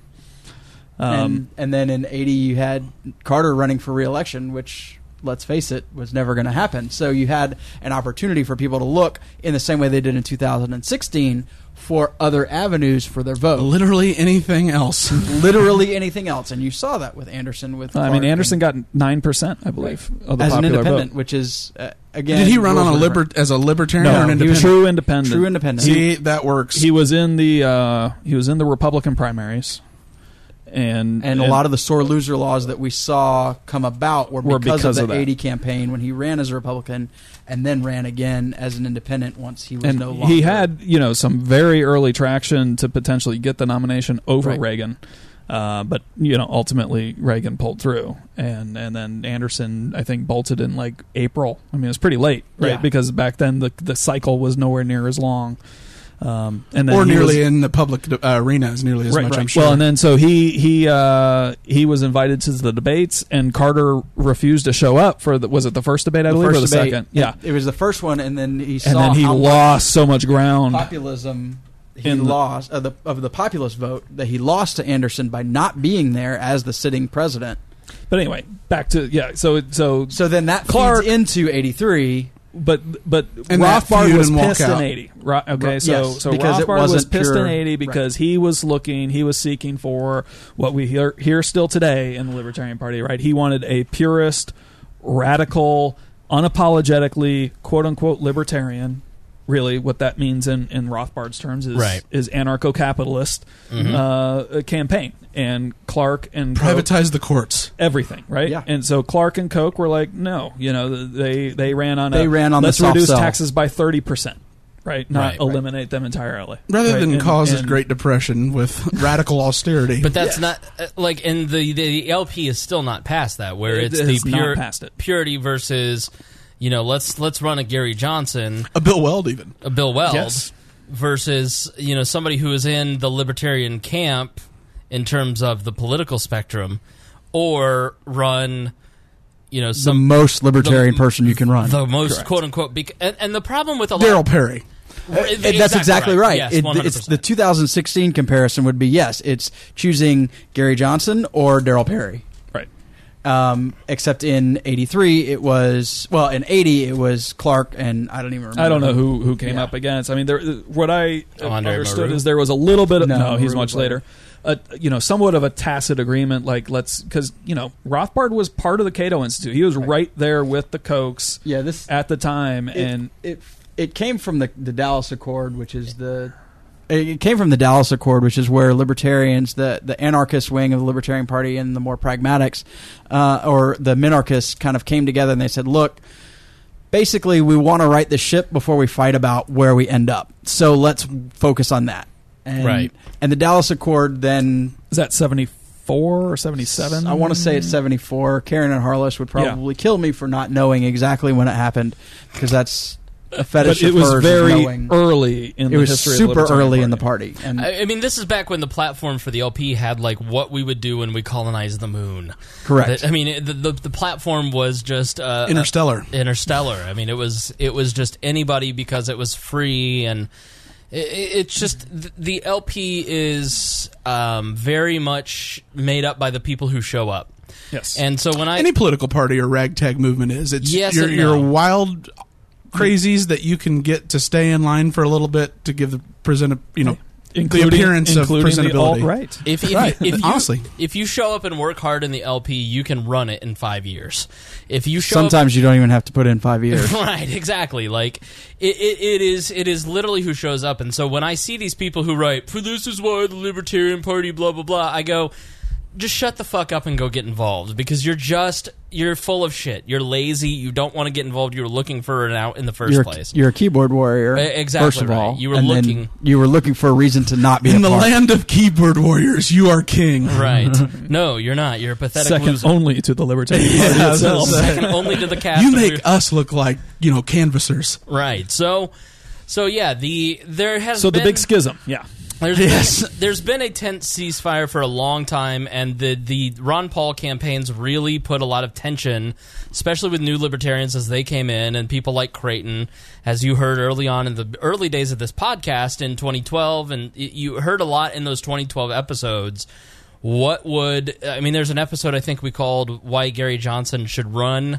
Um, and, and then in eighty, you had Carter running for re-election, which, let's face it, was never going to happen. So you had an opportunity for people to look in the same way they did in two thousand sixteen for other avenues for their vote. Literally anything else. Literally anything else. And you saw that with Anderson. With I Clark mean, Anderson and- got nine percent, I believe, of the as an popular independent, vote. which is, uh, again... Did he run on a rules are liber- as a libertarian No, or an he was independent? true independent. True independent. See, that works. He was in the uh, he was in the Republican primaries, and And a lot of the sore loser laws that we saw come about were Were because, because of of the that. eighty campaign when he ran as a Republican and then ran again as an independent once he was and no longer. he had you know some very early traction to potentially get the nomination over Right. Reagan, uh, but you know ultimately Reagan pulled through, and and then Anderson I think bolted in like April. I mean it was pretty late, right? Yeah. Because back then the the cycle was nowhere near as long. Um, and then or he nearly was- in the public uh, arena as nearly as Right, much, right. I'm sure. Well, and then so he he uh, he was invited to the debates, and Carter refused to show up for the, was it the first debate I the believe first or the debate, second? Yeah, it was the first one, and then he saw and then he how lost so much ground. much populism he In the- lost of the of the populist vote that he lost to Anderson by not being there as the sitting president. But anyway, back to yeah. So it- so So then that Clark- feeds into eighty-three. but but And that Rothbard feud was and walk pissed in out. eighty. Ro- okay, Ro- so yes, so because it Rothbard was wasn't pissed pure- in eighty because he was looking, he was seeking for what we hear, hear still today in the Libertarian Party. Right, he wanted a purist, radical, unapologetically quote unquote libertarian. Really, what that means in, in Rothbard's terms is Right. is anarcho-capitalist Mhm. uh, campaign, and Clark and Koch- Privatize the courts. everything, right? Yeah. And so Clark and Koch were like, no, you know, they they ran on They a, ran on the let's soft reduce sell. taxes by thirty percent, right? Not Right, right. eliminate them entirely, Rather right? than And- cause a and- Great Depression with radical austerity. But that's not uh, like, and the the L P is still not past that, where It it's the has not pure passed it. purity versus, you know, let's let's run a Gary Johnson, a Bill Weld even. a Bill Weld, Yes. versus you know somebody who is in the libertarian camp in terms of the political spectrum, or run, you know, The some most libertarian the- person you can run. the most Correct. quote unquote. Bec- and, and the problem with a lot, Daryl Perry. Right, Uh, That's exactly right. Yes, It- one hundred it's percent. the two thousand sixteen comparison would be yes, it's choosing Gary Johnson or Daryl Perry. right. Um, except in eighty-three, it was well. In eighty, it was Clark, and I don't even remember. I don't know who who came Yeah. up against. I mean, there, what I Andre understood Maru. is there was a little bit of No, no. he's Maru much was later. Uh, you know, somewhat of a tacit agreement. Like let's because you know Rothbard was part of the Cato Institute. He was right, right there with the Kochs. Yeah, this at the time, it, and it it came from the the Dallas Accord, which is the. It came from the Dallas Accord, which is where libertarians, the, the anarchist wing of the Libertarian Party and the more pragmatics, uh, or the minarchists kind of came together and they said, look, basically we want to right the ship before we fight about where we end up. So let's focus on that. And, Right. And the Dallas Accord then... is that seventy-four or seventy-seven? I want to say it's seventy-four. Karen and Harless would probably yeah. kill me for not knowing exactly when it happened, because that's... a fetish but it of was hers very knowing. early in it the was history of super the Libertarian early Party. in the party. And I, I mean, this is back when the platform for the L P had like what we would do when we colonized the moon. Correct. The, I mean, it, the, the the platform was just uh, Interstellar. Uh, interstellar. I mean, it was it was just anybody because it was free, and it, it's just the, the L P is um, very much made up by the people who show up. Yes. And so when I Any political party or ragtag movement is, it's Yes you're, and you're no. wild crazies that you can get to stay in line for a little bit to give the present, you know, Including- the appearance of including the presentability. alt-right. If, if, Right. if, you, Honestly. if you show up and work hard in the L P, you can run it in five years. If you show sometimes up, you don't even have to put in five years. right, exactly. Like it, it, it is, it is literally who shows up. And so when I see these people who write, "For this is why the Libertarian Party," blah blah blah, I go, just shut the fuck up and go get involved, because you're just you're full of shit. You're lazy. You don't want to get involved. You were looking for it out in the 1st You're, place. you're a keyboard warrior. Uh, exactly First of right. all, You were and then looking- You were looking for a reason to not be In a the part. land of keyboard warriors, you are king. Right? No, you're not. You're a pathetic Second loser. only to the Libertarian Yeah, Party I was itself. gonna say. Second only to the cast. You of make Weird- us look like, you know, canvassers. Right. So, so yeah. The there has So the been, big schism, yeah. There's Yes. been, there's been a tense ceasefire for a long time, and the the Ron Paul campaigns really put a lot of tension, especially with new libertarians as they came in, and people like Creighton, as you heard early on in the early days of this podcast in twenty twelve, and y- you heard a lot in those twenty twelve episodes. What would I mean? There's an episode I think we called "Why Gary Johnson Should Run."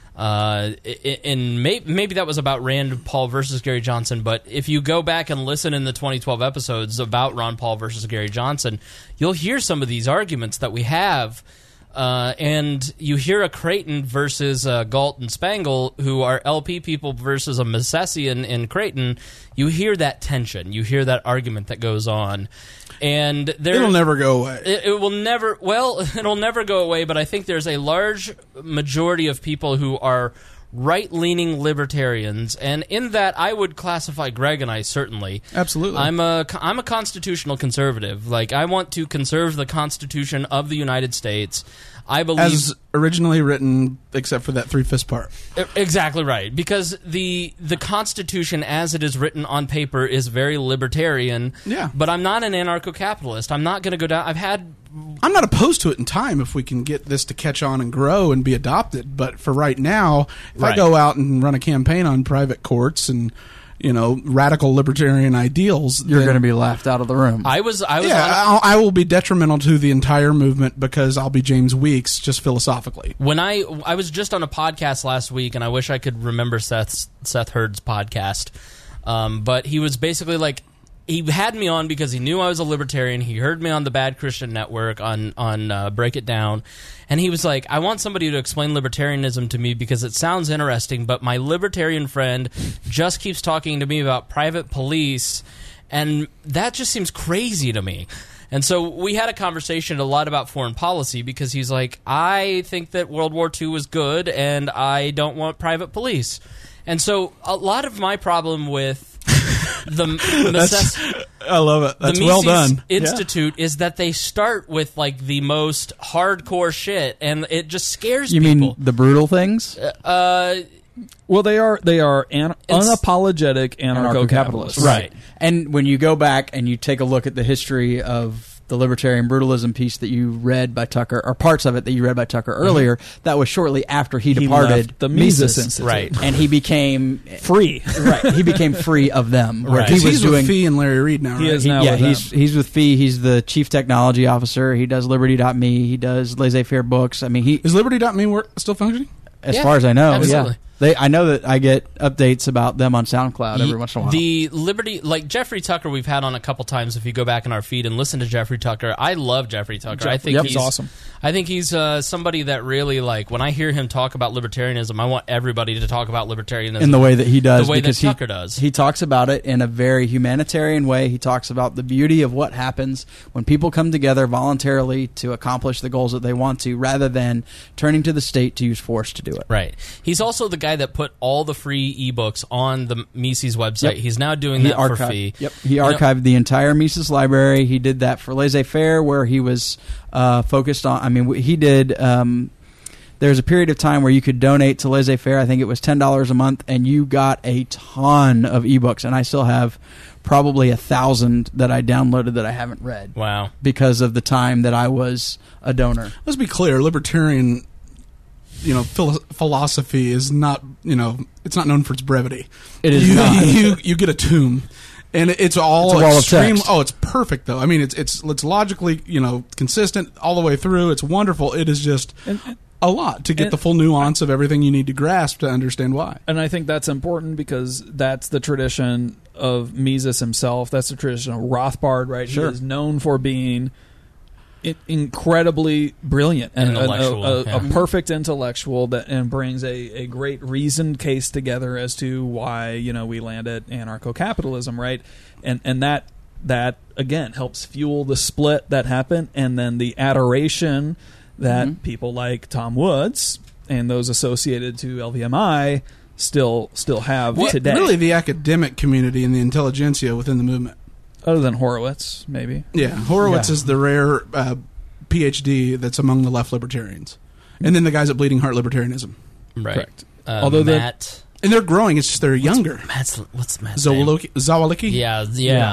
Uh, and may, maybe that was about Rand Paul versus Gary Johnson, but if you go back and listen in the twenty twelve episodes about Ron Paul versus Gary Johnson, you'll hear some of these arguments that we have, uh, and you hear a Creighton versus uh, Galt and Spangle, who are L P people, versus a Massessian in Creighton. You hear that tension, you hear that argument that goes on, and there, It'll never go away. it, it will never. Well, it'll never go away. But I think there's a large majority of people who are right-leaning libertarians, and in that, I would classify Greg and I certainly. Absolutely. I'm a I'm a constitutional conservative. Like, I want to conserve the Constitution of the United States. I believe As originally written, except for that three-fifths part. exactly right, because the the Constitution as it is written on paper is very libertarian. Yeah. But I'm not an anarcho-capitalist. I'm not going to go down. I've had I'm not opposed to it in time if we can get this to catch on and grow and be adopted. But for right now, if Right. I go out and run a campaign on private courts and, you know, radical libertarian ideals, You're then- going to be laughed out of the room. I was I was yeah, on a- I'll, I will be detrimental to the entire movement because I'll be James Weeks just philosophically. When I I was just on a podcast last week, and I wish I could remember Seth's Seth Hurd's podcast, um, but he was basically like, he had me on because he knew I was a libertarian. He heard me on the Bad Christian Network on on uh, Break It Down, and he was like, I want somebody to explain libertarianism to me because it sounds interesting, but my libertarian friend just keeps talking to me about private police, and that just seems crazy to me. And so we had a conversation a lot about foreign policy because he's like, I think that World War Two was good and I don't want private police. And so a lot of my problem with the, That's, Mises- I love it. That's the well Mises done. Institute is that they start with like the most hardcore shit and it just scares you people. mean the brutal things? Uh, Well, they are they are an, It's- unapologetic anarcho-capitalists. Right. And when you go back and you take a look at the history of the libertarian brutalism piece that you read by Tucker, or parts of it that you read by Tucker earlier, mm-hmm. that was shortly after he, he departed the Mises Mises, Institute. Right. And he became free. Right. He became free of them. Right. He was he's doing with Fee and Larry Reed now, right? He is He- now yeah, with he's them. he's with Fee. He's the chief technology officer. He does Liberty dot me. He does Laissez-Faire Books. I mean, he Is Liberty dot me work still functioning? as Yeah, far as I know, absolutely. yeah. They, I know that I get updates about them on SoundCloud every once in a while. The Liberty, like Jeffrey Tucker, we've had on a couple times. If you go back in our feed and listen to Jeffrey Tucker, I love Jeffrey Tucker. I think Yep. he's He's awesome. I think he's uh, somebody that really, like, when I hear him talk about libertarianism, I want everybody to talk about libertarianism in the way that he does, the way that because he, Tucker does. he talks about it in a very humanitarian way. He talks about the beauty of what happens when people come together voluntarily to accomplish the goals that they want to, rather than turning to the state to use force to do it. Right. He's also the guy that put all the free ebooks on the Mises website. Yep. He's now doing He that for archived, fee. Yep, he You know- archived the entire Mises library. He did that for Laissez-Faire, where he was uh, focused on. I mean, w- he did. Um, there was a period of time where you could donate to Laissez-Faire. I think it was ten dollars a month, and you got a ton of ebooks. And I still have probably a thousand that I downloaded that I haven't read. Wow. Because of the time that I was a donor. Let's be clear, libertarian, you know, philo- philosophy is not, you know, it's not known for its brevity. It is you, not. You, you get a tomb, and it's all It's a wall of extreme. text. Oh, it's perfect though. I mean, it's it's it's logically, you know, consistent all the way through. It's wonderful. It is just a lot to get and- the full nuance of everything you need to grasp to understand why. And I think that's important because that's the tradition of Mises himself. That's the tradition of Rothbard, right? Sure. He is known for being i- incredibly brilliant and a- Intellectual, a, a, yeah. a perfect intellectual that and brings a, a great reasoned case together as to why, you know, we land at anarcho-capitalism, right? And and that that again helps fuel the split that happened, and then the adoration that Mhm. people like Tom Woods and those associated to L V M I still still have Well, today. really, the academic community and the intelligentsia within the movement. Other than Horowitz, maybe. Yeah, Horowitz Yeah. is the rare uh, P H D that's among the left libertarians, and then the guys at Bleeding Heart Libertarianism, Right. Correct. Uh, Although they're- Matt, and they're growing. It's just they're younger. Matt's what's Matt's name? Zawalki, Zawalki, Yeah, yeah.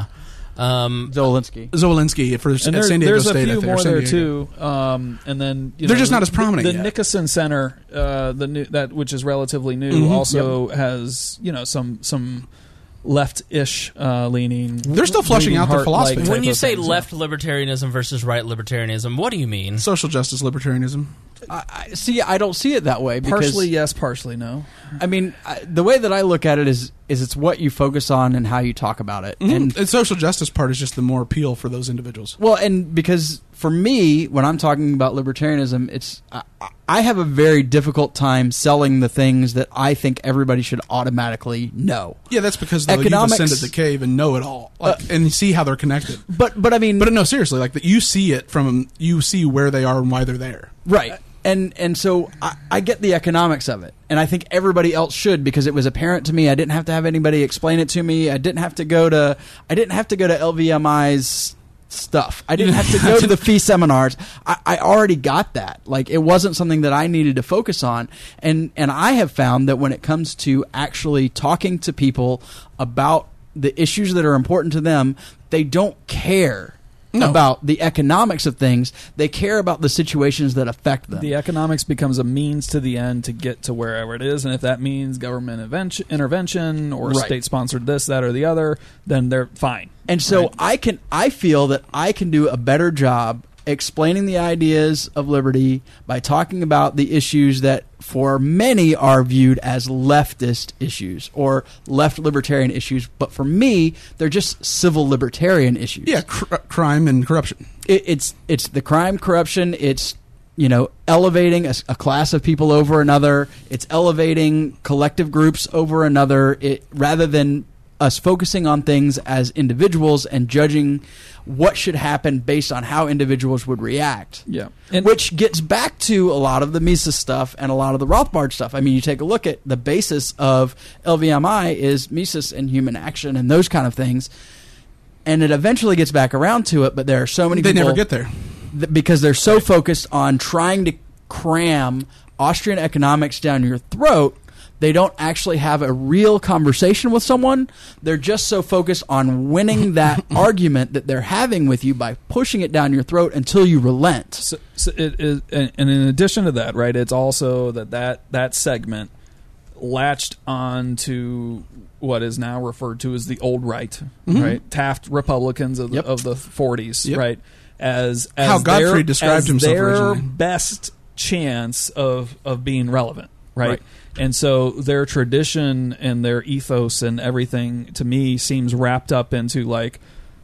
Um, Zolinski. Zawolinsky for And at there- San Diego there's State. a I few think, or more San there Diego. too. Um, and then you They're know, just not as the- prominent The, yet. Nickerson Center, uh, the new that which is relatively new, Mhm. also has you know some some left-ish uh, leaning. They're still flushing Bleeding out their Heart-like philosophy. type when you of say things, left libertarianism versus right libertarianism, what do you mean? Social justice libertarianism. I, I, see, I don't see it that way. yeah. Because, partially yes, partially no. I mean, I, the way that I look at it is is it's what you focus on and how you talk about it. Mhm. And the social justice part is just the more appeal for those individuals. well, and because for me, when I'm talking about libertarianism, it's I, I have a very difficult time selling the things that I think everybody should automatically know. Yeah, that's because though, you've Economics- ascended the cave and know it all, like, and you see how they're connected. But but I mean, But no, seriously, like that you see it from you see where they are and why they're there. right. And and so I, I get the economics of it, and I think everybody else should, because it was apparent to me. I didn't have to have anybody explain it to me. I didn't have to go to I didn't have to go to L V M I's stuff. I didn't have to go to the fee seminars. I, I already got that. Like, it wasn't something that I needed to focus on. And and I have found that when it comes to actually talking to people about the issues that are important to them, they don't care No. about the economics of things. They care about the situations that affect them. The economics becomes a means to the end to get to wherever it is, and if that means government invention, intervention or Right. state-sponsored this, that, or the other, then they're fine. And so Right. I can I feel that I can do a better job explaining the ideas of liberty by talking about the issues that for many are viewed as leftist issues or left libertarian issues, but for me they're just civil libertarian issues. Yeah, cr- crime and corruption. It, it's it's the crime, corruption, it's you know elevating a, a class of people over another, it's elevating collective groups over another, it rather than us focusing on things as individuals and judging what should happen based on how individuals would react. Yeah. And- Which gets back to a lot of the Mises stuff and a lot of the Rothbard stuff. I mean, you take a look at the basis of L V M I is Mises and human action and those kind of things. And it eventually gets back around to it, but there are so many They people... never get there. th- because they're so focused on trying to cram Austrian economics down your throat They don't actually have a real conversation with someone. They're just so focused on winning that argument that they're having with you by pushing it down your throat until you relent. So, so it is, and in addition to that, right, it's also that that, that segment latched on to what is now referred to as the old right, mm-hmm. right? Taft Republicans of the, yep. of the forties, yep. right? As, as how Godfrey their, described as himself their originally. best chance of of being relevant, right? Right. And so their tradition and their ethos and everything to me seems wrapped up into like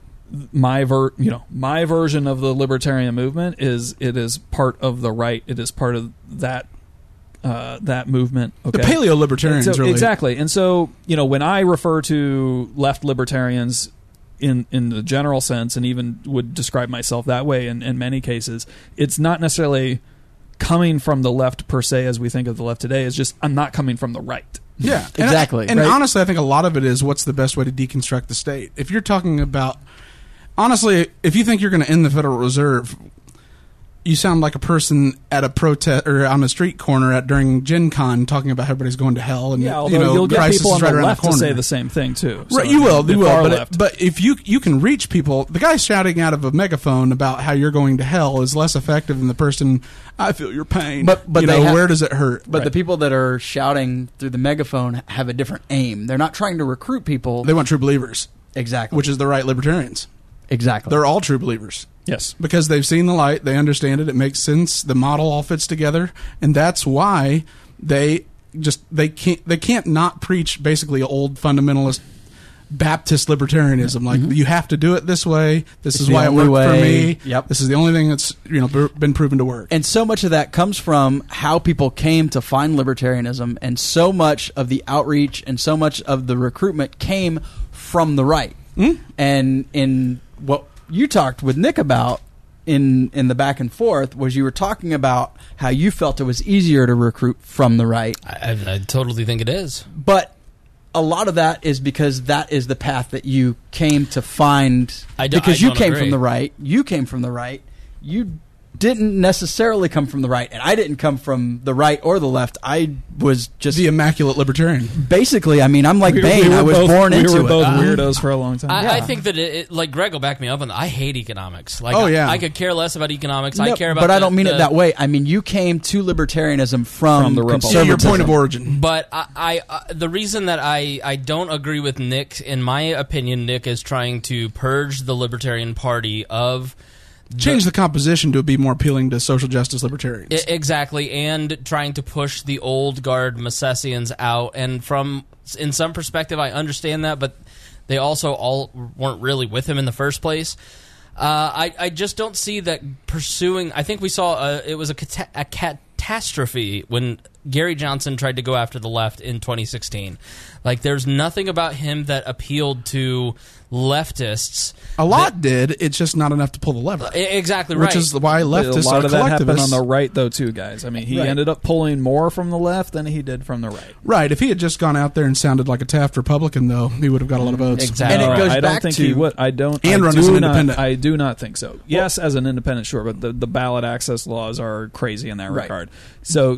my ver you know my version of the libertarian movement is it is part of the right. It is part of that uh, that movement. Okay? The paleo libertarians, so, really. Exactly. And so you know when I refer to left libertarians in in the general sense, and even would describe myself that way in, in many cases, it's not necessarily coming from the left per se as we think of the left today. It's just I'm not coming from the right. Yeah, exactly. And, I, and right? honestly, I think a lot of it is what's the best way to deconstruct the state. If you're talking about, honestly, if you think you're going to end the Federal Reserve, you sound like a person at a protest or on a street corner at during Gen Con talking about everybody's going to hell and Yeah, although you know you'll get crisis people on is right the around left the to corner. say the same thing too. So, Right, you will, the you will. far But, left. it, but if you you can reach people, the guy shouting out of a megaphone about how you're going to hell is less effective than the person. I feel your pain. But- but you they know, ha- where does it hurt? But Right. the people that are shouting through the megaphone have a different aim. They're not trying to recruit people. They want true believers, exactly. which is the right libertarians. exactly. They're all true believers. Yes. Because they've seen the light, they understand it, it makes sense, the model all fits together, and that's why they just they can't they can't not preach basically old fundamentalist Baptist libertarianism. Like Mm-hmm. you have to do it this way. This It's is the why it only worked for way. me. Yep. This is the only thing that's you know b- been proven to work. And so much of that comes from how people came to find libertarianism, and so much of the outreach and so much of the recruitment came from the right. Mm. And in what you talked with Nick about in in the back and forth was you were talking about how you felt it was easier to recruit from the right. I, I, I totally think it is. But a lot of that is because that is the path that you came to find. I do- because I you don't came agree. from the right. You came from the right. You didn't necessarily come from the right, and I didn't come from the right or the left. I was just the immaculate libertarian. basically. I mean, I'm like We- Bane. we were I was both- born we into were it. both Uh, weirdos for a long time. I, Yeah. I think that it, it, like Greg will back me up on that. I hate economics. Like, Oh, I- yeah. I, could care less about economics. I no, care about, but I the- don't mean the- it that way. I mean, you came to libertarianism from, From the Republic. Yeah, your conservatism. point of origin. But I, I uh, the reason that I, I don't agree with Nick, in my opinion, Nick is trying to purge the Libertarian Party of Change the composition to be more appealing to social justice libertarians. I- exactly, and trying to push the old guard Misesians out. And from in some perspective, I understand that, but they also all weren't really with him in the first place. Uh, I I just don't see that pursuing. I think we saw a, it was a, cata- a catastrophe when Gary Johnson tried to go after the left in twenty sixteen. Like, there's nothing about him that appealed to leftists. A lot did. It's just not enough to pull the lever. I- Exactly right. Which is why leftists a lot are of that happened on collectivists. the right, though, too, guys. I mean, he Right. ended up pulling more from the left than he did from the right. Right. If he had just gone out there and sounded like a Taft Republican, though, he would have got a lot of votes. Exactly. And it right. goes I don't back think to he would. I don't. And I run do as an not, independent. I do not think so. Yes, as an independent, sure, but the, the ballot access laws are crazy in that Right. regard. So.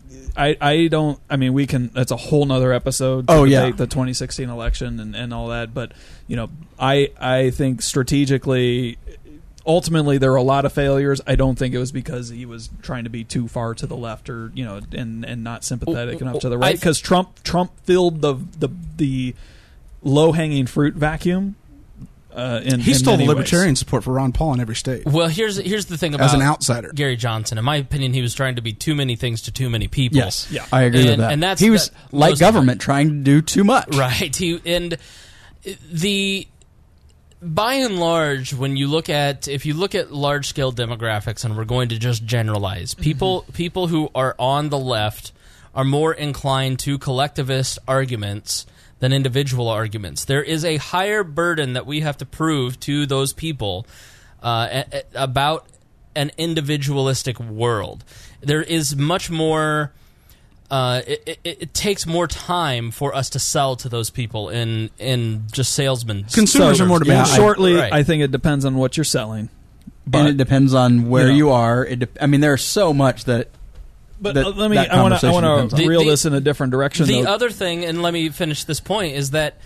I, I don't. I mean, we can. That's a whole nother episode. To Oh, yeah. debate the twenty sixteen election and, and all that. But you know, I I think strategically, ultimately, there were a lot of failures. I don't think it was because he was trying to be too far to the left or you know, and and not sympathetic enough to the I right. th- Because Trump Trump filled the the the low hanging fruit vacuum. Uh, in, He in stole the many libertarian ways. support for Ron Paul in every state. Well, here's here's the thing about As an outsider. Gary Johnson. In my opinion, he was trying to be too many things to too many people. Yes, Yeah. I agree And- with that. and that's- he was that- like most- government trying to do too much. Right. He, and the by and large, when you look at if you look at large scale demographics, and we're going to just generalize, people people who are on the left are more inclined to collectivist arguments than individual arguments. There is a higher burden that we have to prove to those people uh, a- a- about an individualistic world. There is much more. Uh, it, it, it takes more time for us to sell to those people in in just salesmen. Consumers So, are more yeah, demanding. Shortly, Right. I think it depends on what you're selling. But and it depends on where you know. you are. It de- I mean, there's so much that But that, uh, let me. that I want to. I conversation want depends to on. reel The- this in a different direction. The though. other thing, and let me finish this point, is that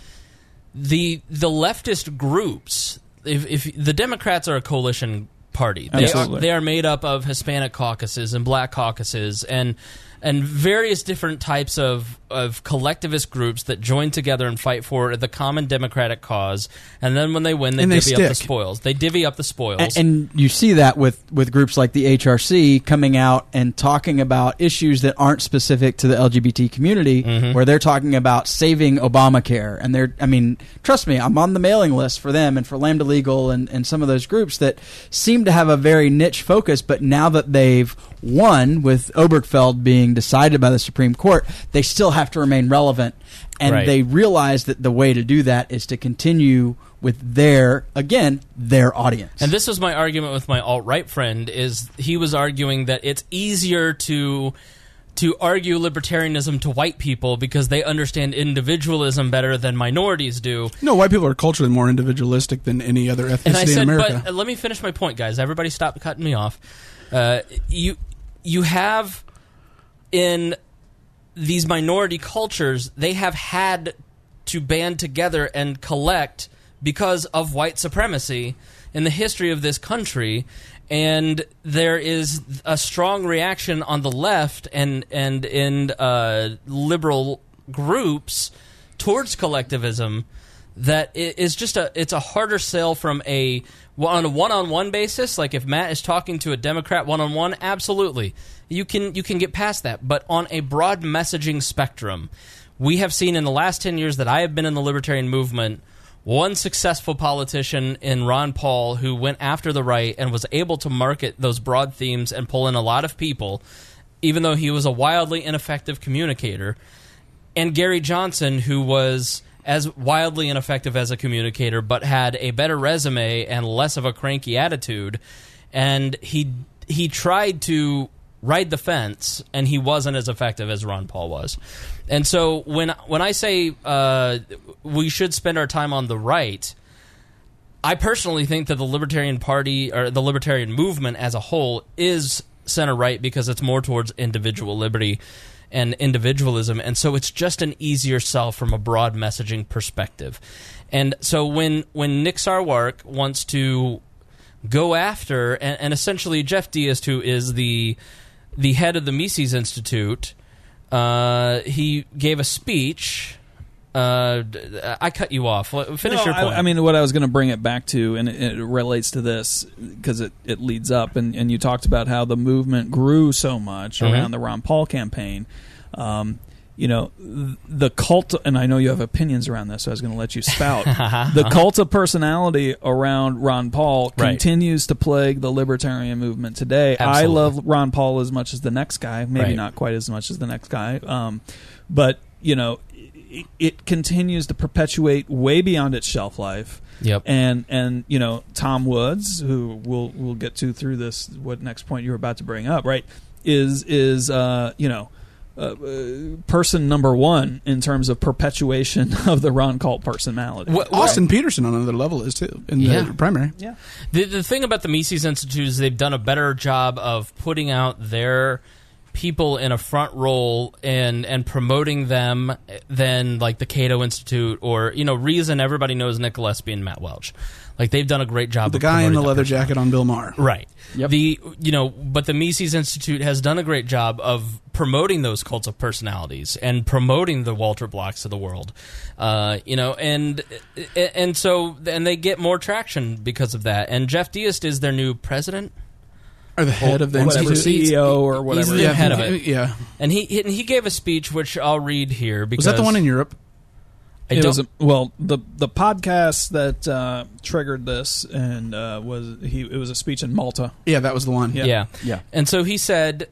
the the leftist groups, if, if the Democrats are a coalition party, they are, Absolutely. they are made up of Hispanic caucuses and Black caucuses and and various different types of, of collectivist groups that join together and fight for the common democratic cause. And then when they win, they And they divvy up the stick. spoils. They divvy up the spoils. And, and you see that with, with groups like the H R C coming out and talking about issues that aren't specific to the L G B T community, Mhm. where they're talking about saving Obamacare. And they're, I mean, trust me, I'm on the mailing list for them and for Lambda Legal and, and some of those groups that seem to have a very niche focus. But now that they've won, with Obergefell being decided by the Supreme Court, they still have to remain relevant. And Right. they realize that the way to do that is to continue with their, again, their audience. And this was my argument with my alt-right friend, is he was arguing that it's easier to to argue libertarianism to white people because they understand individualism better than minorities do. No, white people are culturally more individualistic than any other ethnicity And I in said, America. but uh, let me finish my point, guys. Everybody stop cutting me off. Uh, you you have in these minority cultures, they have had to band together and collect because of white supremacy in the history of this country. And there is a strong reaction on the left and, and in uh, liberal groups towards collectivism that it is just a it's a harder sell from a on a one-on-one basis. Like if Matt is talking to a Democrat one-on-one, absolutely you can you can get past that. But on a broad messaging spectrum, we have seen in the last ten years that I have been in the libertarian movement, one successful politician in Ron Paul who went after the right and was able to market those broad themes and pull in a lot of people, even though he was a wildly ineffective communicator, and Gary Johnson, who was as wildly ineffective as a communicator, but had a better resume and less of a cranky attitude. And he he tried to ride the fence, and he wasn't as effective as Ron Paul was. And so when when I say uh, we should spend our time on the right, I personally think that the Libertarian Party or the Libertarian movement as a whole is center right because it's more towards individual liberty and individualism, and so it's just an easier sell from a broad messaging perspective. And so when when Nick Sarwark wants to go after, and, and essentially Jeff Deist, who is the the head of the Mises Institute, uh, he gave a speech. Uh, I cut you off. Finish No, your point. I, I mean, what I was going to bring it back to, and it, it relates to this because it, it leads up, and, and you talked about how the movement grew so much Mhm. around the Ron Paul campaign. Um, you know, th- the cult, and I know you have opinions around this, so I was going to let you spout. The cult of personality around Ron Paul Right. continues to plague the libertarian movement today. Absolutely. I love Ron Paul as much as the next guy, maybe Right. not quite as much as the next guy, um, but, you know, it, it continues to perpetuate way beyond its shelf life. Yep. And and you know, Tom Woods, who we'll we'll get to through this, what next point you were about to bring up, right? Is is uh, you know, uh, uh, person number one in terms of perpetuation of the Ron cult personality. What- Austin Peterson on another level is too in Yeah. the primary. Yeah. The, the thing about the Mises Institute is they've done a better job of putting out their people in a front role and and promoting them than like the Cato Institute or, you know, Reason. Everybody knows Nick Gillespie and Matt Welch. Like they've done a great job. The of guy in promoting the that leather personality. jacket on Bill Maher. Right. Yep. The you know, but the Mises Institute has done a great job of promoting those cults of personalities and promoting the Walter Blocks of the world. Uh, you know, and and so and they get more traction because of that. And Jeff Deist is their new president. Or the head of the Whatever, institute. C E O or whatever. He's the Yeah, head of it. Yeah. And he and he gave a speech which I'll read here because Was that the one in Europe? I It don't, was a, well, the the podcast that uh, triggered this and uh, was he. It was a speech in Malta. Yeah, that was the one. Yeah. yeah. Yeah. And so he said,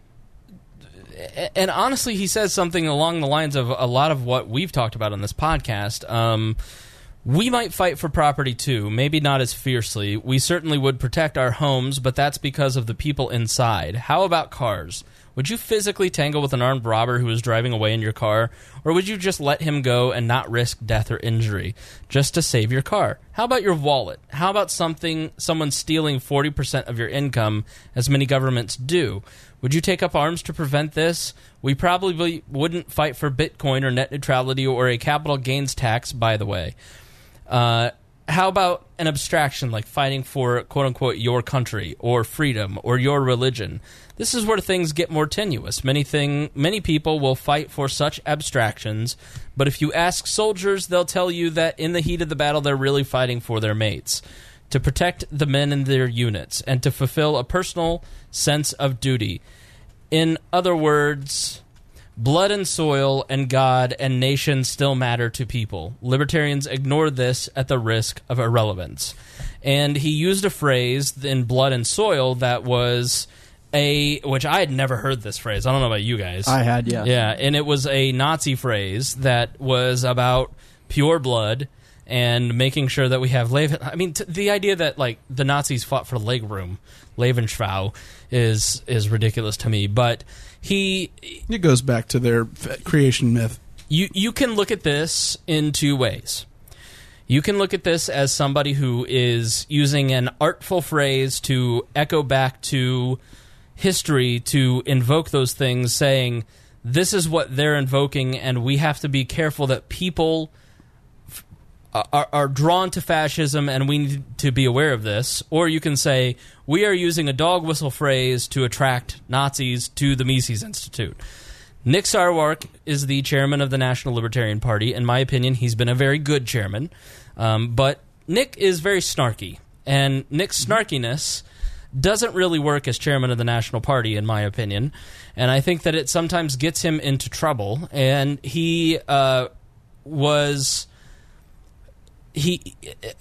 and honestly, he says something along the lines of a lot of what we've talked about on this podcast. Um, we might fight for property too, maybe not as fiercely. We certainly would protect our homes, but that's because of the people inside. How about cars? Would you physically tangle with an armed robber who is driving away in your car, or would you just let him go and not risk death or injury just to save your car? How about your wallet? How about something someone stealing forty percent of your income, as many governments do? Would you take up arms to prevent this? We probably wouldn't fight for Bitcoin or net neutrality or a capital gains tax, by the way. Uh, how about an abstraction like fighting for, quote-unquote, your country or freedom or your religion? This is where things get more tenuous. Many thing, many people will fight for such abstractions, but if you ask soldiers, they'll tell you that in the heat of the battle, they're really fighting for their mates, to protect the men in their units, and to fulfill a personal sense of duty. In other words, blood and soil and God and nation still matter to people. Libertarians ignore this at the risk of irrelevance. And he used a phrase in blood and soil that was a, which I had never heard this phrase. I don't know about you guys. I had, yeah. Yeah, and it was a Nazi phrase that was about pure blood and making sure that we have Leben. I mean, t- the idea that like the Nazis fought for legroom, Lebensfrau, is is ridiculous to me. But he, it goes back to their f- creation myth. You you can look at this in two ways. You can look at this as somebody who is using an artful phrase to echo back to history to invoke those things, saying this is what they're invoking, and we have to be careful that people Are, are drawn to fascism, and we need to be aware of this. Or you can say, we are using a dog whistle phrase to attract Nazis to the Mises Institute. Nick Sarwark is the chairman of the National Libertarian Party. In my opinion, he's been a very good chairman. Um, but Nick is very snarky, and Nick's snarkiness doesn't really work as chairman of the National Party, in my opinion. And I think that it sometimes gets him into trouble. And he uh, was... He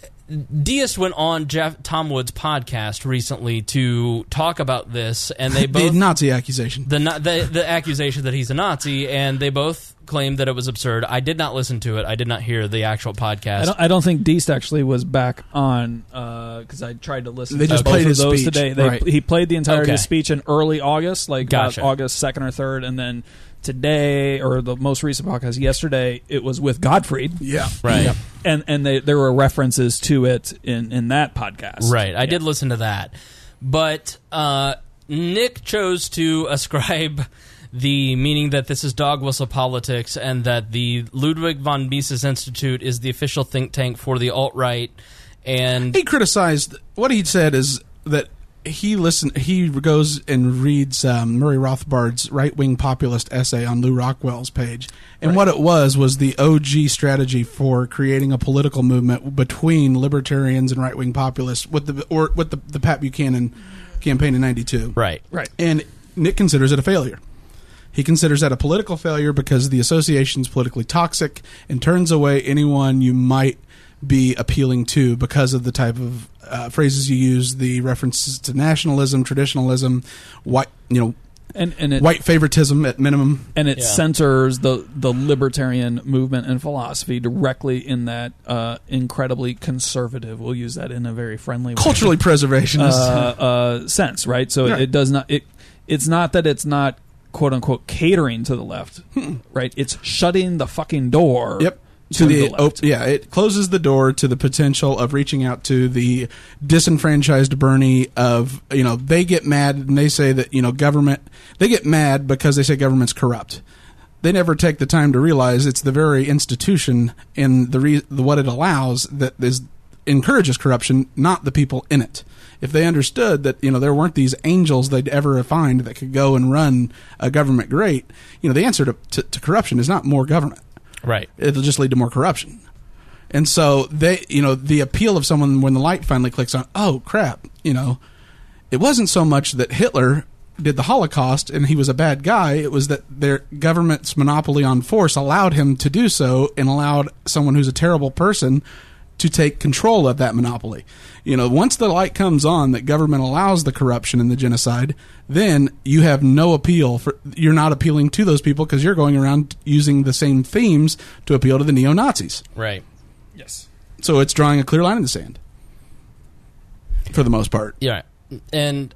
Diaz went on Jeff Tom Wood's podcast recently to talk about this, and they both the Nazi accusation, the, the the accusation that he's a Nazi, and they both claimed that it was absurd. I did not listen to it. I did not hear the actual podcast. I don't, I don't think Deist actually was back on because uh, I tried to listen. They to just both played of his those speech. today. They, right. He played the entirety Okay. of the speech in early August, like Gotcha. uh, August second or third, and then today, or the most recent podcast yesterday, it was with Gottfried. Yeah. Right. Yeah. And and they, there were references to it in, in that podcast. Right. I Yeah. did listen to that. But uh, Nick chose to ascribe the meaning that this is dog whistle politics and that the Ludwig von Mises Institute is the official think tank for the alt-right. And He criticized, what he said is that he listen. He goes and reads um, Murray Rothbard's right-wing populist essay on Lew Rockwell's page, and Right. what it was was the O G strategy for creating a political movement between libertarians and right-wing populists with the or with the, the Pat Buchanan campaign in ninety-two. right. Right. And Nick considers it a failure. He considers that a political failure because the association is politically toxic and turns away anyone you might be appealing to because of the type of uh, phrases you use, the references to nationalism, traditionalism, white, you know, And and it, white favoritism at minimum. and it Yeah. centers the the libertarian movement and philosophy directly in that uh, incredibly conservative. We'll use that in a very friendly way. Culturally preservationist. uh, uh, sense, right? So Right. it does not. It it's not that it's not quote unquote catering to the left, right? It's shutting the fucking door. Yep. To, the, the left. op- yeah, it closes the door to the potential of reaching out to the disenfranchised Bernie of, you know, they get mad and they say that, you know, government, they get mad because they say government's corrupt. They never take the time to realize it's the very institution and the, re- the what it allows that is encourages corruption, not the people in it. If they understood that, you know, there weren't these angels they'd ever find that could go and run a government great, you know, the answer to, to, to corruption is not more government. Right. It'll just lead to more corruption. And so they, you know, the appeal of someone when the light finally clicks on, oh crap, you know, it wasn't so much that Hitler did the Holocaust and he was a bad guy. It was that their government's monopoly on force allowed him to do so and allowed someone who's a terrible person to take control of that monopoly. You know, once the light comes on that government allows the corruption and the genocide, then you have no appeal for, you're not appealing to those people because you're going around using the same themes to appeal to the neo-Nazis. Right. Yes. So it's drawing a clear line in the sand for the most part. Yeah. And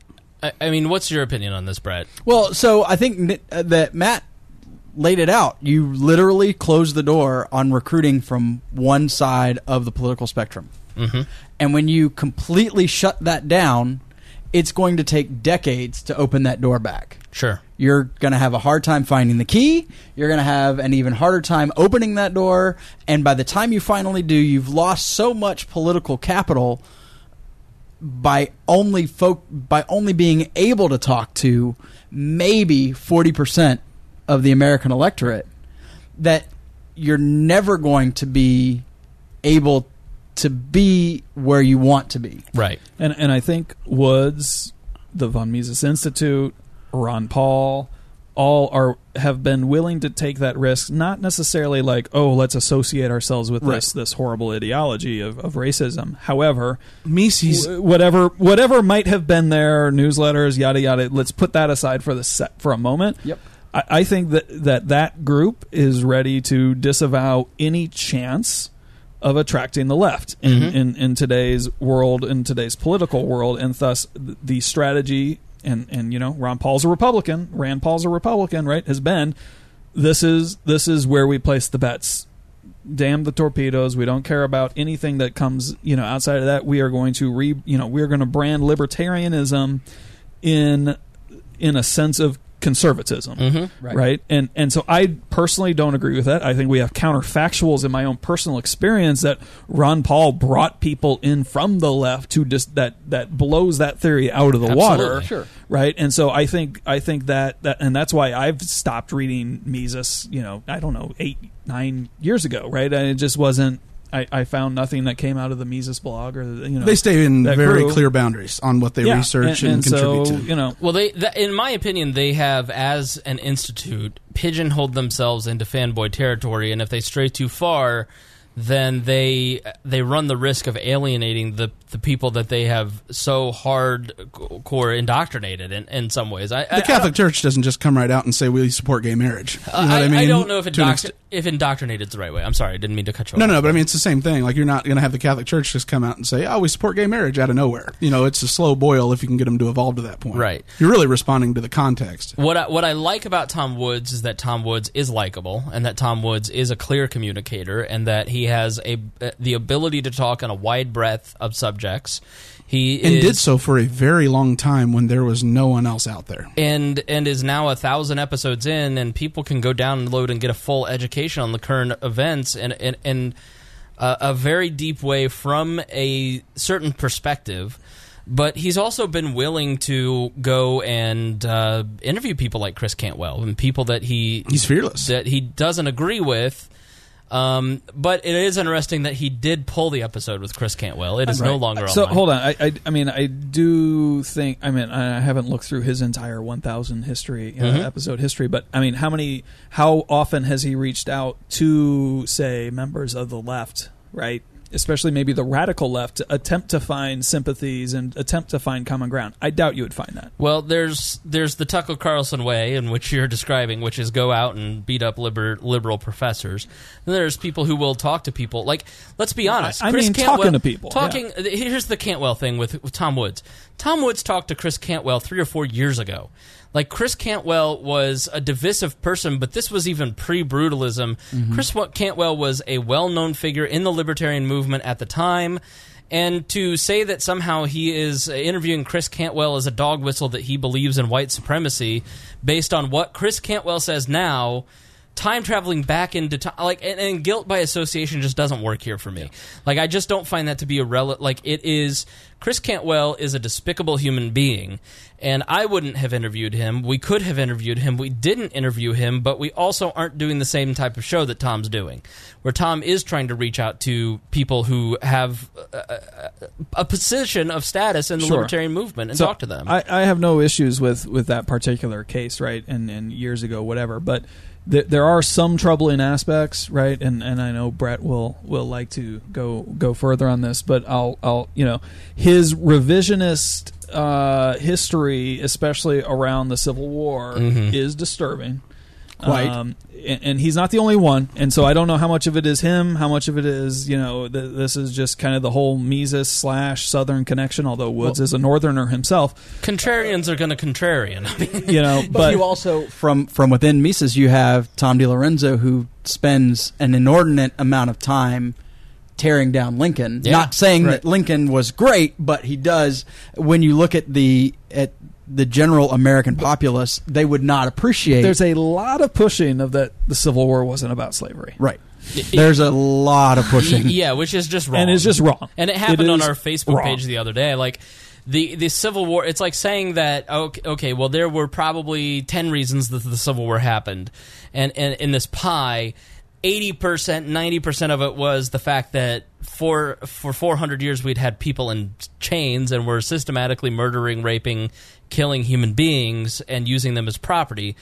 I, I mean, what's your opinion on this, Brett? Well, so I think uh, that Matt laid it out. You literally close the door on recruiting from one side of the political spectrum. Mm-hmm. And when you completely shut that down, it's going to take decades to open that door back. Sure. You're going to have a hard time finding the key. You're going to have an even harder time opening that door. And by the time you finally do, you've lost so much political capital by only folk, by only being able to talk to maybe forty percent of the American electorate, that you're never going to be able to be where you want to be. Right. And and I think Woods, the Von Mises Institute, Ron Paul, all are have been willing to take that risk, not necessarily like, oh, let's associate ourselves with Right. this this horrible ideology of, of racism. However, Mises, w- whatever whatever might have been there, newsletters, yada yada, let's put that aside for the set for a moment. Yep. I, I think that, that that group is ready to disavow any chance of attracting the left in, Mm-hmm. in, in today's world, in today's political world, and thus the strategy, and, and you know, Ron Paul's a Republican, Rand Paul's a Republican, right, has been, this is this is where we place the bets. Damn the torpedoes. We don't care about anything that comes, you know, outside of that. We are going to re, you know, we are going to brand libertarianism in in a sense of conservatism, Mm-hmm. Right. right? And and so I personally don't agree with that. I think we have counterfactuals in my own personal experience that Ron Paul brought people in from the left to just that that blows that theory out of the Absolutely. water, Sure. right? And so I think I think that that and that's why I've stopped reading Mises. You know, I don't know, eight nine years ago, right? And it just wasn't. I, I found nothing that came out of the Mises blog, or you know, they stay in that very group. clear boundaries on what they Yeah, research and, and, and contribute so, to. You know, Well, they, th- in my opinion, they have, as an institute, pigeonholed themselves into fanboy territory, and if they stray too far, then they they run the risk of alienating the the people that they have so hardcore indoctrinated in, in some ways. I, The Catholic Church doesn't just come right out and say we support gay marriage. You know what I, I, mean? I don't know if, To an indoctri- extent- if indoctrinated is the right way. I'm sorry, I didn't mean to cut you off. No, no, but I mean it's the same thing. Like you're not going to have the Catholic Church just come out and say, "Oh, we support gay marriage" out of nowhere. You know, it's a slow boil if you can get them to evolve to that point. Right. You're really responding to the context. What I, what I like about Tom Woods is that Tom Woods is likable, and that Tom Woods is a clear communicator, and that he has a the ability to talk on a wide breadth of subjects. He And is, did so for a very long time when there was no one else out there. and and is now a thousand episodes in, and people can go download and get a full education on the current events and and, and uh, a very deep way from a certain perspective. But he's also been willing to go and uh, interview people like Chris Cantwell and people that he He's fearless. that he doesn't agree with. Um, but it is interesting that he did pull the episode with Chris Cantwell. It is no longer So online. hold on, I, I I mean I do think I mean I haven't looked through his entire one thousand history uh, Mhm. episode history, but I mean how many how often has he reached out to say members of the left, right? Especially maybe the radical left, to attempt to find sympathies and attempt to find common ground. I doubt you would find that. Well, there's there's the Tucker Carlson way, in which you're describing, which is go out and beat up liber, liberal professors. Then there's people who will talk to people. Like, let's be honest. I- I Chris mean, Cantwell, talking to people, Talking. Here's the Cantwell thing with, with Tom Woods. Tom Woods talked to Chris Cantwell three or four years ago. Like, Chris Cantwell was a divisive person, but this was even pre-brutalism. Mm-hmm. Chris Cantwell was a well-known figure in the libertarian movement at the time. And to say that somehow he is interviewing Chris Cantwell as a dog whistle that he believes in white supremacy based on what Chris Cantwell says now, time traveling back into time, like, and, and guilt by association just doesn't work here for me. Like, I just don't find that to be a rel. Like, it is. Chris Cantwell is a despicable human being, and I wouldn't have interviewed him. We could have interviewed him. We didn't interview him, but we also aren't doing the same type of show that Tom's doing, where Tom is trying to reach out to people who have a, a, a position of status in the Sure. libertarian movement and So talk to them. I, I have no issues with, with that particular case, right? And, and years ago, whatever. But th- there are some troubling aspects, right? And and I know Brett will, will like to go go further on this, but I'll I'll you know his revisionist uh, history, especially around the Civil War, Mhm. is disturbing. Quite. Um, and, and he's not the only one. And so I don't know how much of it is him, how much of it is, you know, th- this is just kind of the whole Mises slash Southern connection, although Woods well, is a Northerner himself. Contrarians are going to contrarian. you know, but, but you also, from, from within Mises, you have Tom DiLorenzo, who spends an inordinate amount of time tearing down Lincoln. Yeah, not saying right. that Lincoln was great, but he does. When you look at the at the general American populace, they would not appreciate. There's a lot of pushing of that the Civil War wasn't about slavery. Right. There's a lot of pushing. Yeah, which is just wrong. And it's just wrong. And it happened it on our Facebook wrong. page the other day. Like, the, the Civil War, it's like saying that, okay, okay, well, there were probably ten reasons that the Civil War happened. And, and in this pie, eighty percent, ninety percent of it was the fact that for for four hundred years we'd had people in chains and were systematically murdering, raping, killing human beings and using them as property.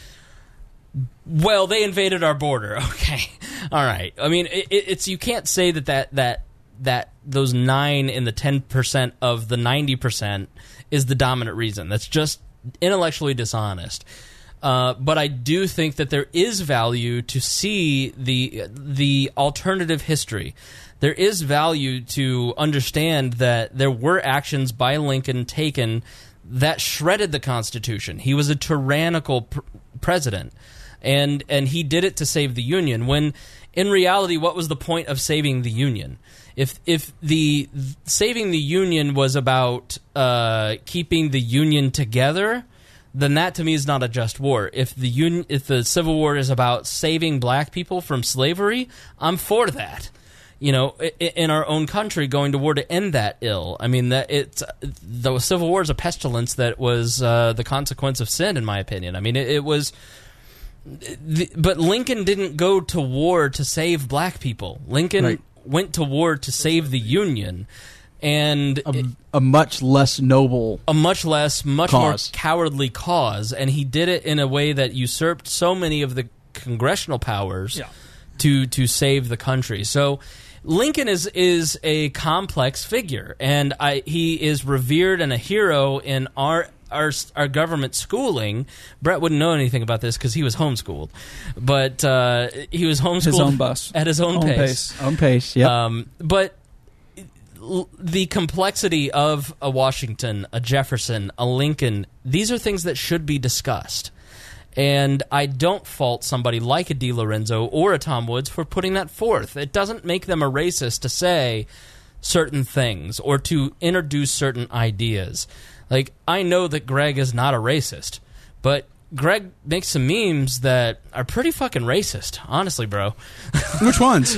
Well, they invaded our border. Okay. All right. I mean, it, it's you can't say that that, that that those nine in the ten percent of the ninety percent is the dominant reason. That's just intellectually dishonest. Uh, but I do think that there is value to see the the alternative history. There is value to understand that there were actions by Lincoln taken that shredded the Constitution. He was a tyrannical pr- president, and and he did it to save the Union. When in reality, what was the point of saving the Union? If if the saving the Union was about uh, keeping the Union together, then that to me is not a just war. If the union, if the Civil War is about saving black people from slavery, I'm for that. You know, in our own country, going to war to end that ill. I mean, that it's the Civil War is a pestilence that was uh, the consequence of sin, in my opinion. I mean, it, it was. The, but Lincoln didn't go to war to save black people. Lincoln right. went to war to save the Union. And a, it, a much less noble, a much less, much cause. more cowardly cause, and he did it in a way that usurped so many of the congressional powers yeah. to to save the country. So Lincoln is is a complex figure, and I, he is revered and a hero in our. Our, our government schooling. Brett wouldn't know anything about this because he was homeschooled, but uh, he was homeschooled his own bus at his own, own pace. pace. Own pace, yeah. Um, but the complexity of a Washington, a Jefferson, a Lincoln, these are things that should be discussed. And I don't fault somebody like a DiLorenzo or a Tom Woods for putting that forth. It doesn't make them a racist to say certain things or to introduce certain ideas. Like, I know that Greg is not a racist, but Greg makes some memes that are pretty fucking racist, honestly, bro. Which ones?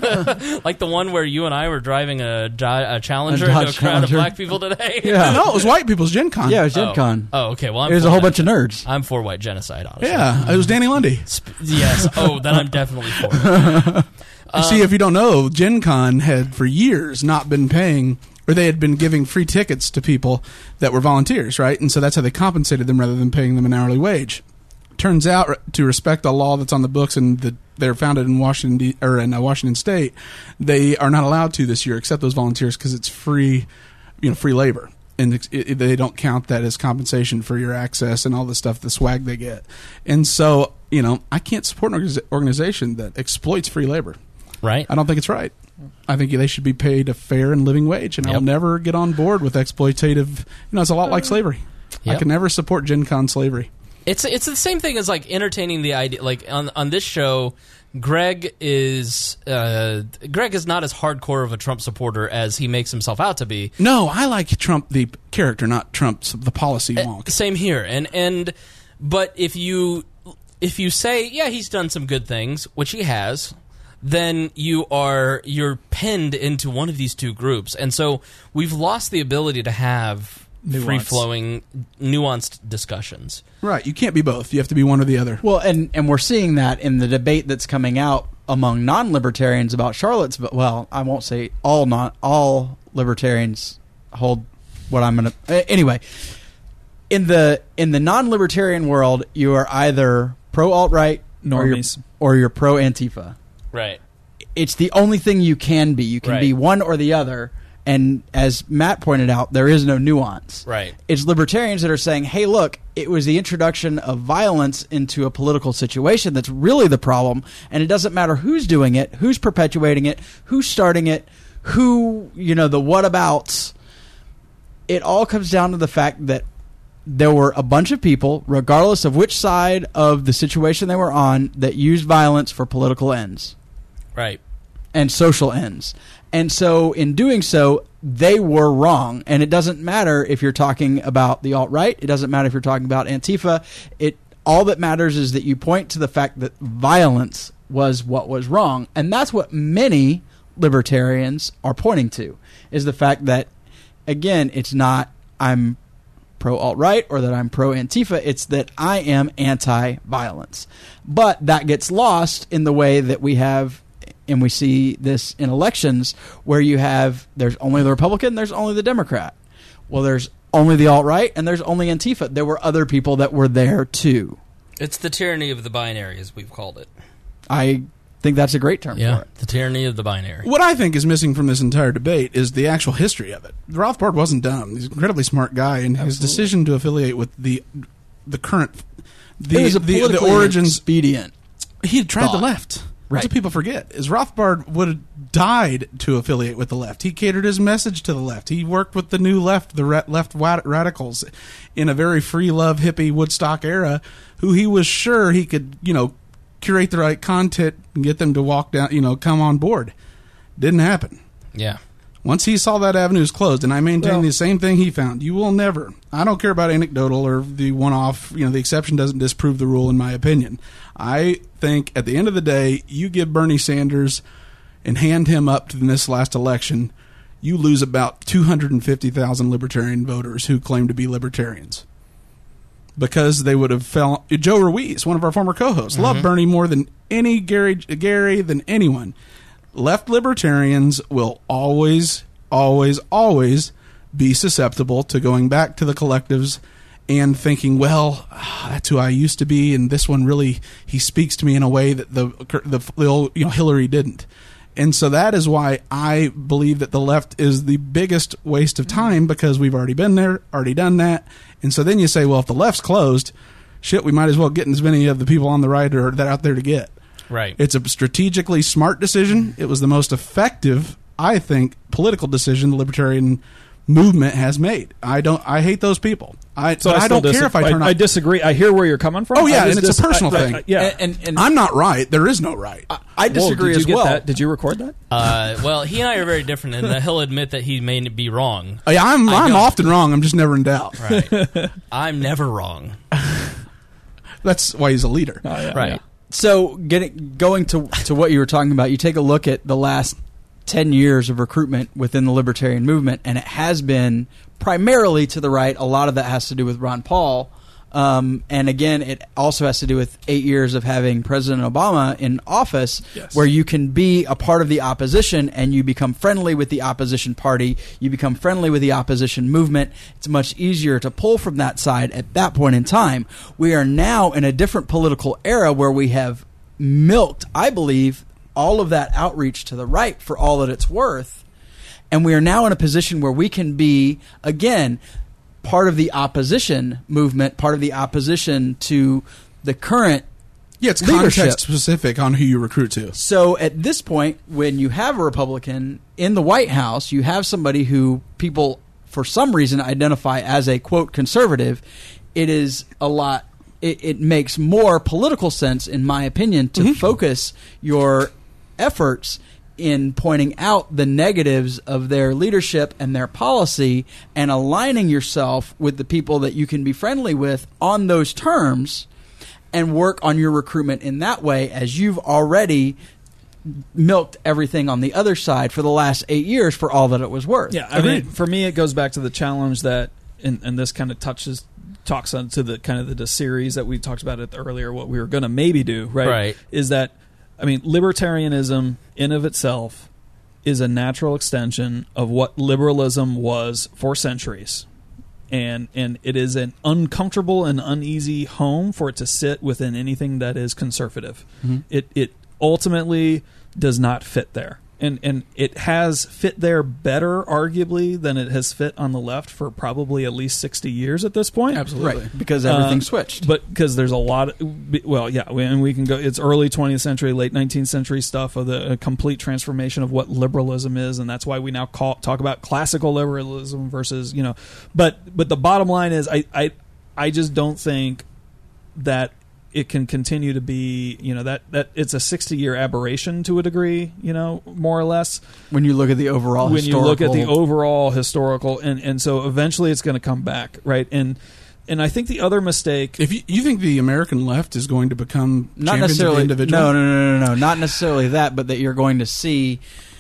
Like the one where you and I were driving a, a Challenger A into a Dodge crowd Challenger. of black people today. Yeah. No, it was white people's Gen Con. Yeah, it was Gen Oh. Con. Oh, okay. Well, I'm There's for a whole that. bunch of nerds. I'm for white genocide, honestly. Yeah, it was Danny Lundy. Sp- yes. Oh, then I'm definitely for it. You see, if you don't know, Gen Con had for years not been paying, or they had been giving free tickets to people that were volunteers, right? And so that's how they compensated them rather than paying them an hourly wage. Turns out, to respect a law that's on the books and the, they're founded in Washington D, or in uh, Washington State, they are not allowed to this year accept those volunteers because it's free, you know, free labor, and it, it, they don't count that as compensation for your access and all the stuff, the swag they get. And so, you know, I can't support an organiz- organization that exploits free labor. Right. I don't think it's right. I think they should be paid a fair and living wage, and Yep. I'll never get on board with exploitative. You know, it's a lot like slavery. Yep. I can never support Gen Con slavery. It's it's the same thing as like entertaining the idea. Like on on this show, Greg is uh, Greg is not as hardcore of a Trump supporter as he makes himself out to be. No, I like Trump the character, not Trump's the policy wonk. Uh, same here, and and but if you if you say yeah he's done some good things, which he has, then you are you're pinned into one of these two groups, and so we've lost the ability to have Nuance. free-flowing, nuanced discussions. Right, you can't be both. You have to be one or the other. Well, and, and we're seeing that in the debate that's coming out among non-libertarians about Charlottesville. Well, I won't say all non all libertarians hold what I'm going to. Anyway, in the in the non-libertarian world, you are either pro alt-right or you're, Normies. or you're pro Antifa. Right. It's the only thing you can be. You can Right. be one or the other. And as Matt pointed out, there is no nuance. Right. It's libertarians that are saying, hey, look, it was the introduction of violence into a political situation that's really the problem, and it doesn't matter who's doing it, who's perpetuating it, who's starting it, who, you know, the whatabouts. It all comes down to the fact that there were a bunch of people, regardless of which side of the situation they were on, that used violence for political ends. Right. And social ends. And so in doing so, they were wrong. And it doesn't matter if you're talking about the alt-right. It doesn't matter if you're talking about Antifa. It all that matters is that you point to the fact that violence was what was wrong. And that's what many libertarians are pointing to, is the fact that, again, it's not I'm pro-alt-right or that I'm pro-Antifa. It's that I am anti-violence. But that gets lost in the way that we have, and we see this in elections, where you have, there's only the Republican, there's only the Democrat. Well, there's only the alt-right, and there's only Antifa. There were other people that were there, too. It's the tyranny of the binary, as we've called it. I think that's a great term yeah, for it. The tyranny of the binary. What I think is missing from this entire debate is the actual history of it. Rothbard wasn't dumb. He's an incredibly smart guy, and Absolutely. his decision to affiliate with the the current... The, it was a the, the origins expedient. He had tried thought. the left. Right. That's what people forget, is Rothbard would have died to affiliate with the left. He catered his message to the left. He worked with the new left, the ra- left wa- radicals, in a very free love hippie Woodstock era, who he was sure he could, you know, curate the right content and get them to walk down, you know, come on board. Didn't happen. Yeah. Once he saw that avenue is closed, and I maintain Well, the same thing he found. You will never, I don't care about anecdotal or the one-off, you know, the exception doesn't disprove the rule in my opinion. I think at the end of the day, you give Bernie Sanders and hand him up to this last election, you lose about two hundred fifty thousand libertarian voters who claim to be libertarians. Because they would have fell. Joe Ruiz, one of our former co-hosts, Mm-hmm. loved Bernie more than any Gary, Gary than anyone. Left libertarians will always, always, always be susceptible to going back to the collectives and thinking, well, that's who I used to be, and this one really, he speaks to me in a way that the the, the old, you know, Hillary didn't. And so that is why I believe that the left is the biggest waste of time, because we've already been there, already done that. And so then you say, well, if the left's closed, shit, we might as well get as many of the people on the right or that out there to get. Right. It's a strategically smart decision. It was the most effective, I think, political decision the libertarian movement has made. I don't. I hate those people. I, So but I, I don't still care if I dis- turn I, out. I disagree. I hear where you're coming from. Oh, yeah, I and it's a dis- personal I- thing. I- yeah. And, and, and I'm not right. There is no right. I, I disagree Whoa, did as you get well. that? Did you record that? Uh, well, he and I are very different, and he'll admit that he may be wrong. Yeah, I'm. I I'm don't. often wrong. I'm just never in doubt. Right. I'm never wrong. That's why he's a leader. Oh, yeah, Right. yeah. So, getting going to to what you were talking about, you take a look at the last ten years of recruitment within the libertarian movement, and it has been primarily to the right. A lot of that has to do with Ron Paul. Um, and again, it also has to do with eight years of having President Obama in office, Yes. where you can be a part of the opposition and you become friendly with the opposition party. You become friendly with the opposition movement. It's much easier to pull from that side at that point in time. We are now in a different political era where we have milked, I believe, all of that outreach to the right for all that it's worth. And we are now in a position where we can be, again, part of the opposition movement, part of the opposition to the current Yeah, it's leadership. context specific on who you recruit to. So at this point, when you have a Republican in the White House, you have somebody who people, for some reason, identify as a, quote, conservative. It is a lot, it, it makes more political sense, in my opinion, to Mm-hmm. focus your efforts in pointing out the negatives of their leadership and their policy and aligning yourself with the people that you can be friendly with on those terms, and work on your recruitment in that way, as you've already milked everything on the other side for the last eight years for all that it was worth. Yeah, I mean, for me, it goes back to the challenge that, and, and this kind of touches talks on to the kind of the, the series that we talked about it earlier. What we were going to maybe do, right? Right. Is that, I mean, libertarianism in of itself is a natural extension of what liberalism was for centuries. And and it is an uncomfortable and uneasy home for it to sit within anything that is conservative. Mm-hmm. It it ultimately does not fit there. and and it has fit there better, arguably, than it has fit on the left for probably at least sixty years at this point. Absolutely. Right, because everything Um, switched. But because there's a lot of, well, yeah, we, and we can go, it's early twentieth century, late nineteenth century stuff of the uh, complete transformation of what liberalism is, and that's why we now call, talk about classical liberalism versus, you know, but but the bottom line is, I, I, I just don't think that it can continue to be, you know, that, that it's a sixty-year aberration to a degree, you know, more or less. When you look at the overall When you look at the historical- overall historical, and, and so eventually it's going to come back, right? And and I think the other mistake... If you, you think the American left is going to become not champions necessarily of the individual? No, no, no, no, no, not necessarily that, but that you're going to see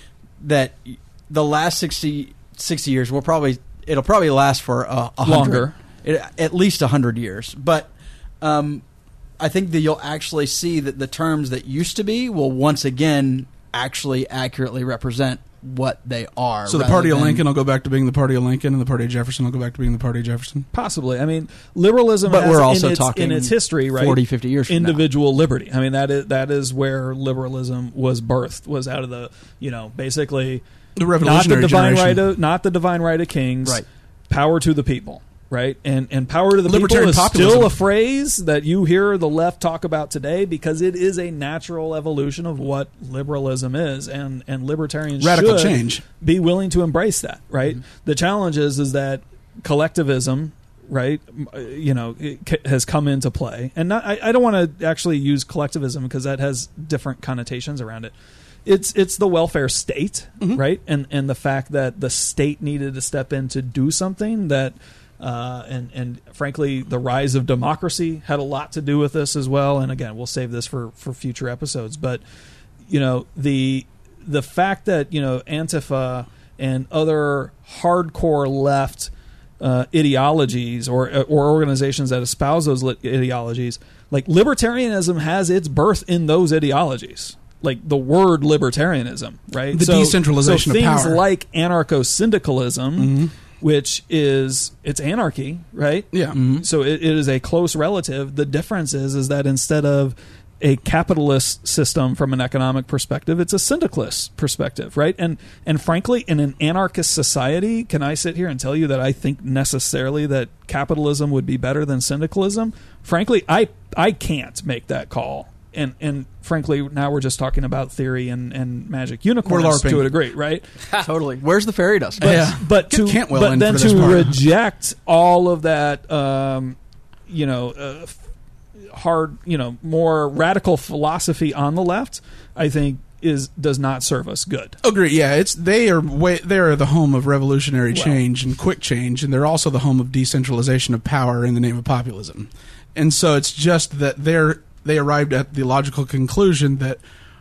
that the last sixty, sixty years will probably it'll probably last for a, a Longer. hundred, it, at least a hundred years. But um, I think that you'll actually see that the terms that used to be will once again actually accurately represent what they are. So the rather party of than- Lincoln will go back to being the party of Lincoln, and the party of Jefferson will go back to being the party of Jefferson? Possibly. I mean, liberalism But has we're also in, its, talking in its history, right? forty, fifty years from now. individual liberty. I mean, that is that is where liberalism was birthed, was out of the, you know, basically The revolutionary not the divine generation. right of not the divine right of kings, Right. power to the people. Right, and and power to the people Libertarian is populism. still a phrase that you hear the left talk about today because it is a natural evolution of what liberalism is, and and libertarians Radical should change. be willing to embrace that. Right, Mm-hmm. the challenge is is that collectivism, right, m- uh, you know, it c- has come into play, and not, I, I don't want to actually use collectivism because that has different connotations around it. It's it's the welfare state, Mm-hmm. right, and and the fact that the state needed to step in to do something that. Uh, and and frankly, the rise of democracy had a lot to do with this as well. And again, we'll save this for, for future episodes. But you know, the the fact that you know Antifa and other hardcore left uh, ideologies or or organizations that espouse those lit- ideologies, like libertarianism, has its birth in those ideologies. Like the word libertarianism, right? The decentralization so of things power. like anarcho-syndicalism. Mm-hmm. Which is it's anarchy, right? Yeah. Mm-hmm. So it, it is a close relative. The difference is is that instead of a capitalist system from an economic perspective, it's a syndicalist perspective, right? And and frankly, in an anarchist society, can I sit here and tell you that I think necessarily that capitalism would be better than syndicalism? Frankly, I I can't make that call. And and frankly, now we're just talking about theory and, and magic unicorns LARPing. to a degree, right? Totally. Where's the fairy dust? But, Yeah. but Get to Cantwell but in then for this to part. reject all of that, um, you know, uh, f- hard, you know, more radical philosophy on the left, I think is does not serve us good. Agree. Yeah, it's they are way, they are the home of revolutionary change and quick change, and they're also the home of decentralization of power in the name of populism. And so it's just that they're they arrived at the logical conclusion that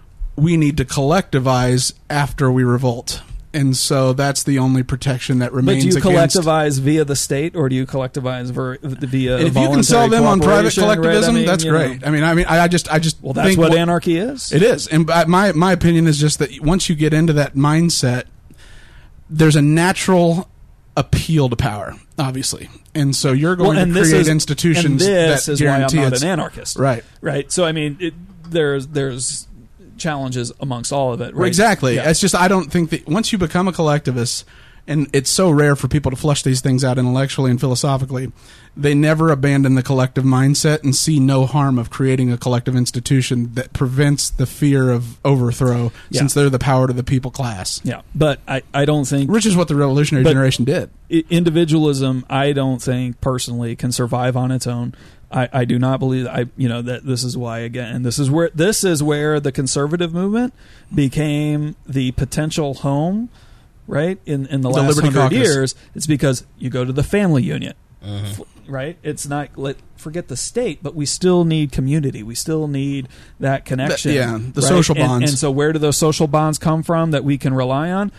we need to collectivize after we revolt. And so that's the only protection that But remains do you against. collectivize via the state, or do you collectivize ver- via And if you can sell them on private collectivism, that's great. I mean, I mean, I, I just, I just Well, that's think what anarchy is. It is, and by- my my opinion is just that once you get into that mindset, there's a natural appeal to power, obviously, and so you're going Well, and to this create is, institutions and this that is why I'm guarantee not it's- an anarchist, Right. Right. So I mean, it, there's there's challenges amongst all of it. Right? Exactly. Yeah. It's just I don't think that once you become a collectivist, and it's so rare for people to flush these things out intellectually and philosophically, they never abandon the collective mindset and see no harm of creating a collective institution that prevents the fear of overthrow, Yeah. since they're the power to the people class. Yeah, but I, I don't think Which is what the revolutionary But- generation did. i- individualism, I don't think personally can survive on its own. I, I do not believe I you know that this is why again and this is where this is where the conservative movement became the potential home, right? In in the, The last Liberty hundred Caucus. years, it's because you go to the family unit, F- right? It's not let forget the state, but we still need community. We still need that connection. yeah, the right? social And- bonds. And so, where do those social bonds come from that we can rely on?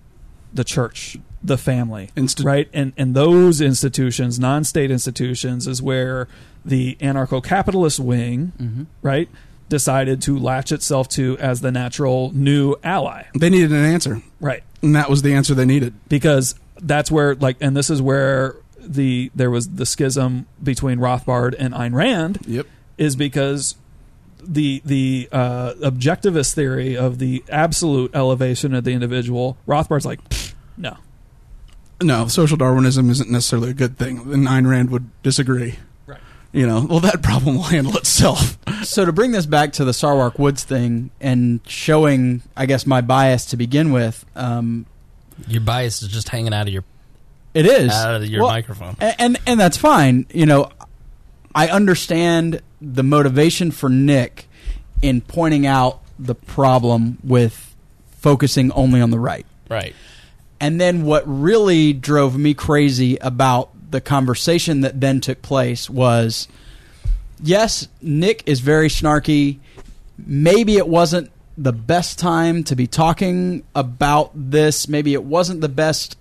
The church, the family, Insti- right? And and those institutions, non-state institutions, is where the anarcho-capitalist wing, Mhm. right, decided to latch itself to as the natural new ally, They needed an answer, right? and that was the answer they needed. Because that's where, like, and this is where the there was the schism between Rothbard and Ayn Rand, Yep. is because the the uh, objectivist theory of the absolute elevation of the individual, Rothbard's like, no. No, social Darwinism isn't necessarily a good thing. And Ayn Rand would disagree. Right. You know, well, that problem will handle itself. So to bring this back to the Sarwark Woods thing and showing, I guess, my bias to begin with, um, Your bias is just hanging out of your it is out of your Well, microphone. and, and and that's fine. You know, I understand the motivation for Nick in pointing out the problem with focusing only on the right. Right. And then what really drove me crazy about the conversation that then took place was, yes, Nick is very snarky. Maybe it wasn't the best time to be talking about this. Maybe it wasn't the best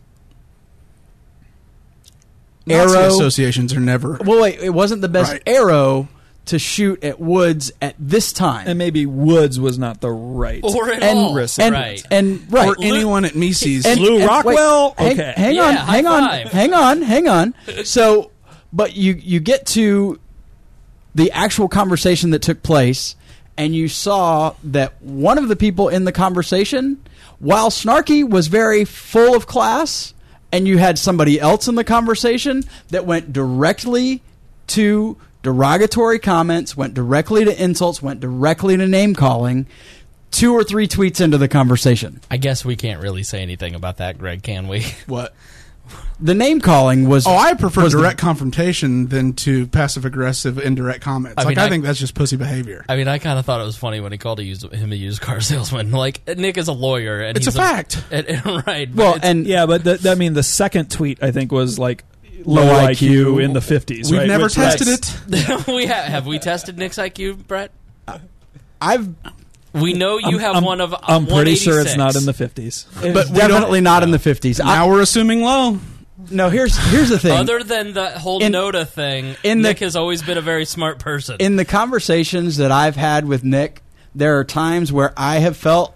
Nazi arrow. associations are never. Well, wait, it wasn't the best Right. arrow to shoot at Woods at this time. And maybe Woods was not the right. Or at and, all. and, Right. and right. Or anyone at Mises. And- Lou and- Rockwell? wait, Okay. Hang, hang Yeah, on, high hang on, five. hang on, hang on. So, but you you get to the actual conversation that took place, and you saw that one of the people in the conversation, while snarky, was very full of class, and you had somebody else in the conversation that went directly to derogatory comments, went directly to insults, went directly to name calling, two or three tweets into the conversation. I guess we can't really say anything about that, Greg, can we? What? The name calling was. Oh, I prefer was the- direct confrontation than to passive aggressive indirect comments. I like mean, I, I- think that's just pussy behavior. I mean, I kind of thought it was funny when he called a used, him a used car salesman. Like, Nick is a lawyer. And It's he's a fact. and- and- right. but Well, it's- and Yeah, but the, I mean, the second tweet I think was like low, Low I Q I Q. in the fifties. We've right? never Which tested that's- it. we have, have we tested Nick's I Q, Brett? I've We know you have I'm, one of I'm pretty sure it's one eighty-six. not in the fifties. but definitely not in the fifties. Now we're assuming low. No, here's here's the thing. Other than the whole In- Noda thing, in the- Nick has always been a very smart person. In the conversations that I've had with Nick, there are times where I have felt,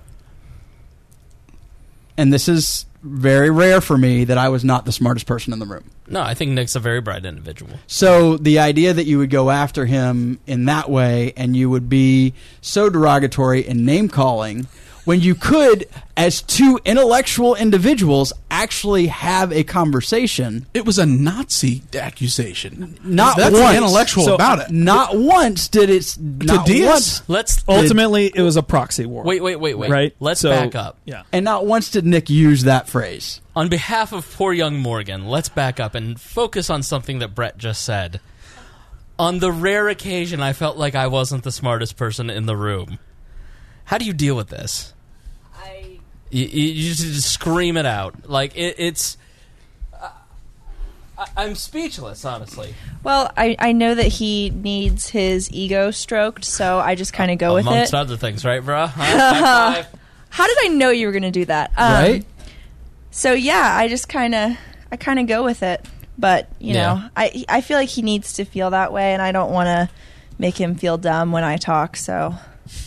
and this is very rare for me, that I was not the smartest person in the room. no, I think Nick's a very bright individual. So the idea that you would go after him in that way and you would be so derogatory and name calling when you could, as two intellectual individuals, actually have a conversation. It was a Nazi accusation. Not that's once. intellectual So, about it. Not once did it. Not Diaz? once, Let's Ultimately, it was a proxy war. wait, wait, wait, wait. Right? Let's So- back up. Yeah. and not once did Nick use that phrase. On behalf of poor young Morgan, let's back up and focus on something that Brett just said. On the rare occasion I felt like I wasn't the smartest person in the room. How do you deal with this? I You, you, you just, just scream it out. Like, it, it's... Uh, I, I'm speechless, honestly. well, I, I know that he needs his ego stroked, so I just kind of go with Amongst it. other things, right, bruh? Huh? High five. How did I know you were going to do that? Um, Right? So yeah, I just kind of I kind of go with it. But you Yeah. know, I I feel like he needs to feel that way, and I don't want to make him feel dumb when I talk. So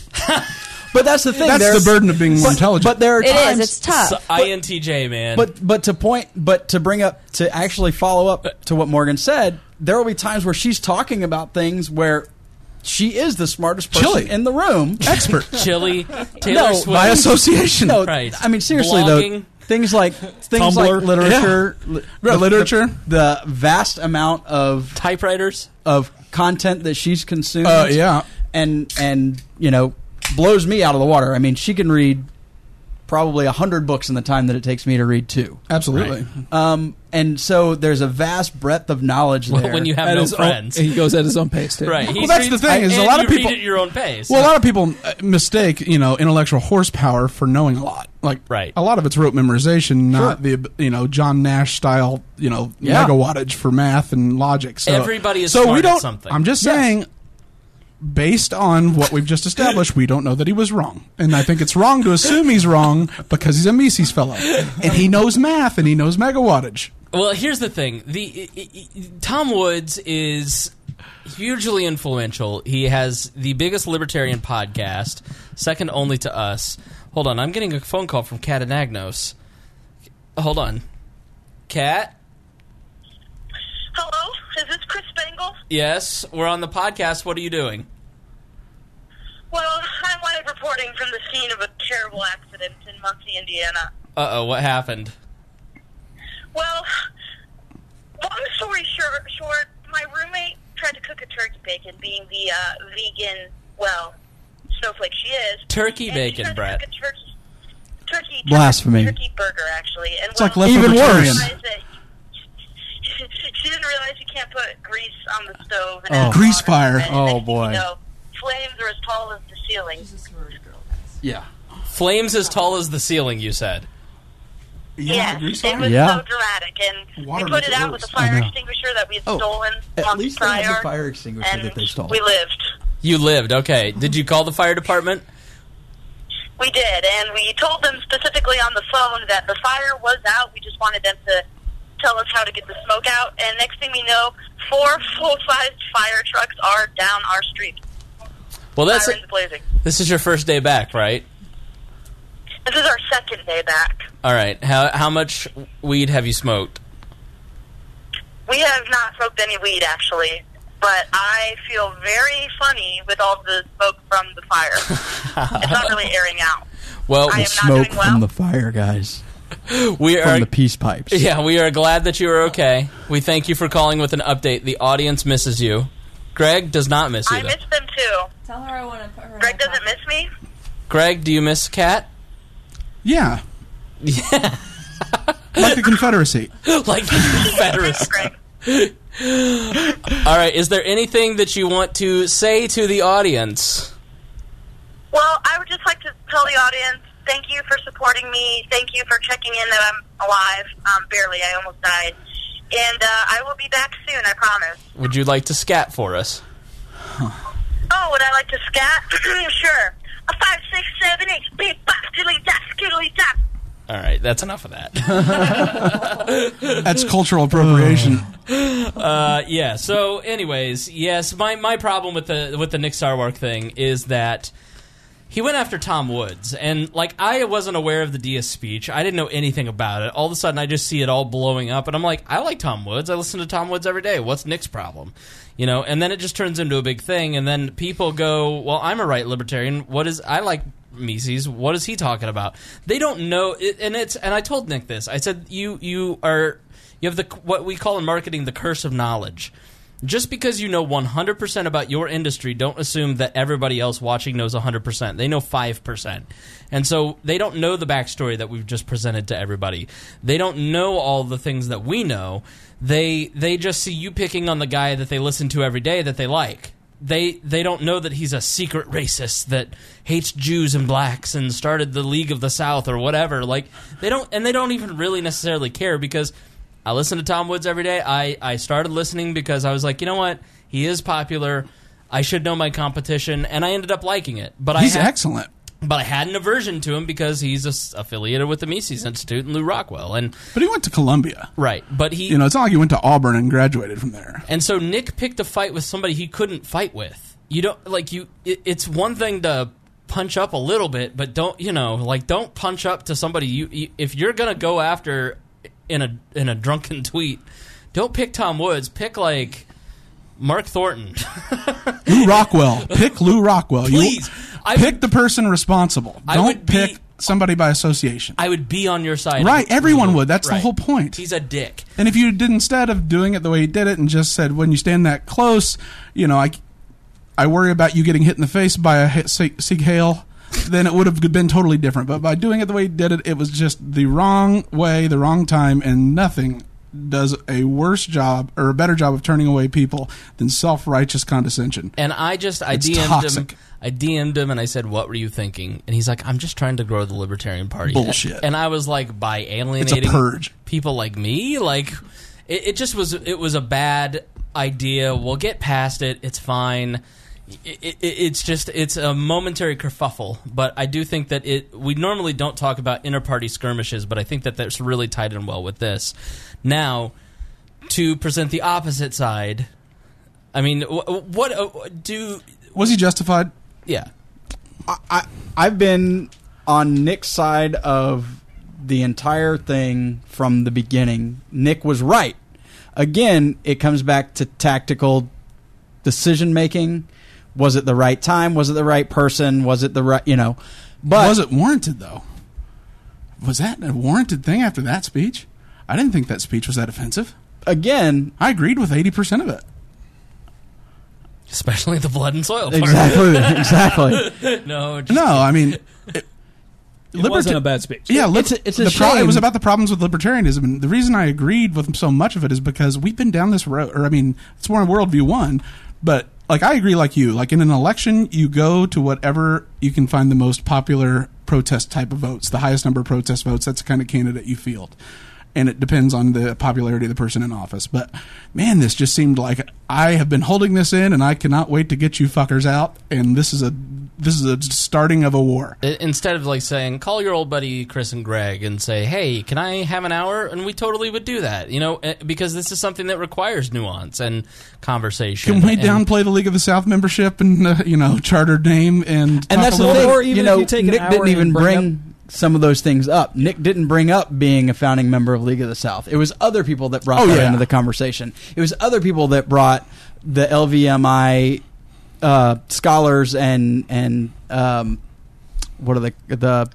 But that's the thing. That's there's- the burden of being more but, intelligent. But there are it times. is. It's tough. So, I N T J, man. But but to point, but to bring up, to actually follow up to what Morgan said, there will be times where she's talking about things where she is the smartest person Chili. in the room. Expert. Chili, Taylor No, Swift. By association. No, Right. I mean seriously Blogging. though, things like things Tumblr. like literature, li- Right, the- literature. the, the vast amount of Typewriters. of content that she's consumed. Uh, yeah. and and you know blows me out of the water. I mean, she can read probably a hundred books in the time that it takes me to read two. Absolutely. Um, and so there's a vast breadth of knowledge there. When you have At no his own- friends. he goes at his own pace too. Right. Well, He's that's the read- thing, is a and lot you of people- read at your own pace. Well, a lot of people uh, mistake, you know, intellectual horsepower for knowing a lot. Like, Right. a lot of it's rote memorization, not the, you know, John Nash style, you know, Yeah. megawattage for math and logic. So, Everybody is so smart we at don't, something. I'm just Yes. saying, based on what we've just established, we don't know that he was wrong. And I think it's wrong to assume he's wrong because he's a Mises fellow. And he knows math and he knows megawattage. Well, here's the thing: the i- i- Tom Woods is hugely influential. He has the biggest libertarian podcast, second only to us. Hold on, I'm getting a phone call from Kat Anagnos. Hold on, Kat. Hello, is this Chris Spangle? Yes, we're on the podcast. What are you doing? Well, I'm live reporting from the scene of a terrible accident in Muncie, Indiana. Uh-oh, what happened? Well, long story short, short, my roommate tried to cook a turkey bacon, being the uh, vegan, well, snowflake she is. Turkey and bacon, she tried Brett. To cook a turkey, turkey, Blasphemy. Turkey burger, actually. And It's well, like leftover even worse. vegetarian. She didn't realize you can't put grease on the stove. And Oh. add Grease water. fire. And Oh, next thing boy. You know, flames are as tall as the ceiling. Yeah. Flames as tall as the ceiling, you said. Yeah, grease it fire? was Yeah. so dramatic, and Water we put makes it it out worse. with a I fire know. extinguisher that we had Oh, stolen at months least they had the prior, fire extinguisher and that they stole. we lived. You lived, okay. Did you call the fire department? We did, and we told them specifically on the phone that the fire was out. We just wanted them to tell us how to get the smoke out, and next thing we know, four full-sized fire trucks are down our street. Well, that's Sirens blazing. this is your first day back, right? This is our second day back. All right. How how much weed have you smoked? We have not smoked any weed, actually, but I feel very funny with all the smoke from the fire. It's not really airing out. Well, I am not Smoke doing well. from the fire, guys. we From are the peace pipes. Yeah, we are glad that you are okay. We thank you for calling with an update. The audience misses you. Greg does not miss you. I though. miss them, too. Tell her I want to put her. in Greg my doesn't pocket. miss me? Greg, do you miss Kat? Yeah. Yeah. Like the Confederacy. Like the Confederacy. Greg. All right. Is there anything that you want to say to the audience? Well, I would just like to tell the audience, thank you for supporting me. Thank you for checking in that I'm alive. Um, barely. I almost died. And uh, I will be back soon, I promise. Would you like to scat for us? Oh, would I like to scat? Sure. A five, six, seven, eight. Beep, bop, skiddly, tap, skiddly, tap. All right. That's enough of that. That's cultural appropriation. Uh, yeah. So, anyways, yes. My, my problem with the with the Nick Sarwark thing is that he went after Tom Woods, and like I wasn't aware of the Diaz speech. I didn't know anything about it. All of a sudden, I just see it all blowing up, and I'm like, I like Tom Woods. I listen to Tom Woods every day. What's Nick's problem? You know. And then it just turns into a big thing, and then people go, "Well, I'm a right libertarian. What is I like?" Mises, what is he talking about? They don't know, and it's and I told Nick this. I said you you are you have the what we call in marketing the curse of knowledge. Just because you know one hundred percent about your industry, don't assume that everybody else watching knows one hundred percent. They know five percent. And so they don't know the backstory that we've just presented to everybody. They don't know all the things that we know. They they just see you picking on the guy that they listen to every day that they like. They they don't know that he's a secret racist that hates Jews and blacks and started the League of the South or whatever. Like they don't, and they don't even really necessarily care because I listen to Tom Woods every day. I, I started listening because I was like, you know what, he is popular. I should know my competition, and I ended up liking it. But He's I had, excellent. But I had an aversion to him because he's a, affiliated with the Mises Institute and Lou Rockwell, and But he went to Columbia. right. But he, You know, it's not like he went to Auburn and graduated from there. And so Nick picked a fight with somebody he couldn't fight with. You don't like you. It, it's one thing to punch up a little bit, but don't you know? Like don't punch up to somebody. You, you if you're gonna go after in a in a drunken tweet, don't pick Tom Woods. Pick like Mark Thornton. Lou Rockwell. Pick Lou Rockwell. Please, You, I pick would, the person responsible. I Don't would be- pick somebody by association. I would be on your side. Right, everyone would. That's the Right. whole point. He's a dick. And if you did, instead of doing it the way he did it and just said, when you stand that close, you know, I, I worry about you getting hit in the face by a hit, Sig Sig Hail, then it would have been totally different. But by doing it the way he did it, it was just the wrong way, the wrong time, and nothing does a worse job or a better job of turning away people than self-righteous condescension. And I just I It's D M'd toxic. him. I D M'd him and I said, "What were you thinking?" And he's like, "I'm just trying to grow the Libertarian Party." Bullshit. And I was like, "By It's alienating a purge. people like me, like it, it just was. It was a bad idea. We'll get past it. It's fine." It, it, it's just it's a momentary kerfuffle, but I do think that it. We normally don't talk about inter-party skirmishes, but I think that that's really tied in well with this. Now, to present the opposite side, I mean, what, what uh, do Was he justified? yeah? I, I've been on Nick's side of the entire thing from the beginning. Nick was right. Again, it comes back to tactical decision making. Was it the right time? Was it the right person? Was it the right, you know? But was it warranted, though? Was that a warranted thing after that speech? I didn't think that speech was that offensive. Again, I agreed with eighty percent of it. Especially the blood and soil part. Exactly. exactly. no, no. I mean, it, it liberta- wasn't a bad speech. Yeah, li- it's a, it's a the shame. Pro- it was about the problems with libertarianism, and the reason I agreed with so much of it is because we've been down this road. Or I mean, it's more worldview one, but like I agree, like you, like in an election, you go to whatever you can find the most popular protest type of votes, the highest number of protest votes. That's the kind of candidate you field. And it depends on the popularity of the person in office. But, man, this just seemed like I have been holding this in, and I cannot wait to get you fuckers out. And this is a this is a starting of a war. Instead of, like, saying, call your old buddy Chris and Greg and say, hey, can I have an hour? And we totally would do that, you know, because this is something that requires nuance and conversation. Can we and downplay the League of the South membership and, uh, you know, chartered name? And, and that's the thing. Or even you know, if you take Nick an didn't even bring... bring some of those things up. Nick didn't bring up being a founding member of League of the South. It was other people that brought oh, that yeah. into the conversation. It was other people that brought the L V M I uh, scholars and and um, what are the the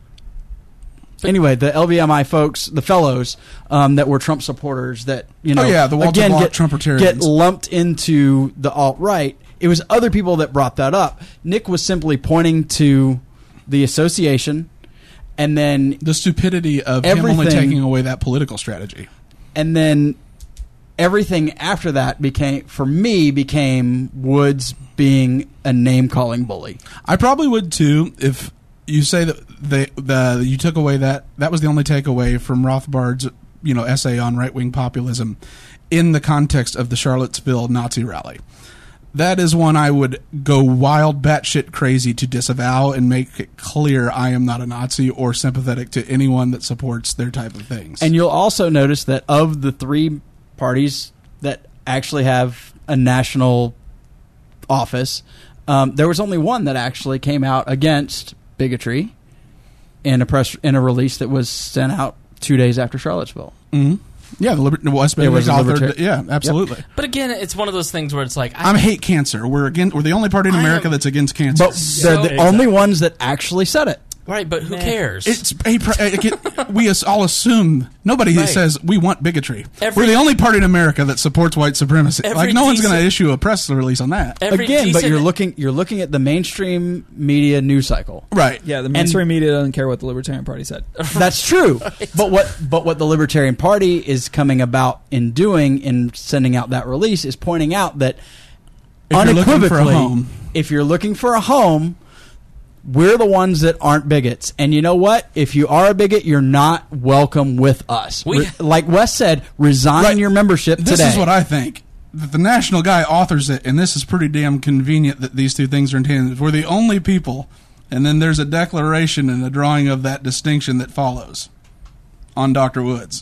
anyway the L V M I folks, the fellows um, that were Trump supporters that you know oh, yeah, the Walter again Block get, Trumpertarians. get lumped into the alt-right. It was other people that brought that up. Nick was simply pointing to the association. And then the stupidity of him only taking away that political strategy. And then everything after that became, for me, became Woods being a name-calling bully. I probably would too if you say that they, the you took away that that was the only takeaway from Rothbard's you know essay on right-wing populism in the context of the Charlottesville Nazi rally. That is one I would go wild batshit crazy to disavow and make it clear I am not a Nazi or sympathetic to anyone that supports their type of things. And you'll also notice that of the three parties that actually have a national office, um, there was only one that actually came out against bigotry in a press in a release that was sent out two days after Charlottesville. Mm-hmm. Yeah, the Liber- West Bay was authored. Yeah, absolutely. Yep. But again, it's one of those things where it's like I, I'm hate cancer. We're again. We're the only party in America that's against cancer. But they're the only ones that actually said it. Right, but who cares? It's a, it, we all assume nobody right. says we want bigotry. Every, We're the only party in America that supports white supremacy. Like no one's going to issue a press release on that. Again, but you're looking you're looking at the mainstream media news cycle. Right. Yeah, the mainstream and media doesn't care what the Libertarian Party said. That's true. Right. But what but what the Libertarian Party is coming about in doing in sending out that release is pointing out that if unequivocally, you're looking for a home, if you're looking for a home, we're the ones that aren't bigots. And you know what? If you are a bigot, you're not welcome with us. We, Re- like Wes said, resign right. your membership this today. This is what I think. That the national guy authors it, and this is pretty damn convenient that these two things are intended. We're the only people, and then there's a declaration and a drawing of that distinction that follows on Doctor Woods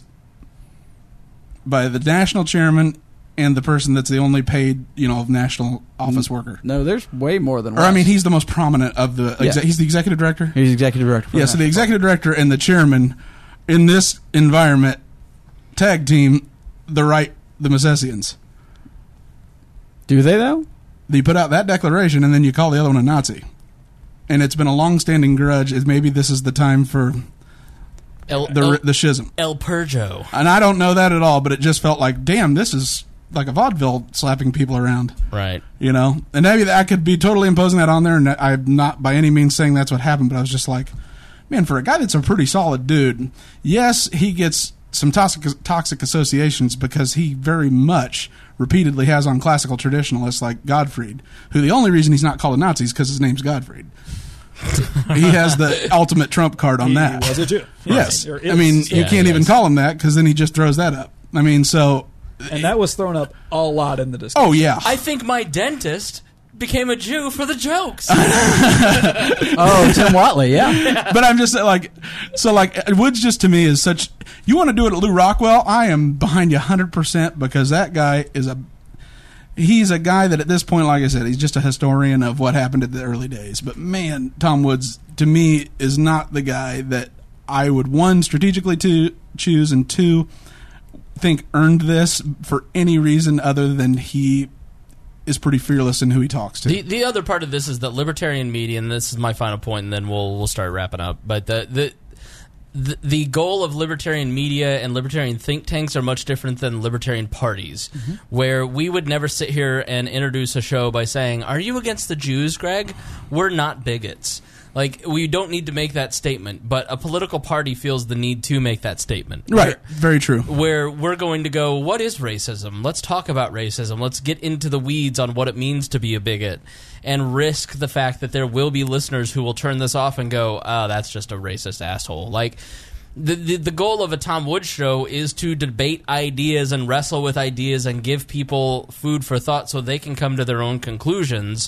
by the national chairman and the person that's the only paid, you know, national office worker. No, there's way more than one. Or, I mean, he's the most prominent of the... Yeah. Exe- he's the executive director? He's executive director. Yeah, so the executive director and the chairman in this environment tag team the right, the Misesians. Do they, though? You put out that declaration, and then you call the other one a Nazi. And it's been a long-standing grudge. Is maybe this is the time for... El, the, El, the schism. El Purgo. And I don't know that at all, but it just felt like, damn, this is... like a vaudeville slapping people around. Right. You know? And maybe I could be totally imposing that on there, and I'm not by any means saying that's what happened, but I was just like, man, for a guy that's a pretty solid dude, yes, he gets some toxic, toxic associations because he very much repeatedly has on classical traditionalists like Gottfried, who the only reason he's not called a Nazi is because his name's Gottfried. He has the ultimate trump card on he that. Was a Jew. Yes. Right. I mean, yeah, you can't even is. call him that because then he just throws that up. I mean, so... And that was thrown up a lot in the discussion. Oh, yeah. I think my dentist became a Jew for the jokes. Oh, Tim Watley, yeah. yeah. But I'm just like, so like, Woods just to me is such, you want to do it at Lou Rockwell? I am behind you one hundred percent because that guy is a, he's a guy that at this point, like I said, he's just a historian of what happened at the early days. But man, Tom Woods, to me, is not the guy that I would, one, strategically to choose, and two, think earned this for any reason other than he is pretty fearless in who he talks to. The the other part of this is that libertarian media, and this is my final point, and then we'll we'll start wrapping up. But the the the, the goal of libertarian media and libertarian think tanks are much different than libertarian parties, mm-hmm. where we would never sit here and introduce a show by saying, "Are you against the Jews, Greg?" We're not bigots. Like, we don't need to make that statement, but a political party feels the need to make that statement. Right, where, very true. Where we're going to go, what is racism? Let's talk about racism. Let's get into the weeds on what it means to be a bigot and risk the fact that there will be listeners who will turn this off and go, oh, that's just a racist asshole. Like, the, the, the goal of a Tom Woods show is to debate ideas and wrestle with ideas and give people food for thought so they can come to their own conclusions,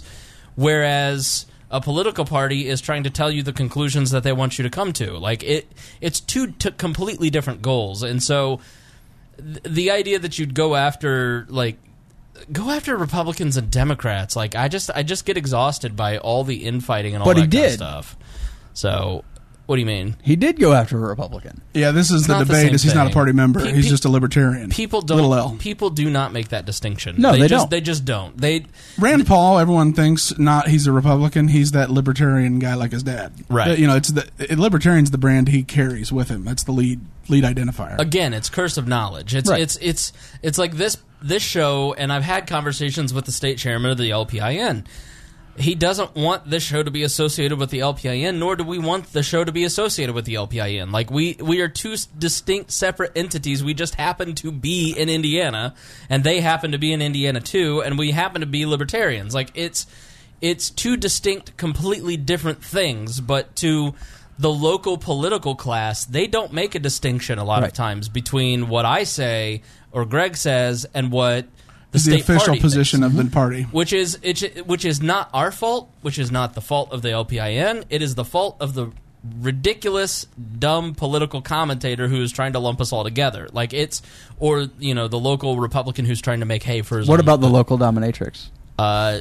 whereas a political party is trying to tell you the conclusions that they want you to come to. Like, it, it's two t- completely different goals. And so th- the idea that you'd go after, like, go after Republicans and Democrats, like, I just I just get exhausted by all the infighting and all but that he kind did. of stuff. So, what do you mean? He did go after a Republican. Yeah, this is It's the not the debate. same is he's not a thing. party member. Pe- he's pe- just a libertarian. People don't. Little L. People do not make that distinction. No, they just, don't. They just don't. They Rand Paul, everyone thinks not. He's a Republican. He's that libertarian guy like his dad. Right. You know, it's the it, libertarian's the brand he carries with him. That's the lead lead identifier. Again, it's curse of knowledge. It's Right. it's it's it's like this this show, and I've had conversations with the state chairman of the L P I N. He doesn't want this show to be associated with the L P I N, nor do we want the show to be associated with the L P I N. Like, we, we are two s- distinct, separate entities. We just happen to be in Indiana, and they happen to be in Indiana too, and we happen to be libertarians. Like, it's it's two distinct, completely different things, but to the local political class, they don't make a distinction a lot Right. of times between what I say or Greg says and what the Is the state official party position thinks. of the party. Which is it, which is not our fault, which is not the fault of the L P I N. It is the fault of the ridiculous, dumb political commentator who is trying to lump us all together. Like, it's, or, you know, the local Republican who's trying to make hay for his What own- about the local dominatrix? Uh,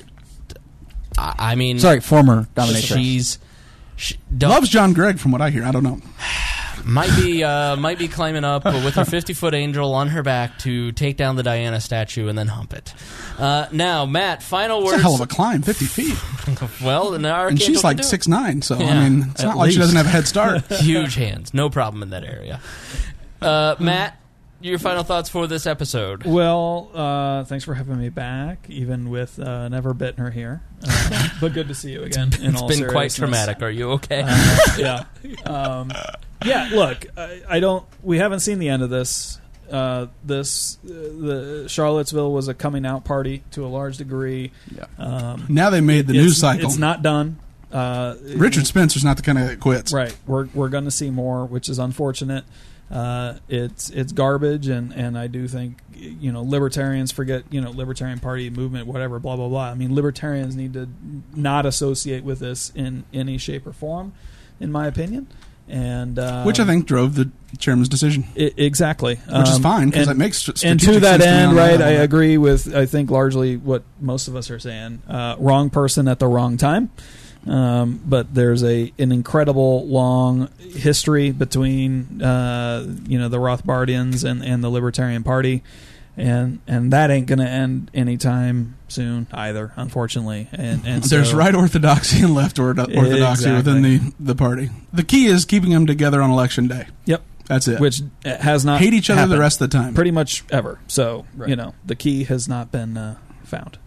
I I mean, Sorry, former dominatrix. She's she, don't- Loves John Gregg, from what I hear. I don't know. might be uh, might be climbing up with her fifty foot angel on her back to take down the Diana statue and then hump it. Uh, now, Matt, final It's words. a hell of a climb, fifty feet. Well, and, our And she's Archangel like can do it. six nine, so Yeah, I mean, it's at not like she least. doesn't have a head start. Huge hands, no problem in that area. Uh, Matt, your final thoughts for this episode? Well, uh, thanks for having me back, even with uh, Never Bittner here. Uh, but good to see you again. In It's all been quite seriousness. traumatic. Are you okay? Uh, yeah. Um, yeah. Look, I, I don't. We haven't seen the end of this. Uh, this uh, the Charlottesville was a coming out party to a large degree. Yeah. Um, Now they made the it's- news cycle. It's not done. Uh, Richard Spencer's not the kind of that quits. Right. We're we're going to see more, which is unfortunate. Uh, it's it's garbage, and, and I do think, you know, libertarians forget, you know, libertarian party movement, whatever, blah blah blah. I mean, libertarians need to not associate with this in any shape or form, in my opinion. And uh, Which I think drove the chairman's decision. I, exactly, Which is Um, fine, 'cause and- it makes st- and to strategic that sense to me end, on right? that I level. agree with I think largely what most of us are saying. Uh, wrong person at the wrong time. Um, but there's a an incredible long history between uh, you know the Rothbardians and, and the Libertarian Party, and and that ain't going to end anytime soon either, unfortunately. And and There's so, right orthodoxy and left ortho- orthodoxy Exactly. within the, the party. The key is keeping them together on election day. Yep. That's it. Which has not Hate each other the happened rest of the time. pretty much ever. So Right. you know the key has not been uh, found.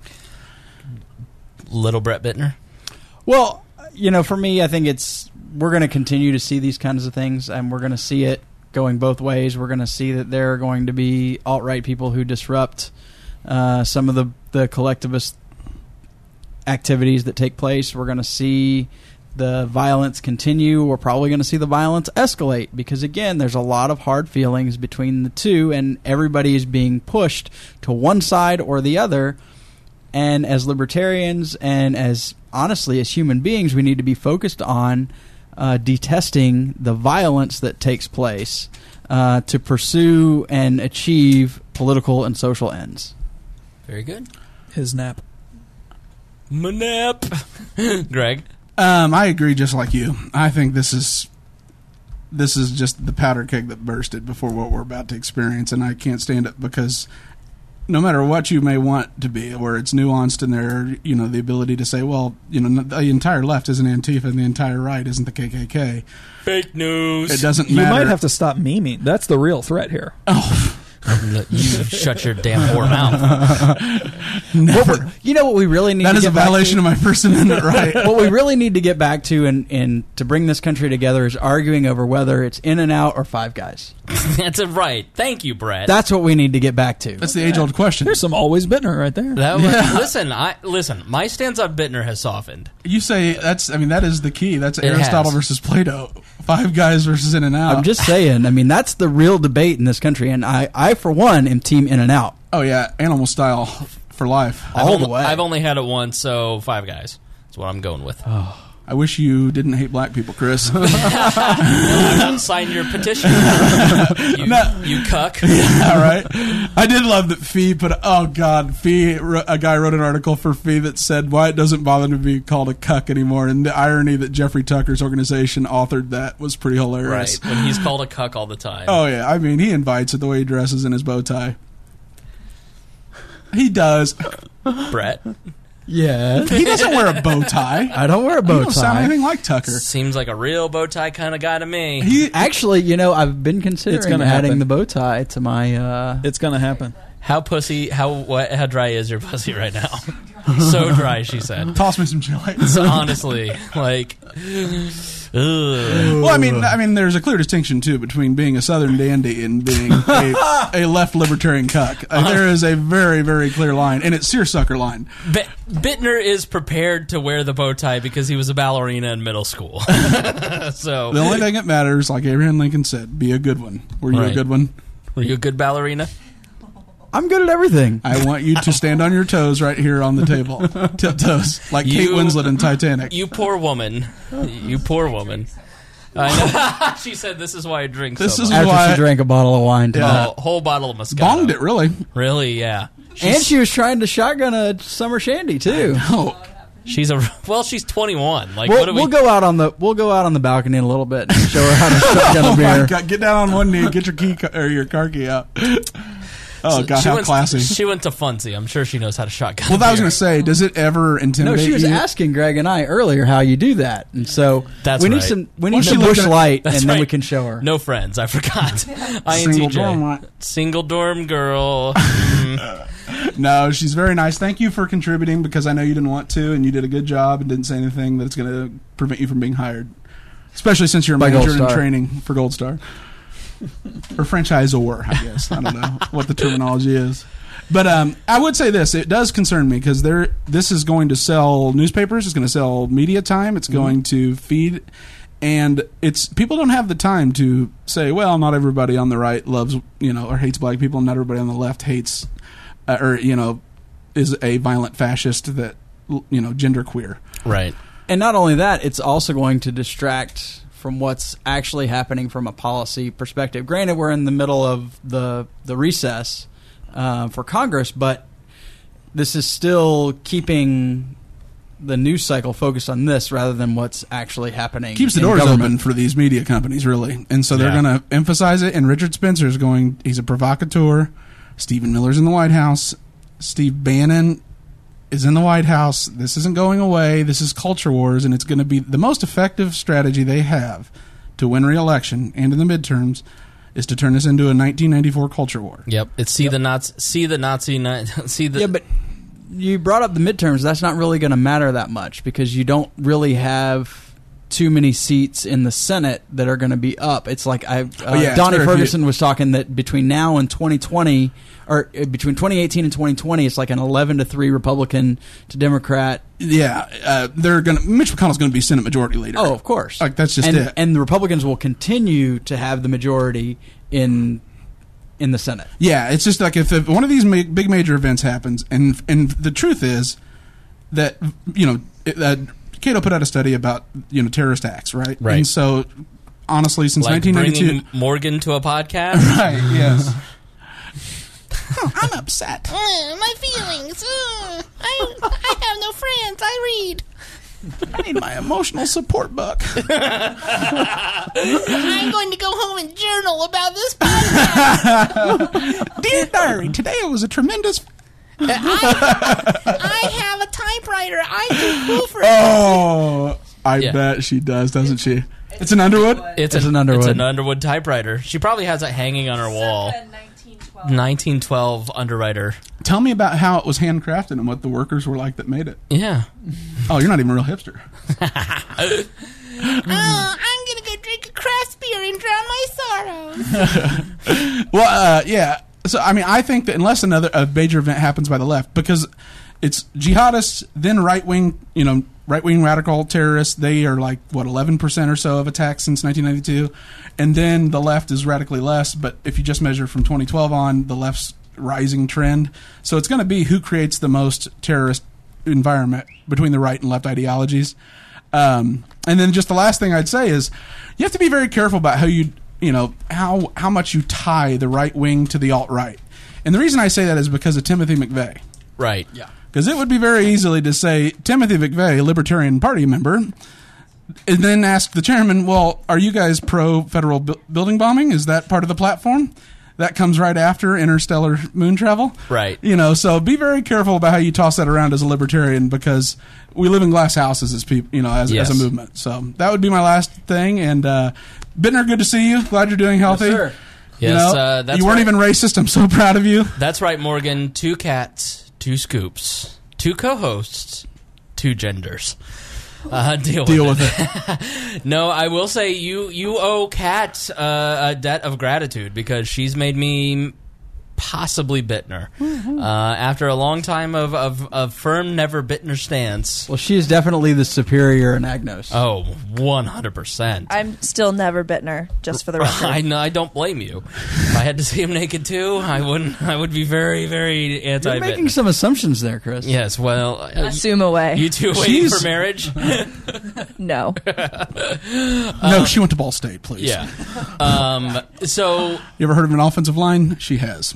Little Brett Bittner. Well, you know, for me, I think it's we're going to continue to see these kinds of things, and we're going to see it going both ways. We're going to see that there are going to be alt-right people who disrupt uh, some of the, the collectivist activities that take place. We're going to see the violence continue. We're probably going to see the violence escalate because, again, there's a lot of hard feelings between the two, and everybody is being pushed to one side or the other. And as libertarians and as honestly as human beings, we need to be focused on uh, detesting the violence that takes place uh, to pursue and achieve political and social ends. Very good. His nap. My nap. Greg. Um, I agree, just like you. I think this is this is just the powder keg that bursted before what we're about to experience, and I can't stand it because no matter what you may want to be, where it's nuanced in there, you know, the ability to say, well, you know, the entire left isn't Antifa and the entire right isn't the K K K. Fake news. It doesn't You matter. might have to stop memeing. That's the real threat here. Oh. You shut your damn whore mouth. Never. You know what we really need That to is get a back violation to? of my First Amendment right. What we really need to get back to and, and to bring this country together is arguing over whether it's In-N-Out or Five Guys. That's a right. Thank you, Brett. That's what we need to get back to. That's the age-old question. There's some always Bittner right there. That was, Yeah. Listen, I listen. My stance on Bittner has softened. You say that's, I mean, that is the key. That's It Aristotle has. versus Plato. Five Guys versus In-N-Out. I'm just saying, I mean, that's the real debate in this country, and I, I for one, am team In-N-Out. Oh, yeah. Animal style for life. I've All only, the way. I've only had it once, so Five Guys. That's what I'm going with. Oh. I wish you didn't hate black people, Chris. I won't sign your petition. You, No. you cuck. All right. I did love that Fee put. Oh God, Fee. A guy wrote an article for Fee that said why it doesn't bother him to be called a cuck anymore, and the irony that Jeffrey Tucker's organization authored that was pretty hilarious. Right. When he's called a cuck all the time. Oh yeah. I mean, he invites it the way he dresses in his bow tie. He does. Brett. Yeah. He doesn't wear a bow tie. I don't wear a He bow don't sound tie. anything like Tucker. Seems like a real bow tie kind of guy to me. He Actually, you know, I've been It's considering gonna adding happen. the bow tie to my... Uh, It's going to happen. How pussy? How what? How dry is your pussy right now? So dry, she said. toss me some chili. So honestly, like, ugh. Well, I mean, I mean, there's a clear distinction too between being a Southern dandy and being a, a left libertarian cuck. Uh, there is a very, very clear line, and it's seersucker line. B- Bittner is prepared to wear the bow tie because he was a ballerina in middle school. So, The only thing that matters, like Abraham Lincoln said, be a good one. Were you Right. a good one? were you a good ballerina? I'm good at everything. I want you to stand on your toes right here on the table, tiptoes, like Kate You- Winslet in Titanic. You poor woman. You poor woman. I know. She said, "This is why I drink This so is much." After why she drank a bottle of wine tonight. Yeah. A whole bottle of Moscato. bonged it really. Really? Yeah. And she was trying to shotgun a summer shandy, too. Oh, She's a well. She's twenty-one. Like, We'll, what do we? we'll go out on the we'll go out on the balcony in a little bit and show her how to shotgun oh a my beer. God! Get down on one knee, get your key ca- or your car key out. Oh God, she how went, classy! She went to Funzy. I'm sure she knows how to shotgun. Well, I was beer. going to say, does it ever No, intimidate she was you? asking Greg and I earlier how you do that, and so That's we need right. some we Well, need she some looked bush at- light, That's and then right. we can show her. No friends. I forgot. I N T J. Single dorm light. Single dorm girl. Mm. No, she's very nice. Thank you for contributing because I know you didn't want to, and you did a good job and didn't say anything that's going to prevent you from being hired. Especially since you're a By Gold manager in Star. training for Gold Star. Or franchisor, I guess. I don't know what the terminology is. But um, I would say this. It does concern me because there. This is going to sell newspapers. It's going to sell media time. It's going to feed... And it's people don't have the time to say, well, not everybody on the right loves, you know, or hates black people, and not everybody on the left hates, uh, or you know, is a violent fascist that, you know, genderqueer. Right. And not only that, it's also going to distract from what's actually happening from a policy perspective. Granted, we're in the middle of the the recess uh, for Congress, but this is still keeping the news cycle focused on this rather than what's actually happening. Keeps the in doors government. open for these media companies, really, and so they're Yeah. going to emphasize it. And Richard Spencer's going; he's a provocateur. Stephen Miller's in the White House. Steve Bannon is in the White House. This isn't going away. This is culture wars, and it's going to be the most effective strategy they have to win re-election and in the midterms is to turn this into a nineteen ninety-four culture war. Yep. It's see the Nazi. See the Nazi. ni- See the. Yeah, but you brought up the midterms. That's not really going to matter that much because you don't really have too many seats in the Senate that are going to be up. It's like I, uh, Oh, yeah, it's Donnie very few. Ferguson was talking that between now and twenty twenty, or uh, between twenty eighteen and twenty twenty, it's like an eleven to three Republican to Democrat. Yeah, uh, they're going to. Mitch McConnell's going to be Senate Majority Leader. Oh, of course. Like that's just and, it. And the Republicans will continue to have the majority in in the Senate. Yeah, it's just like if, if one of these ma- big major events happens, and and the truth is that you know, it, uh, Cato put out a study about you know terrorist acts, right? Right. And so, honestly, since like nineteen ninety-two, bringing Morgan to a podcast. right? Yes. Oh, I'm upset. Uh, my feelings. Uh, I I have no friends. I read. I need my emotional support book. I'm going to go home and journal about this podcast. Dear diary, today it was a tremendous... I, I have a typewriter. I can hoover. Oh, I Yeah. bet she does, doesn't she? It's an Underwood? It's, It's a- an Underwood. It's an Underwood typewriter. She probably has it hanging on her wall. nineteen twelve Underwriter. Tell me about how it was handcrafted and what the workers were like that made it. Yeah. Oh, you're not even a real hipster. Oh, I'm going to go drink a craft beer and drown my sorrows. Well, uh, yeah. So, I mean, I think that unless another a major event happens by the left, because it's jihadists, then right wing, you know, right wing radical terrorists. They are like what eleven percent or so of attacks since nineteen ninety-two, and then the left is radically less. But if you just measure from twenty twelve on, the left's rising trend. So it's going to be who creates the most terrorist environment between the right and left ideologies. Um, and then just the last thing I'd say is you have to be very careful about how you. You know, how how much you tie the right wing to the alt-right. And the reason I say that is because of Timothy McVeigh. Right. Yeah. Because it would be very easily to say, Timothy McVeigh, Libertarian Party member, and then ask the chairman, well, are you guys pro-federal bu- building bombing? Is that part of the platform? That comes right after interstellar moon travel. Right. You know, so be very careful about how you toss that around as a libertarian because we live in glass houses as people, you know, as, Yes. as a movement. So that would be my last thing. And uh, Bittner, good to see you. Glad you're doing healthy. Yes, sir. You, Yes, know, uh, that's you weren't right. even racist. I'm so proud of you. That's right, Morgan. Two cats, two scoops, two co-hosts, two genders. Uh, deal, Deal with, with it. No, I will say you you owe Kat uh, a debt of gratitude because she's made me possibly Bittner. Uh, after a long time of, of, of firm never Bittner stance. Well, she is definitely the superior Anagnos. Oh, one hundred percent. I'm still never Bittner, just for the record. I know, I don't blame you. If I had to see him naked too, I wouldn't. I would be very, very anti. You're making some assumptions there, Chris. Yes, well, uh, Assume away. you two waiting She's- for marriage? No. no, she went to Ball State, please. Yeah. Um. So You ever heard of an offensive line? She has.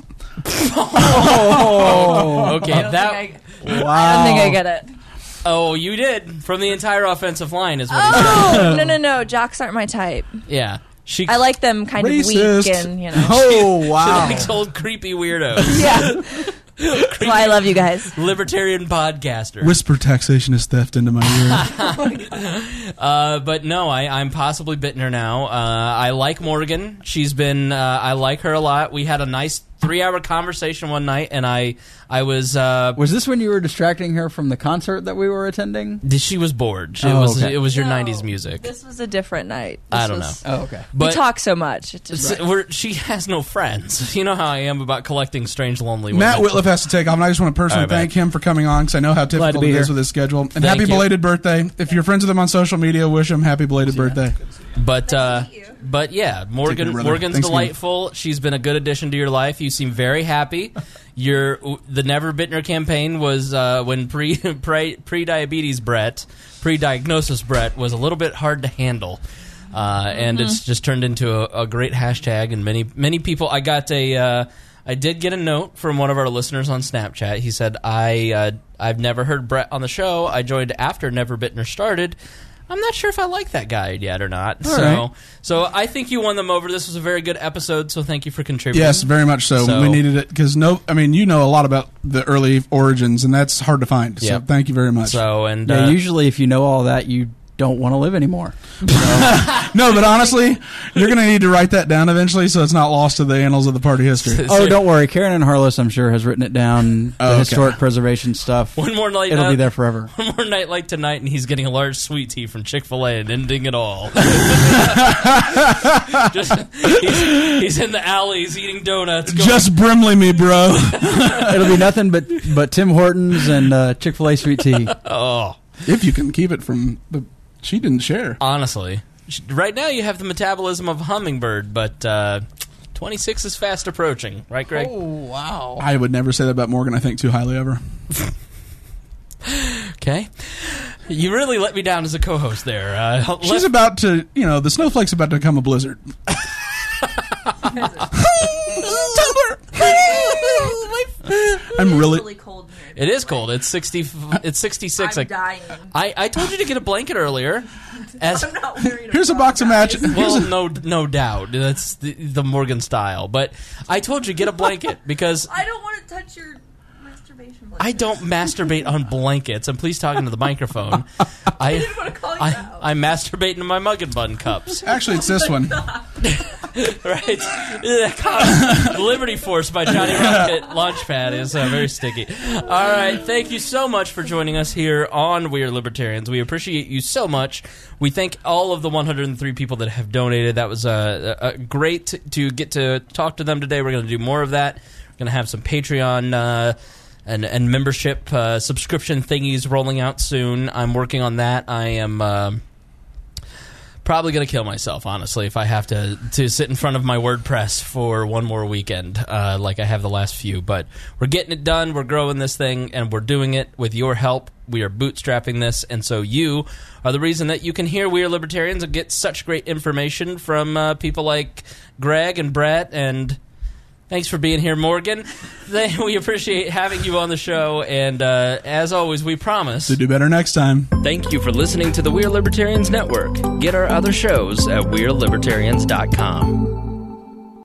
oh, okay. I don't That. think I, I don't think I get it. Oh, you did from the entire offensive line, is what he Oh no no no! Jocks aren't my type. said. Yeah. She. I like them kind Racist. of weak and you know. Oh, She wow. likes old creepy weirdos. Yeah. That's why I love you guys. Libertarian podcaster. Whisper taxation is theft into my ear. Uh, but no, I, I'm possibly Bittner now. Uh, I like Morgan. She's been. Uh, I like her a lot. We had a nice three-hour conversation one night, and I, I was. Uh, Was this when you were distracting her from the concert that we were attending? she was bored. She, Oh, it was. okay. It was your No, nineties music. This was a different night. I This don't was- know. Oh, okay. We But talk so much. It just, s- we're, she has no friends. You know how I am about collecting strange, lonely women. Matt Whitliff has to take off, and I just want to personally All right, thank him for coming on because I know how to difficult be it is here. with his schedule. And Thank happy you. belated birthday. If you're friends with him on social media, wish him happy belated birthday. But uh, but yeah, Morgan care, brother. Morgan's Thanks, man. delightful. She's been a good addition to your life. You seem very happy. Your the Never Bittner campaign was uh, when pre pre pre diabetes Brett, pre diagnosis Brett was a little bit hard to handle. Uh, and Mm-hmm. it's just turned into a, a great hashtag, and many many people. I got a, uh, I did get a note from one of our listeners on Snapchat. He said, "I uh, I've never heard Brett on the show. I joined after Never Bittner started. I'm not sure if I like that guy yet or not. All so right. so I think you won them over. This was a very good episode. So thank you for contributing. Yes, very much so. So- We needed it because no, I mean you know a lot about the early origins, and that's hard to find. So Yep. thank you very much. So and Yeah, uh, usually if you know all that, you don't want to live anymore. No, but honestly, you're going to need to write that down eventually, so it's not lost to the annals of the party history. Oh, don't worry. Karen and Harless, I'm sure, has written it down. The Oh, okay. historic preservation stuff. one more night. It'll uh, be there forever. One more night like tonight, and he's getting a large sweet tea from Chick-fil-A and ending it all. Just, he's, he's in the alleys eating donuts. Going, Just Brimley me, bro. It'll be nothing but, but Tim Hortons and uh, Chick-fil-A sweet tea. oh, If you can keep it from the, she didn't share. honestly, right now you have the metabolism of a hummingbird, but uh, twenty-six is fast approaching, right, Greg? wow. I would never say that about Morgan. I think too highly of her. Okay, you really let me down as a co-host there. Uh, She's let- about to, you know, the snowflake's about to become a blizzard. my I'm really. really cold here. It is cold. It's sixty. It's sixty-six. I'm Like, dying. I, I told you to get a blanket earlier. As I'm not wearing a Here's a box of match. well, no, no doubt. That's the, the Morgan style. But I told you get a blanket because I don't want to touch your masturbation blanket. I don't masturbate on blankets. And please talk into the microphone. I, I didn't want to call you I, out. I masturbate in my mug and bun cups. Actually, it's this one. Right? Yeah, Liberty Force by Johnny Rocket Launchpad is uh, very sticky. All right. Thank you so much for joining us here on We Are Libertarians. We appreciate you so much. We thank all of the one hundred three people that have donated. That was uh, uh, great to, to get to talk to them today. We're going to do more of that. We're going to have some Patreon uh, and, and membership uh, subscription thingies rolling out soon. I'm working on that. I am... Uh, Probably going to kill myself, honestly, if I have to, to sit in front of my WordPress for one more weekend uh, like I have the last few. But we're getting it done. We're growing this thing, and we're doing it with your help. We are bootstrapping this, and so you are the reason that you can hear We Are Libertarians and get such great information from uh, people like Greg and Brett and... Thanks for being here, Morgan. We appreciate having you on the show, and uh, as always, we promise to do better next time. Thank you for listening to the We Are Libertarians Network. Get our other shows at we are libertarians dot com.